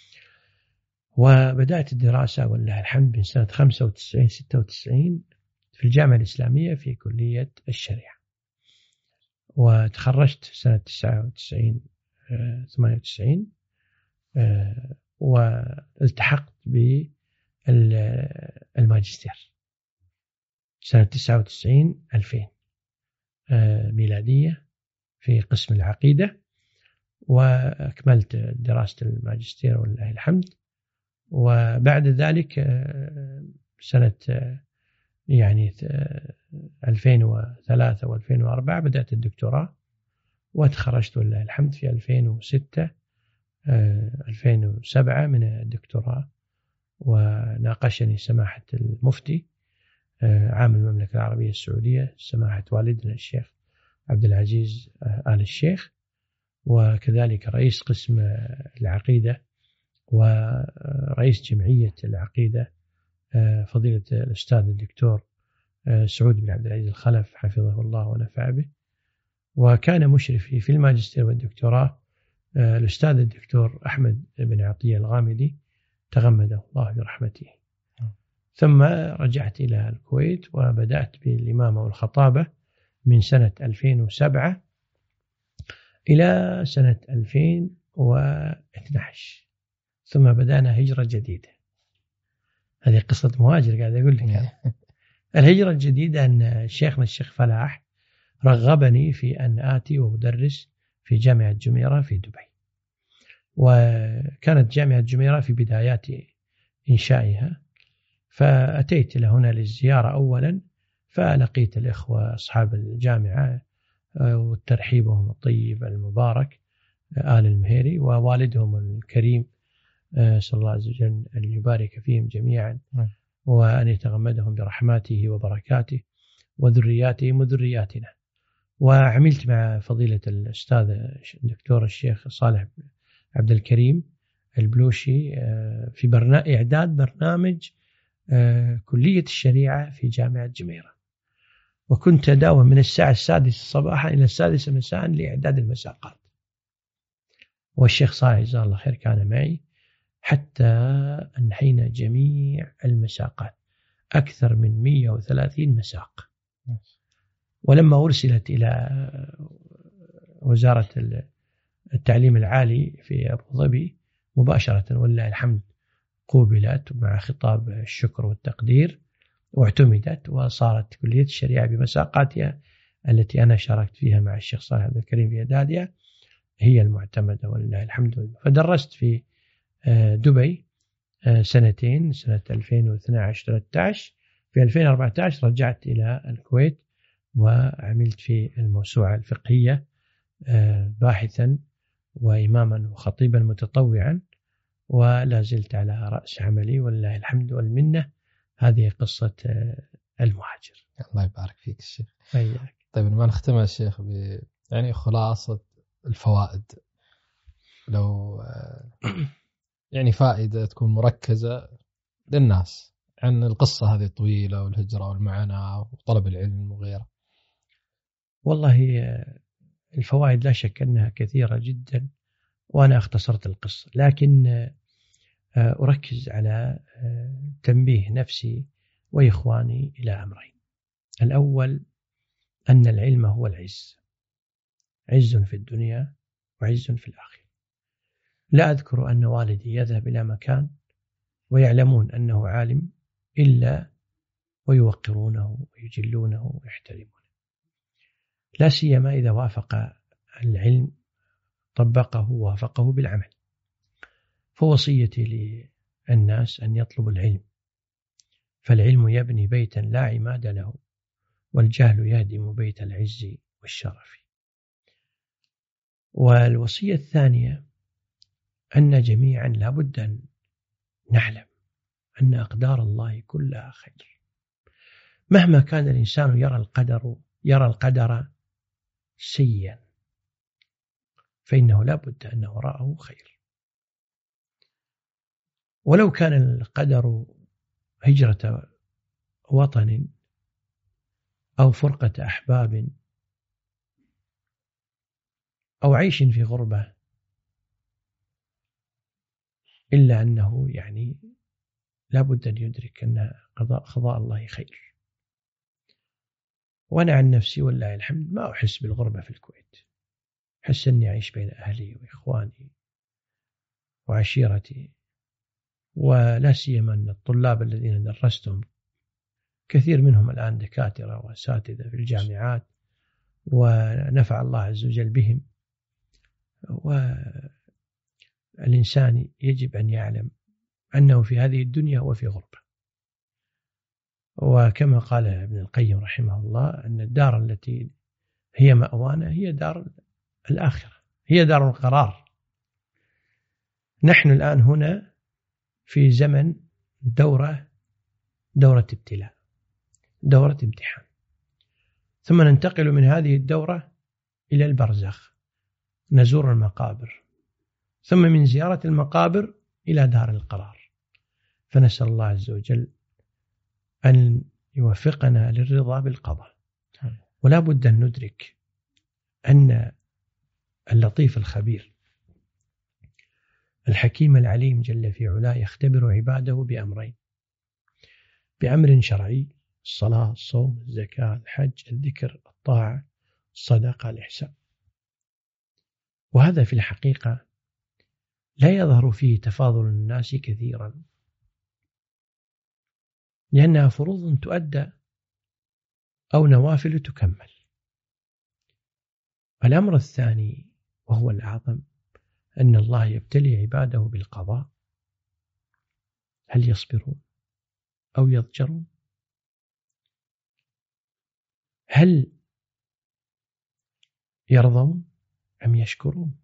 وبدأت الدراسة والله الحمد من سنة خمسة وتسعين ستة وتسعين في الجامعة الإسلامية في كلية الشريعة، وتخرجت سنة تسعة وتسعين ثمانية وتسعين، والتحقت بالماجستير سنة تسعة وتسعين ألفين ميلادية في قسم العقيدة، وأكملت دراسة الماجستير والله الحمد. وبعد ذلك سنة يعني ألفين وثلاثة وألفين وأربعة بدأت الدكتوراه، وتخرجت والله الحمد في ألفين وستة ألفين وسبعة من الدكتوراه. وناقشني سماحة المفتي عام المملكة العربية السعودية سماحة والدنا الشيخ عبد العزيز آل الشيخ، وكذلك رئيس قسم العقيدة ورئيس جمعية العقيدة فضيلة الأستاذ الدكتور سعود بن عبد العزيز الخلف حفظه الله ونفع به. وكان مشرفي في الماجستير والدكتوراه الأستاذ الدكتور أحمد بن عطية الغامدي تغمده الله برحمته. ثم رجعت إلى الكويت وبدأت بالإمامة والخطابة من سنة ألفين وسبعة إلى سنة ألفين واثني عشر، ثم بدأنا هجرة جديدة. هذه قصة مهاجر قاعد أقول لك. الهجرة الجديدة أن شيخنا الشيخ فلاح رغبني في أن آتي وأدرس في جامعة جميرة في دبي، وكانت جامعة جميرة في بدايات إنشائها، فأتيت إلى هنا للزيارة أولا، فلقيت الإخوة أصحاب الجامعة وترحيبهم الطيب المبارك آل المهيري ووالدهم الكريم، صلى الله عز وجل أن يبارك فيهم جميعا وأن يتغمدهم برحماته وبركاته وذرياتهم وذرياتنا. وعملت مع فضيلة الأستاذ الدكتور الشيخ صالح عبد الكريم البلوشي في برنامج إعداد برنامج كلية الشريعة في جامعة جميرة، وكنت أداوم من الساعة السادسة صباحا إلى السادسة مساء لإعداد المساقات، والشيخ صالح جزاه الله خير كان معي حتى أنهينا جميع المساقات، أكثر من مئة وثلاثين مساق. ولما أرسلت إلى وزارة التعليم العالي في أبو ظبي مباشرة ولله الحمد قوبلت مع خطاب الشكر والتقدير واعتمدت، وصارت كلية الشريعة بمساقاتها التي أنا شاركت فيها مع الشيخ صالح عبد الكريم في إعدادها هي المعتمدة ولله الحمد. فدرست في دبي سنتين، سنة ألفين واثني عشر ثلاثة عشر. في ألفين وأربعة عشر رجعت إلى الكويت وعملت في الموسوعة الفقهية باحثا وإماما وخطيبا متطوعا، ولا زلت على رأس عملي ولله الحمد والمنة. هذه قصة المهاجر. الله يبارك فيك الشيخ. أيك. طيب ما نختم يا شيخ ب يعني خلاصة الفوائد، لو يعني فائدة تكون مركزة للناس عن القصة هذه الطويلة والهجرة والمعاناة وطلب العلم وغيره. والله الفوائد لا شك أنها كثيرة جدا، وأنا اختصرت القصة، لكن أركز على تنبيه نفسي وإخواني إلى أمرين. الأول أن العلم هو العز، عز في الدنيا وعز في الآخرة. لا أذكر أن والدي يذهب إلى مكان ويعلمون أنه عالم إلا ويوقرونه ويجلونه ويحترمونه، لا سيما إذا وافق العلم طبقه ووافقه بالعمل. فوصيتي للناس أن يطلبوا العلم، فالعلم يبني بيتا لا عماد له، والجهل يهدم بيت العز والشرف. والوصية الثانية أن جميعا لابد أن نعلم أن أقدار الله كلها خير، مهما كان الإنسان يرى القدر يرى القدر سيئا فإنه لابد أن وراءه خير. ولو كان القدر هجرة وطن أو فرقة أحباب أو عيش في غربة، إلا أنه يعني لابد أن يدرك أن قضاء قضاء الله خير. وأنا عن نفسي والله الحمد ما أحس بالغربة في الكويت، أحس أني أعيش بين أهلي وإخواني وعشيرتي، ولا سيما أن الطلاب الذين درستهم كثير منهم الآن دكاترة وأساتذة في الجامعات، ونفع الله عز وجل بهم. والإنسان يجب أن يعلم أنه في هذه الدنيا وفي غربة، وكما قال ابن القيم رحمه الله أن الدار التي هي مأوانا هي دار الآخرة، هي دار القرار. نحن الآن هنا في زمن دورة دورة ابتلاء، دورة امتحان، ثم ننتقل من هذه الدورة إلى البرزخ، نزور المقابر، ثم من زيارة المقابر إلى دار القرار. فنسأل الله عز وجل أن يوفقنا للرضا بالقضاء. ولا بد أن ندرك أن اللطيف الخبير الحكيم العليم جل في علاه يختبر عباده بأمرين: بأمر شرعي، الصلاة، الصوم، الزكاة، الحج، الذكر، الطاعة، الصدقة، الإحسان. وهذا في الحقيقة لا يظهر فيه تفاضل الناس كثيرا، لأنها فروض تؤدى أو نوافل تكمل. الأمر الثاني وهو الأعظم أن الله يبتلي عباده بالقضاء، هل يصبرون أو يضجرون؟ هل يرضون أم يشكرون؟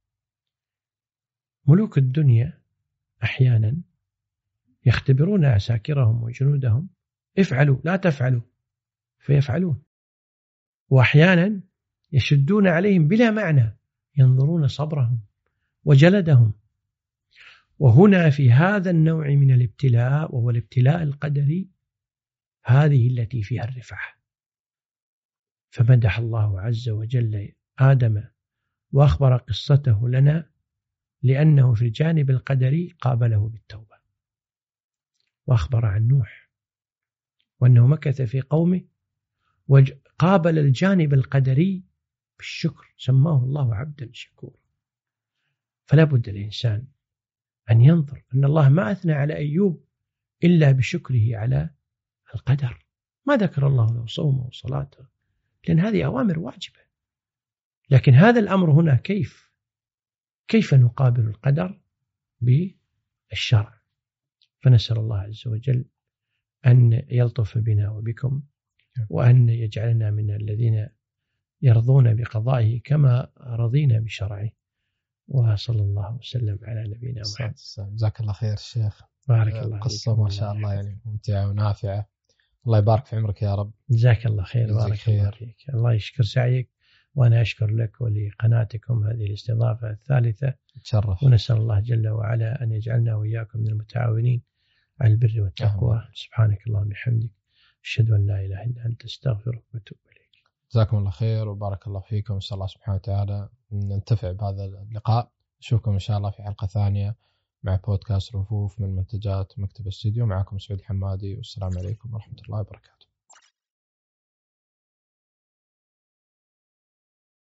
ملوك الدنيا أحيانا يختبرون عساكرهم وجنودهم، افعلوا لا تفعلوا فيفعلون، وأحيانا يشدون عليهم بلا معنى، ينظرون صبرهم وجلدهم. وهنا في هذا النوع من الابتلاء وهو الابتلاء القدري هذه التي فيها الرفعة. فمدح الله عز وجل آدم وأخبر قصته لنا لأنه في الجانب القدري قابله بالتوبة، وأخبر عن نوح وأنه مكث في قومه وقابل الجانب القدري بالشكر، سماه الله عبدا شكورا. فلا بد الإنسان أن ينظر أن الله ما أثنى على أيوب إلا بشكره على القدر، ما ذكر الله له صومه وصلاته لأن هذه أوامر واجبة، لكن هذا الأمر هنا كيف كيف نقابل القدر بالشرع. فنسأل الله عز وجل أن يلطف بنا وبكم، وأن يجعلنا من الذين يرضون بقضائه كما رضينا بشرعه. وصلى الله وسلم على نبينا محمد. جزاك الله خير الشيخ، بارك الله قصة ما شاء الله يعني ممتعة ونافعة، الله يبارك في عمرك يا رب. جزاك الله خير، بارك خير. الله فيك، الله يشكر سعيك، وأنا أشكر لك ولقناتكم هذه الاستضافة الثالثة. تشرف. ونسأل الله جل وعلا أن يجعلنا وإياكم من المتعاونين على البر والتقوى. أهم. سبحانك اللهم وبحمدك، أشهد أن لا إله إلا أنت، أستغفرك وأتوب إليك. جزاكم الله خير وبارك الله فيكم، إن شاء الله سبحانه وتعالى ننتفع بهذا اللقاء. نشوفكم إن شاء الله في حلقة ثانية مع بودكاست رفوف من منتجات مكتب استوديو. معكم سعود الحمادي، والسلام عليكم ورحمة الله وبركاته.